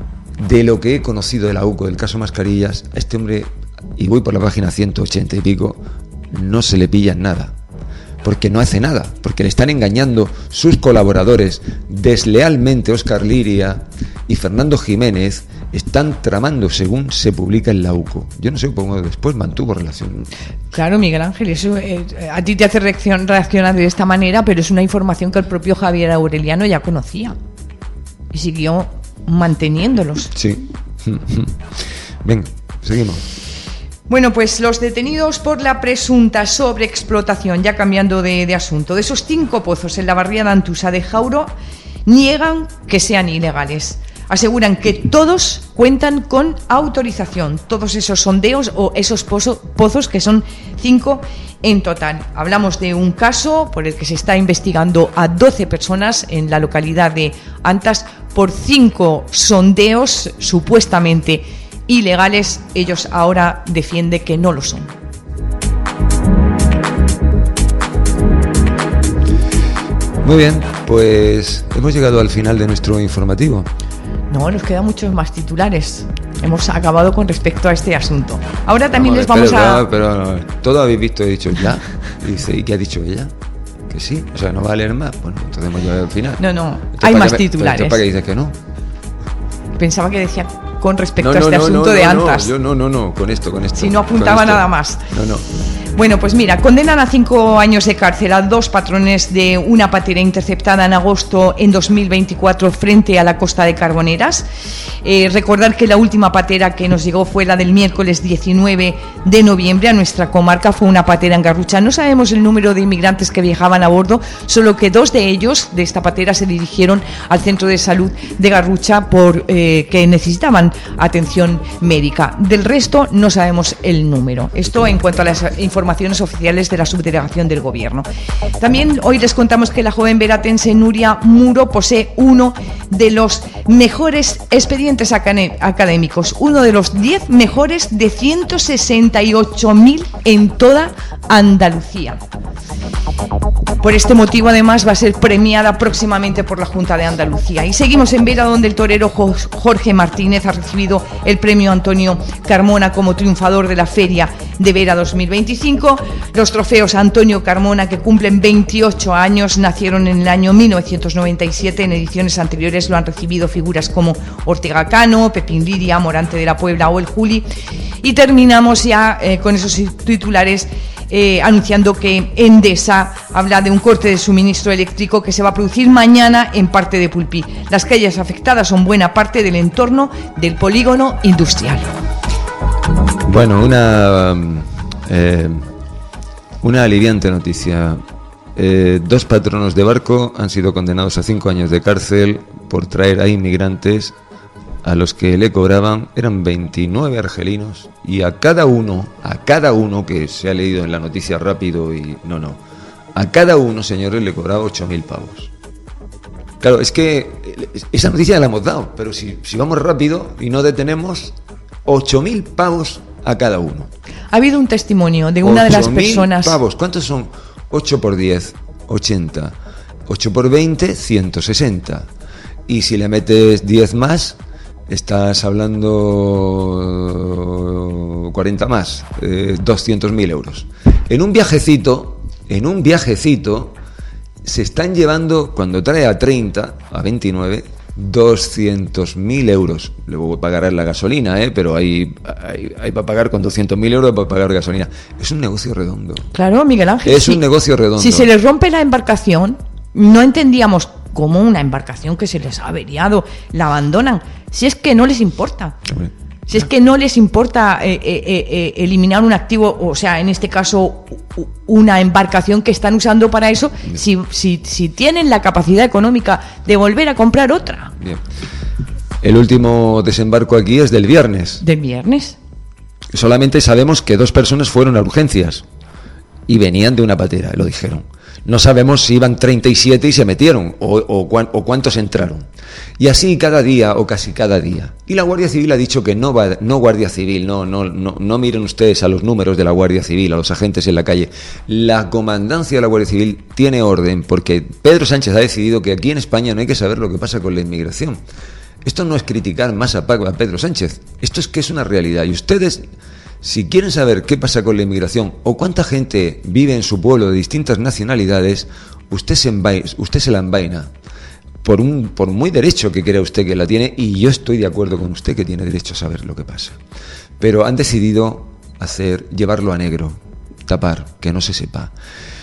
de lo que he conocido de la U C O, del caso Mascarillas, a este hombre, y voy por la página ciento ochenta y pico, no se le pilla nada. Porque no hace nada, porque le están engañando sus colaboradores deslealmente. Óscar Liria y Fernando Jiménez están tramando según se publica en la U C O. Yo no sé cómo después mantuvo relación. Claro, Miguel Ángel, eso eh, a ti te hace reaccion, reaccionar de esta manera, pero es una información que el propio Javier Aureliano ya conocía y siguió manteniéndolos. Sí. Venga, seguimos. Bueno, pues los detenidos por la presunta sobreexplotación, ya cambiando de, de asunto, de esos cinco pozos en la barriada Antusa de Jauro, niegan que sean ilegales. Aseguran que todos cuentan con autorización, todos esos sondeos o esos pozo, pozos, que son cinco en total. Hablamos de un caso por el que se está investigando a doce personas en la localidad de Antas por cinco sondeos supuestamente ilegales. Ellos ahora defienden que no lo son. Muy bien, pues hemos llegado al final de nuestro informativo. No, nos quedan muchos más titulares. Hemos acabado con respecto a este asunto. Ahora también les vamos pero, a... Pero, pero todo habéis visto, he dicho ya. Y dice, ¿y qué ha dicho ella? Que sí, o sea, no va a leer más. Bueno, entonces hemos llegado al final. No, no, Entonces, hay ¿para más qué, titulares. ¿Para qué dices que no? Pensaba que decía con respecto no, no, a este no, asunto no, de no, Antas. No, yo no, no, no, con esto, con esto. Si no apuntaba con esto. nada más. No, no. Bueno, pues mira, condenan a cinco años de cárcel a dos patrones de una patera interceptada en agosto en dos mil veinticuatro frente a la costa de Carboneras. Eh, recordar que la última patera que nos llegó fue la del miércoles diecinueve de noviembre a nuestra comarca, fue una patera en Garrucha. No sabemos el número de inmigrantes que viajaban a bordo, solo que dos de ellos de esta patera se dirigieron al centro de salud de Garrucha por eh, que necesitaban atención médica. Del resto no sabemos el número. Esto en cuanto a las informaciones oficiales de la subdelegación del gobierno. También hoy les contamos que la joven veratense Nuria Muro posee uno de los mejores expedientes académicos, uno de los diez mejores de ciento sesenta y ocho mil en toda Andalucía. Por este motivo, además, va a ser premiada próximamente por la Junta de Andalucía. Y seguimos en Vera, donde el torero Jorge Martínez ha recibido el premio Antonio Carmona como triunfador de la Feria de Vera dos mil veinticinco. Los trofeos Antonio Carmona, que cumplen veintiocho años, nacieron en el año mil novecientos noventa y siete. En ediciones anteriores lo han recibido figuras como Ortega Cano, Pepín Liria, Morante de la Puebla o el Juli. Y terminamos ya eh, con esos titulares eh, anunciando que Endesa habla de un corte de suministro eléctrico que se va a producir mañana en parte de Pulpí. Las calles afectadas son buena parte del entorno del polígono industrial. Bueno, una eh, una aliviante noticia. Eh, dos patronos de barco han sido condenados a cinco años de cárcel por traer a inmigrantes a los que le cobraban, eran veintinueve argelinos, y a cada uno, a cada uno, que se ha leído en la noticia rápido y no, no, a cada uno, señores, le cobraba ocho mil pavos. Claro, es que esa noticia la hemos dado, pero si, si vamos rápido y no detenemos, ocho mil pavos a cada uno. Ha habido un testimonio de una de las personas... pavos, ¿cuántos son? ocho por diez, ochenta. ocho por veinte, ciento sesenta. Y si le metes diez más, estás hablando cuarenta más, eh, doscientos mil euros. En un viajecito, en un viajecito, se están llevando, cuando trae a treinta, a veintinueve, doscientos mil euros. Luego pagará la gasolina, ¿eh? Pero hay, hay, hay para pagar con doscientos mil euros para pagar gasolina. Es un negocio redondo. Claro, Miguel Ángel. Es si, un negocio redondo. Si se les rompe la embarcación, no entendíamos cómo una embarcación que se les ha averiado la abandonan. Si es que no les importa. Hombre. Si es que no les importa eh, eh, eh, eliminar un activo, o sea, en este caso una embarcación que están usando para eso, si, si, si tienen la capacidad económica de volver a comprar otra. Bien. El último desembarco aquí es del viernes. ¿Del viernes? Solamente sabemos que dos personas fueron a urgencias y venían de una patera, lo dijeron. No sabemos si iban treinta y siete y se metieron, o, o, o cuántos entraron. Y así cada día, o casi cada día. Y la Guardia Civil ha dicho que no va, no Guardia Civil, no, no, no, no miren ustedes a los números de la Guardia Civil, a los agentes en la calle. La comandancia de la Guardia Civil tiene orden, porque Pedro Sánchez ha decidido que aquí en España no hay que saber lo que pasa con la inmigración. Esto no es criticar más a Pedro Sánchez, esto es que es una realidad. Y ustedes, si quieren saber qué pasa con la inmigración o cuánta gente vive en su pueblo de distintas nacionalidades, usted se, envaina, usted se la envaina. Por, un, por muy derecho que crea usted que la tiene, y yo estoy de acuerdo con usted que tiene derecho a saber lo que pasa. Pero han decidido hacer, llevarlo a negro, tapar, que no se sepa.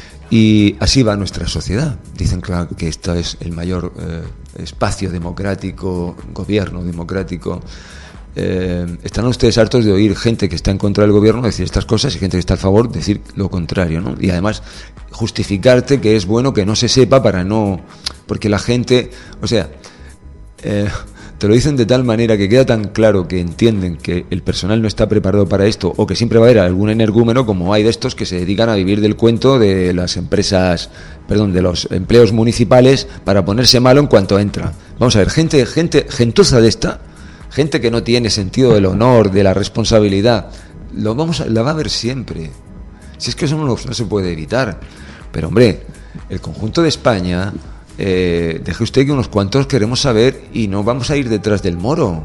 Y así va nuestra sociedad. Dicen claro, que esto es el mayor eh, espacio democrático, gobierno democrático. Eh, ¿Están ustedes hartos de oír gente que está en contra del gobierno decir estas cosas y gente que está a favor decir lo contrario, ¿no? Y además justificarte que es bueno que no se sepa para no... Porque la gente, o sea, eh, te lo dicen de tal manera que queda tan claro que entienden que el personal no está preparado para esto, o que siempre va a haber algún energúmeno, como hay de estos que se dedican a vivir del cuento de las empresas, perdón, de los empleos municipales para ponerse malo en cuanto entra. Vamos a ver, gente, gente, gentuza de esta, gente que no tiene sentido del honor, de la responsabilidad, lo vamos a, la va a ver siempre. Si es que eso no, no se puede evitar. Pero hombre, el conjunto de España, eh, deje usted que unos cuantos queremos saber y no vamos a ir detrás del moro.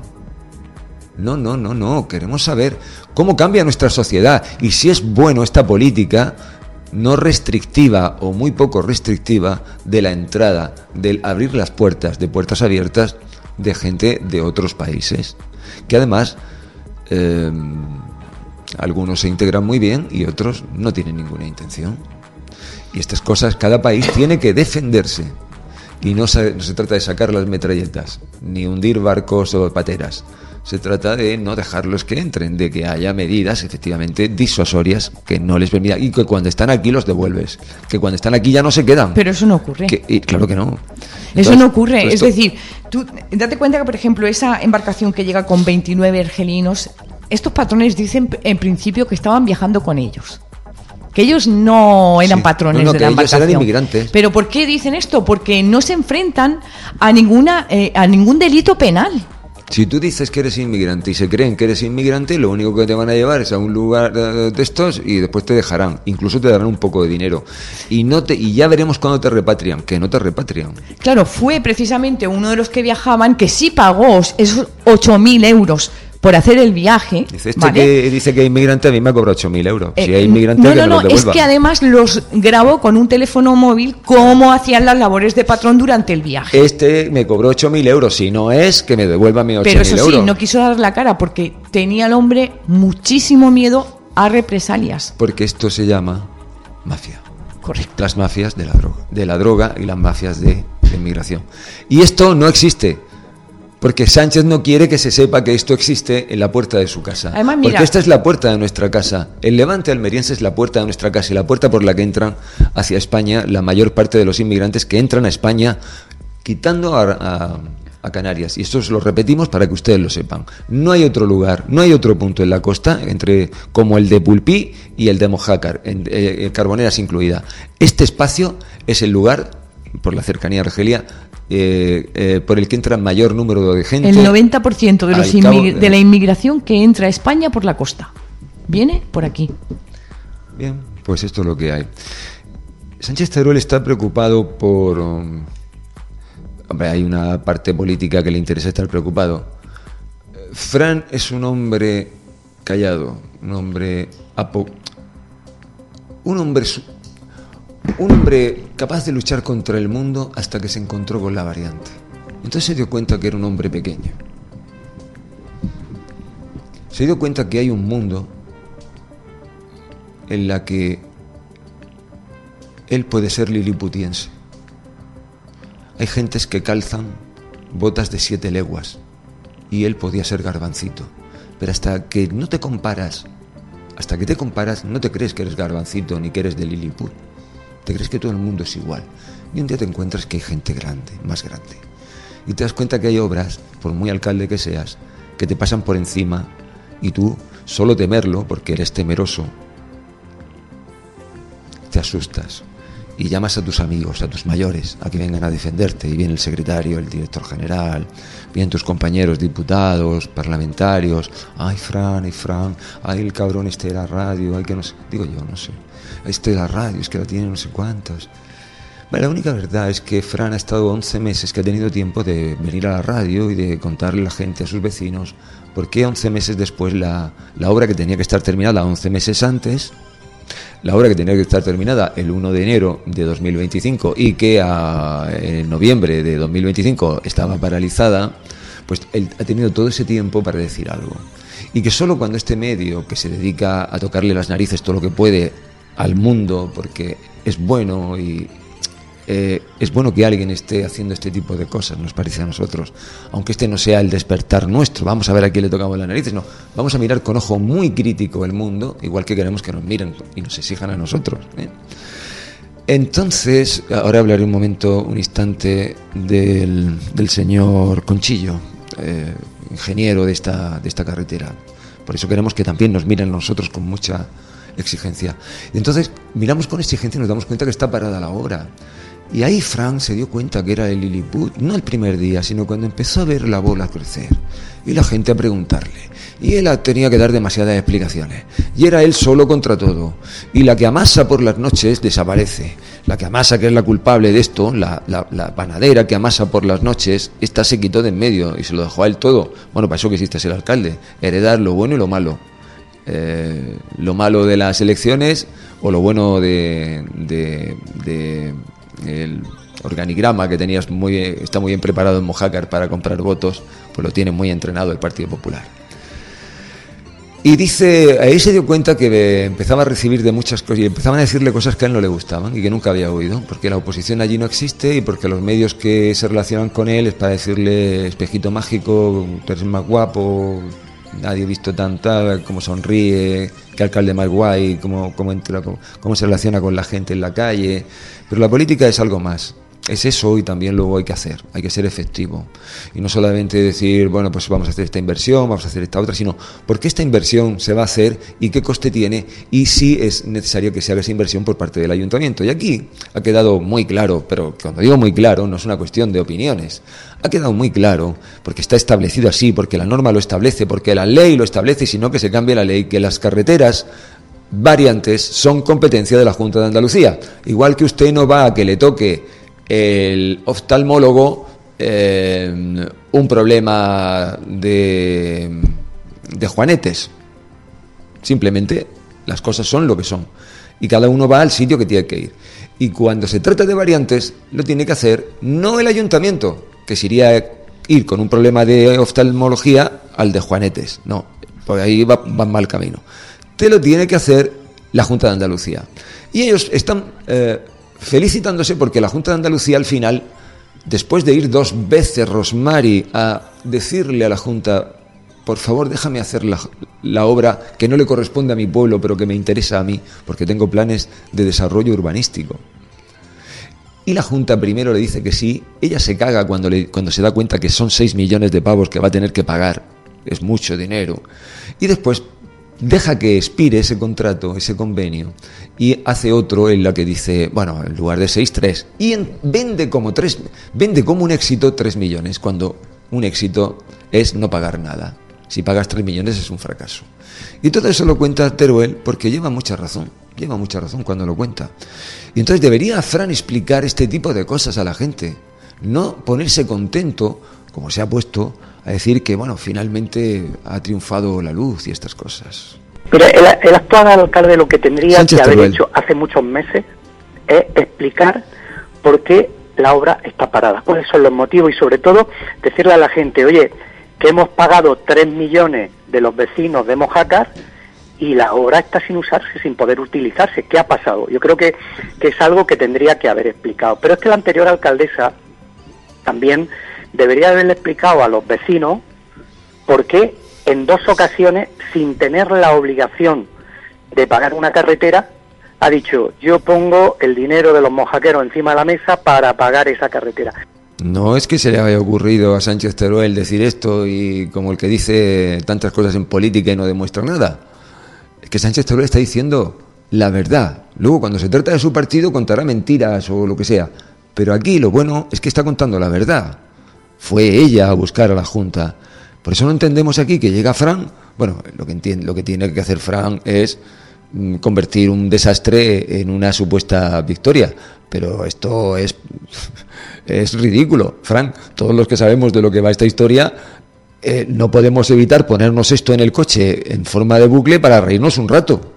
No, no, no, no. Queremos saber cómo cambia nuestra sociedad y si es bueno esta política no restrictiva o muy poco restrictiva de la entrada, del abrir las puertas, de puertas abiertas de gente de otros países, que además eh, algunos se integran muy bien y otros no tienen ninguna intención. Y estas cosas, cada país tiene que defenderse. Y no se, no se trata de sacar las metralletas, ni hundir barcos o pateras. Se trata de no dejarlos que entren, de que haya medidas efectivamente disuasorias que no les permitan, y que cuando están aquí los devuelves, que cuando están aquí ya no se quedan. Pero eso no ocurre. Que, y claro que no. Entonces, eso no ocurre. Esto... Es decir, tú date cuenta que, por ejemplo, esa embarcación que llega con veintinueve argelinos, estos patrones dicen en principio que estaban viajando con ellos. Que ellos no eran sí. patrones no, no, de la embarcación. Ellos eran inmigrantes. ¿Pero por qué dicen esto? Porque no se enfrentan a ninguna eh, a ningún delito penal. Si tú dices que eres inmigrante y se creen que eres inmigrante, lo único que te van a llevar es a un lugar de estos y después te dejarán, incluso te darán un poco de dinero. Y no te y ya veremos cuándo te repatrian, que no te repatrian. Claro, fue precisamente uno de los que viajaban que sí pagó esos ocho mil euros por hacer el viaje. Dice este ¿vale? que dice que hay inmigrante, a mí me ha cobrado ocho mil euros. Eh, si hay inmigrante, no, que no, me no, los devuelva. es que además los grabó con un teléfono móvil cómo hacían las labores de patrón durante el viaje. Este me cobró ocho mil euros, si no es, que me devuelva mis ocho mil euros. Pero eso sí, no quiso dar la cara porque tenía el hombre muchísimo miedo a represalias. Porque esto se llama mafia. Correcto. Las mafias de la droga, de la droga y las mafias de, de inmigración. Y esto no existe. Porque Sánchez no quiere que se sepa que esto existe en la puerta de su casa. Además, mira, porque esta es la puerta de nuestra casa. El Levante almeriense es la puerta de nuestra casa y la puerta por la que entran hacia España la mayor parte de los inmigrantes que entran a España, quitando a, a, a Canarias. Y esto os lo repetimos para que ustedes lo sepan. No hay otro lugar, no hay otro punto en la costa entre como el de Pulpí y el de Mojácar, en, eh, Carboneras incluida. Este espacio es el lugar, por la cercanía a Argelia, Eh, eh, por el que entra mayor número de gente. El noventa por ciento de, los al cabo de... de la inmigración que entra a España por la costa viene por aquí. Bien, pues esto es lo que hay. Sánchez Teruel está preocupado por... Um, hombre, hay una parte política que le interesa estar preocupado. Fran es un hombre callado, un hombre apo... un hombre su... Un hombre capaz de luchar contra el mundo hasta que se encontró con la variante. Entonces se dio cuenta que era un hombre pequeño. Se dio cuenta que hay un mundo en la que él puede ser liliputiense. Hay gentes que calzan botas de siete leguas y él podía ser Garbancito. Pero hasta que no te comparas, hasta que te comparas, no te crees que eres Garbancito ni que eres de Lilliput. Te crees que todo el mundo es igual. Y un día te encuentras que hay gente grande, más grande. Y te das cuenta que hay obras, por muy alcalde que seas, que te pasan por encima y tú, solo temerlo, porque eres temeroso, te asustas y llamas a tus amigos, a tus mayores, a que vengan a defenderte. Y viene el secretario, el director general, vienen tus compañeros diputados, parlamentarios. Ay, Fran, ay, Fran, ay, el cabrón este de la radio, ay, que no sé. Digo yo, no sé. Este de la radio, es que la tiene no sé cuántos. Bueno, la única verdad es que Fran ha estado once meses, que ha tenido tiempo de venir a la radio y de contarle a la gente, a sus vecinos, por qué once meses después la, la obra que tenía que estar terminada once meses antes, la obra que tenía que estar terminada el uno de enero de dos mil veinticinco y que a, en noviembre de dos mil veinticinco estaba paralizada, pues él ha tenido todo ese tiempo para decir algo. Y que solo cuando este medio, que se dedica a tocarle las narices todo lo que puede al mundo, porque es bueno y eh, es bueno que alguien esté haciendo este tipo de cosas, nos parece a nosotros, aunque este no sea el despertar nuestro, vamos a ver a quién le tocamos las narices, no, vamos a mirar con ojo muy crítico el mundo, igual que queremos que nos miren y nos exijan a nosotros, ¿eh? Entonces, ahora hablaré un momento, un instante del, del señor Conchillo, eh, ingeniero de esta, de esta carretera. Por eso queremos que también nos miren a nosotros con mucha exigencia. Y entonces miramos con exigencia y nos damos cuenta que está parada la obra. Y ahí Frank se dio cuenta que era el Lilliput, no el primer día, sino cuando empezó a ver la bola crecer y la gente a preguntarle. Y él tenía que dar demasiadas explicaciones. Y era él solo contra todo. Y la que amasa por las noches desaparece. La que amasa, que es la culpable de esto, la, la, la panadera que amasa por las noches, esta se quitó de en medio y se lo dejó a él todo. Bueno, para eso que hiciste ser alcalde, heredar lo bueno y lo malo. Eh, lo malo de las elecciones o lo bueno de, de, de el organigrama que tenías muy está muy bien preparado en Mojácar para comprar votos, pues lo tiene muy entrenado el Partido Popular. Y dice, ahí se dio cuenta que empezaba a recibir de muchas cosas y empezaban a decirle cosas que a él no le gustaban y que nunca había oído, porque la oposición allí no existe y porque los medios que se relacionan con él es para decirle espejito mágico, tú eres más guapo, nadie ha visto tanta, cómo sonríe, qué alcalde más guay, cómo, cómo, entra, cómo, cómo se relaciona con la gente en la calle. Pero la política es algo más. Es eso y también luego hay que hacer, hay que ser efectivo. Y no solamente decir, bueno, pues vamos a hacer esta inversión, vamos a hacer esta otra, sino por qué esta inversión se va a hacer y qué coste tiene y si es necesario que se haga esa inversión por parte del ayuntamiento. Y aquí ha quedado muy claro, pero cuando digo muy claro no es una cuestión de opiniones, ha quedado muy claro porque está establecido así, porque la norma lo establece, porque la ley lo establece, sino que se cambie la ley, que las carreteras variantes son competencia de la Junta de Andalucía. Igual que usted no va a que le toque el oftalmólogo eh, un problema de, de juanetes. Simplemente las cosas son lo que son y cada uno va al sitio que tiene que ir. Y cuando se trata de variantes lo tiene que hacer no el ayuntamiento, que sería ir con un problema de oftalmología al de juanetes. No, por ahí va, va mal camino. Te lo tiene que hacer la Junta de Andalucía. Y ellos están eh, felicitándose porque la Junta de Andalucía al final después de ir dos veces Rosmary a decirle a la Junta, por favor déjame hacer la, la obra que no le corresponde a mi pueblo, pero que me interesa a mí, porque tengo planes de desarrollo urbanístico. Y la Junta primero le dice que sí, ella se caga cuando, le, cuando se da cuenta que son seis millones de pavos que va a tener que pagar, es mucho dinero, y después deja que expire ese contrato, ese convenio, y hace otro en la que dice, bueno, en lugar de seis, tres, y en, vende como tres, vende como un éxito tres millones, cuando un éxito es no pagar nada. Si pagas tres millones es un fracaso. Y todo eso lo cuenta Teruel porque lleva mucha razón, lleva mucha razón cuando lo cuenta. Y entonces debería Fran explicar este tipo de cosas a la gente, no ponerse contento, como se ha puesto, a decir que, bueno, finalmente ha triunfado la luz y estas cosas. Pero el, el actual alcalde lo que tendría Sánchez que haber Teruel. hecho hace muchos meses es explicar por qué la obra está parada, cuáles son los motivos y sobre todo decirle a la gente, oye, que hemos pagado tres millones de los vecinos de Mojácar y la obra está sin usarse, sin poder utilizarse. ¿Qué ha pasado? Yo creo que, que es algo que tendría que haber explicado. Pero es que la anterior alcaldesa también debería haberle explicado a los vecinos por qué en dos ocasiones, sin tener la obligación de pagar una carretera, ha dicho, yo pongo el dinero de los mojaqueros encima de la mesa para pagar esa carretera. No es que se le haya ocurrido a Sánchez Teruel decir esto y como el que dice tantas cosas en política y no demuestra nada. Es que Sánchez Teruel está diciendo la verdad. Luego, cuando se trata de su partido, contará mentiras o lo que sea. Pero aquí lo bueno es que está contando la verdad. Fue ella a buscar a la Junta. Por eso no entendemos aquí que llega Fran. Bueno, lo que, entiende, lo que tiene que hacer Fran es mm, convertir un desastre en una supuesta victoria. Pero esto es, es ridículo, Fran. Todos los que sabemos de lo que va esta historia, eh, no podemos evitar ponernos esto en el coche en forma de bucle para reírnos un rato.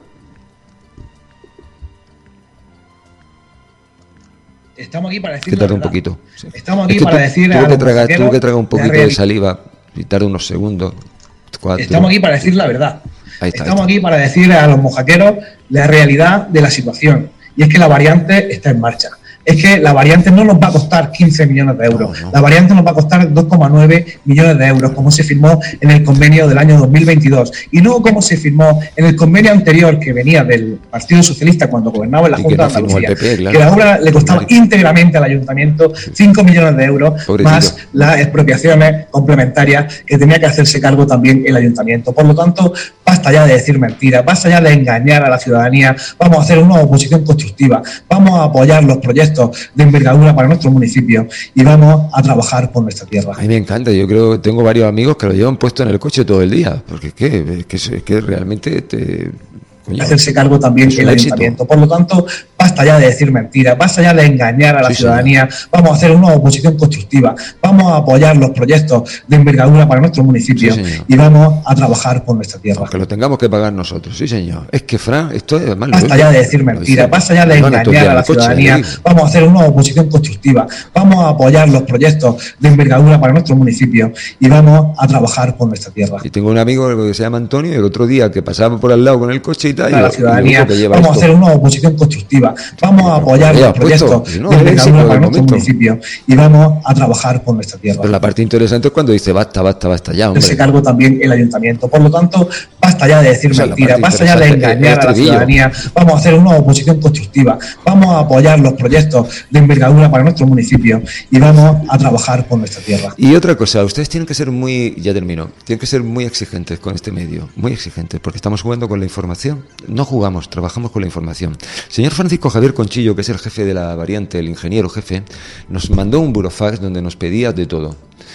Estamos aquí para decir Que la tarda un verdad. poquito. Sí. Estamos aquí Es que para tu- decir tuvo a que los tragar, mojaqueros tuvo que tragar un la poquito de reali- saliva y tarda unos segundos. Cuatro. Estamos aquí para decir la verdad. Ahí está, Estamos ahí aquí para decir a los mojaqueros la realidad de la situación. Y es que la variante está en marcha. Es que la variante no nos va a costar quince millones de euros. La variante nos va a costar dos coma nueve millones de euros, como se firmó en el convenio del año dos mil veintidós. Y no como se firmó en el convenio anterior que venía del Partido Socialista cuando gobernaba en la Y que Junta no de firmó el Andalucía. P P, claro. Que la obra le costaba íntegramente al ayuntamiento cinco millones de euros, Pobrecito. más las expropiaciones complementarias que tenía que hacerse cargo también el ayuntamiento. Por lo tanto, basta ya de decir mentiras, basta ya de engañar a la ciudadanía. Vamos a hacer una oposición constructiva, vamos a apoyar los proyectos de envergadura para nuestro municipio y vamos a trabajar por nuestra tierra. A mí me encanta, yo creo que tengo varios amigos que lo llevan puesto en el coche todo el día, porque es que, es que, es que realmente te... coño, hacerse cargo también es un el éxito. ayuntamiento. Por lo tanto, basta ya de decir mentiras, basta ya de engañar a la Sí, ciudadanía. Vamos a hacer una oposición constructiva, vamos a apoyar los proyectos de envergadura para nuestro municipio Sí, señor. y vamos a trabajar por nuestra tierra. Que lo tengamos que pagar nosotros, sí señor. Es que Fran, esto es además... Basta ya de decir mentiras, basta ya de engañar a la ciudadanía. Vamos a hacer una oposición constructiva, vamos a apoyar los proyectos de envergadura para nuestro municipio y vamos a trabajar por nuestra tierra. Y tengo un amigo que se llama Antonio y el otro día que pasaba por al lado con el coche y tal, y A la lo- y ciudadanía, lo que lleva vamos a esto. hacer una oposición constructiva, vamos a apoyar ya los has puesto, proyectos si no, de el éxito envergadura del para nuestro momento. municipio y vamos a trabajar por nuestra tierra. Pero la parte interesante es cuando dice basta, basta, basta ya, hombre. Se cargo también el ayuntamiento. Por lo tanto, basta ya de decir O sea, la mentiras, parte basta ya de interesante es engañar el a la estribillo. ciudadanía. Vamos a hacer una oposición constructiva, vamos a apoyar los proyectos de envergadura para nuestro municipio y vamos a trabajar por nuestra tierra. Y otra cosa, ustedes tienen que ser muy, ya termino, tienen que ser muy exigentes con este medio, muy exigentes, porque estamos jugando con la información. No jugamos, trabajamos con la información. Señor Francisco Javier Conchillo, que es el jefe de la variante, el ingeniero jefe, nos mandó un burofax donde nos pedía de todo.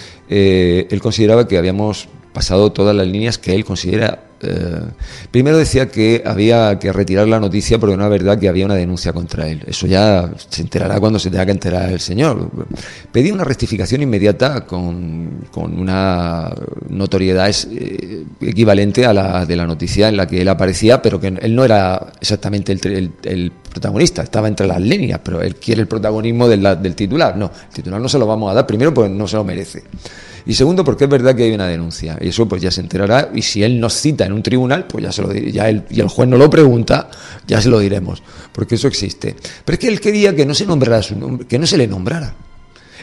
Eh, él consideraba que habíamos pasado todas las líneas que él considera. Eh, primero decía que había que retirar la noticia porque no era verdad que había una denuncia contra él. Eso ya se enterará cuando se tenga que enterar el señor. Pedí una rectificación inmediata con, con una notoriedad eh, equivalente a la de la noticia en la que él aparecía, pero que él no era exactamente el, el, el protagonista, estaba entre las líneas, pero él quiere el protagonismo de la, del titular. No, el titular no se lo vamos a dar, primero porque no se lo merece. Y segundo, porque es verdad que hay una denuncia. Y eso pues ya se enterará. Y si él nos cita en un tribunal, pues ya se lo di- ya él, y el juez no lo pregunta, ya se lo diremos. Porque eso existe. Pero es que él quería que no se nombrara su nombre, que no se le nombrara.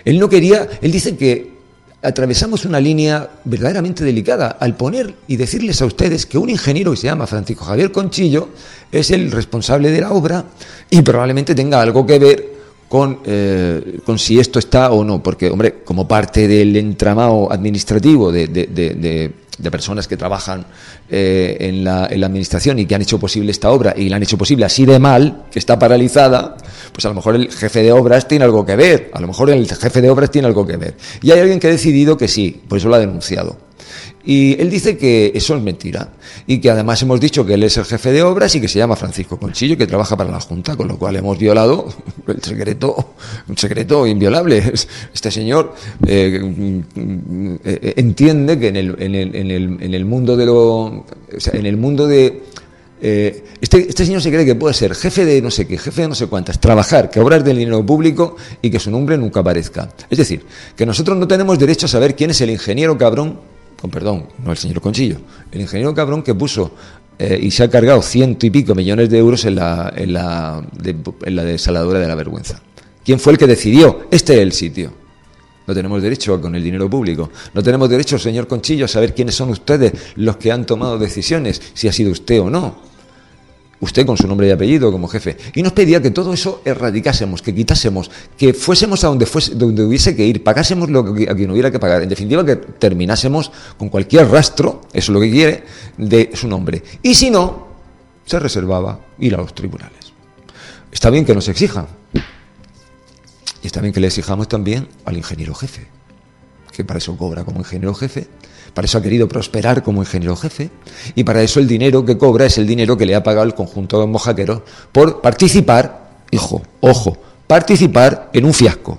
Él no quería, él dice que atravesamos una línea verdaderamente delicada al poner y decirles a ustedes que un ingeniero que se llama Francisco Javier Conchillo es el responsable de la obra y probablemente tenga algo que ver con, eh, con si esto está o no, porque, hombre, como parte del entramado administrativo de, de, de, de, de personas que trabajan eh, en, la, en la administración y que han hecho posible esta obra y la han hecho posible así de mal, que está paralizada, pues a lo mejor el jefe de obras tiene algo que ver, a lo mejor el jefe de obras tiene algo que ver. Y hay alguien que ha decidido que sí, por eso lo ha denunciado. Y él dice que eso es mentira y que además hemos dicho que él es el jefe de obras y que se llama Francisco Conchillo, que trabaja para la Junta, con lo cual hemos violado el secreto, un secreto inviolable. Este señor eh, eh, entiende que en el, en el, en el, en el mundo de lo, o sea, en el mundo de eh, este, este señor se cree que puede ser jefe de no sé qué, jefe de no sé cuántas, trabajar, que obrar del dinero público y que su nombre nunca aparezca. Es decir, que nosotros no tenemos derecho a saber quién es el ingeniero cabrón, con perdón, no el señor Conchillo, el ingeniero cabrón que puso eh, y se ha cargado ciento y pico millones de euros en la, en la, de, en la desaladora de la vergüenza. ¿Quién fue el que decidió? Este es el sitio. No tenemos derecho con el dinero público. No tenemos derecho, señor Conchillo, a saber quiénes son ustedes los que han tomado decisiones, si ha sido usted o no. Usted con su nombre y apellido como jefe. Y nos pedía que todo eso erradicásemos, que quitásemos, que fuésemos a donde fuese, donde hubiese que ir, pagásemos lo que a quien hubiera que pagar. En definitiva, que terminásemos con cualquier rastro, eso es lo que quiere, de su nombre. Y si no, se reservaba ir a los tribunales. Está bien que nos exijan. Y está bien que le exijamos también al ingeniero jefe, que para eso cobra como ingeniero jefe. Para eso ha querido prosperar como ingeniero jefe y para eso el dinero que cobra es el dinero que le ha pagado el conjunto de mojaqueros por participar, hijo, ojo, participar en un fiasco.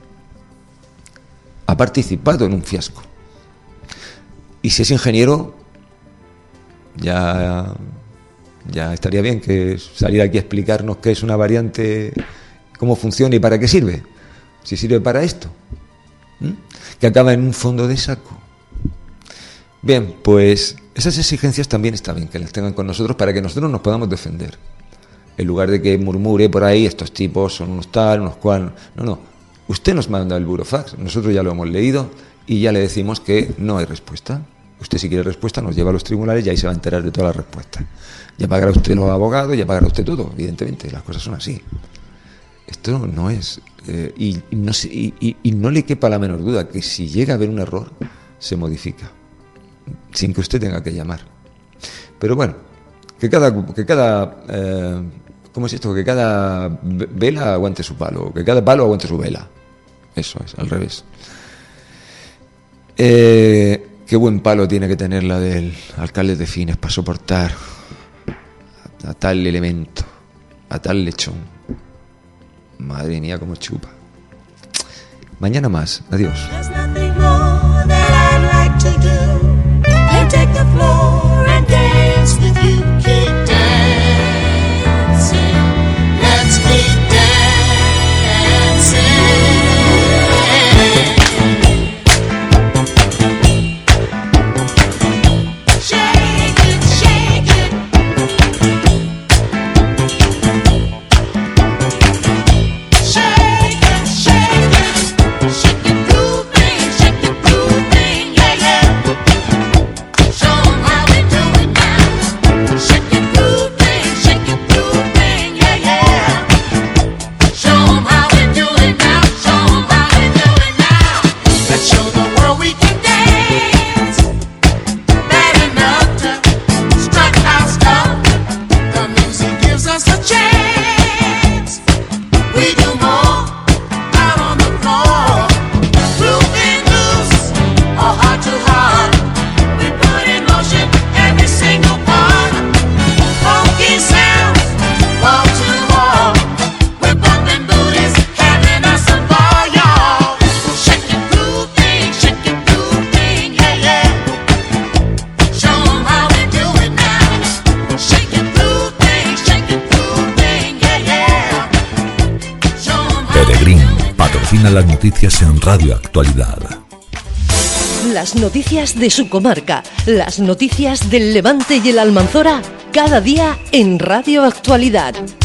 Ha participado en un fiasco. Y si es ingeniero, ya, ya estaría bien que saliera aquí a explicarnos qué es una variante, cómo funciona y para qué sirve. Si sirve para esto, ¿m? que acaba en un fondo de saco. Bien, pues esas exigencias también está bien que las tengan con nosotros para que nosotros nos podamos defender. En lugar de que murmure por ahí, estos tipos son unos tal, unos cual. No, no. Usted nos manda el burofax, nosotros ya lo hemos leído y ya le decimos que no hay respuesta. Usted, si quiere respuesta, nos lleva a los tribunales y ahí se va a enterar de todas las respuestas. Ya pagará usted los abogados, ya pagará usted todo, evidentemente, las cosas son así. Esto no es. Eh, y, y, no se, y, y, y no le quepa la menor duda que si llega a haber un error, se modifica. Sin que usted tenga que llamar. Pero bueno, que cada, que cada eh, ¿cómo es esto? Que cada vela aguante su palo, que cada palo aguante su vela. Eso es, al revés. Eh, qué buen palo tiene que tener la del alcalde de Fines para soportar a, a tal elemento, a tal lechón. Madre mía, cómo chupa. Mañana más, adiós. Take the floor and dance with you. Keep dancing. Let's keep dancing. Shake it, shake it. Shake it, shake it. Shake it, grooving, shake it, grooving, yeah, yeah. Show 'em how we do it now. Shake it, grooving, shake it, grooving, yeah, yeah. Show 'em how we do it now. Show 'em how we do it now. Let's show the world we can dance. Bad enough to strut our stuff. The music gives us a chance. We do more out on the floor. Grooving loose or heart to heart. We put in motion every single part. Funky sounds, wall to wall. We're bumping booties, having us a ball, y'all. Shake it, grooving, shake it, grooving, yeah, yeah. Show 'em how we do it now. Shake it, grooving, shake it, grooving, yeah, yeah. Show 'em how we Peregrín patrocina las noticias en Radio Actualidad. Las noticias de su comarca, las noticias del Levante y el Almanzora, cada día en Radio Actualidad.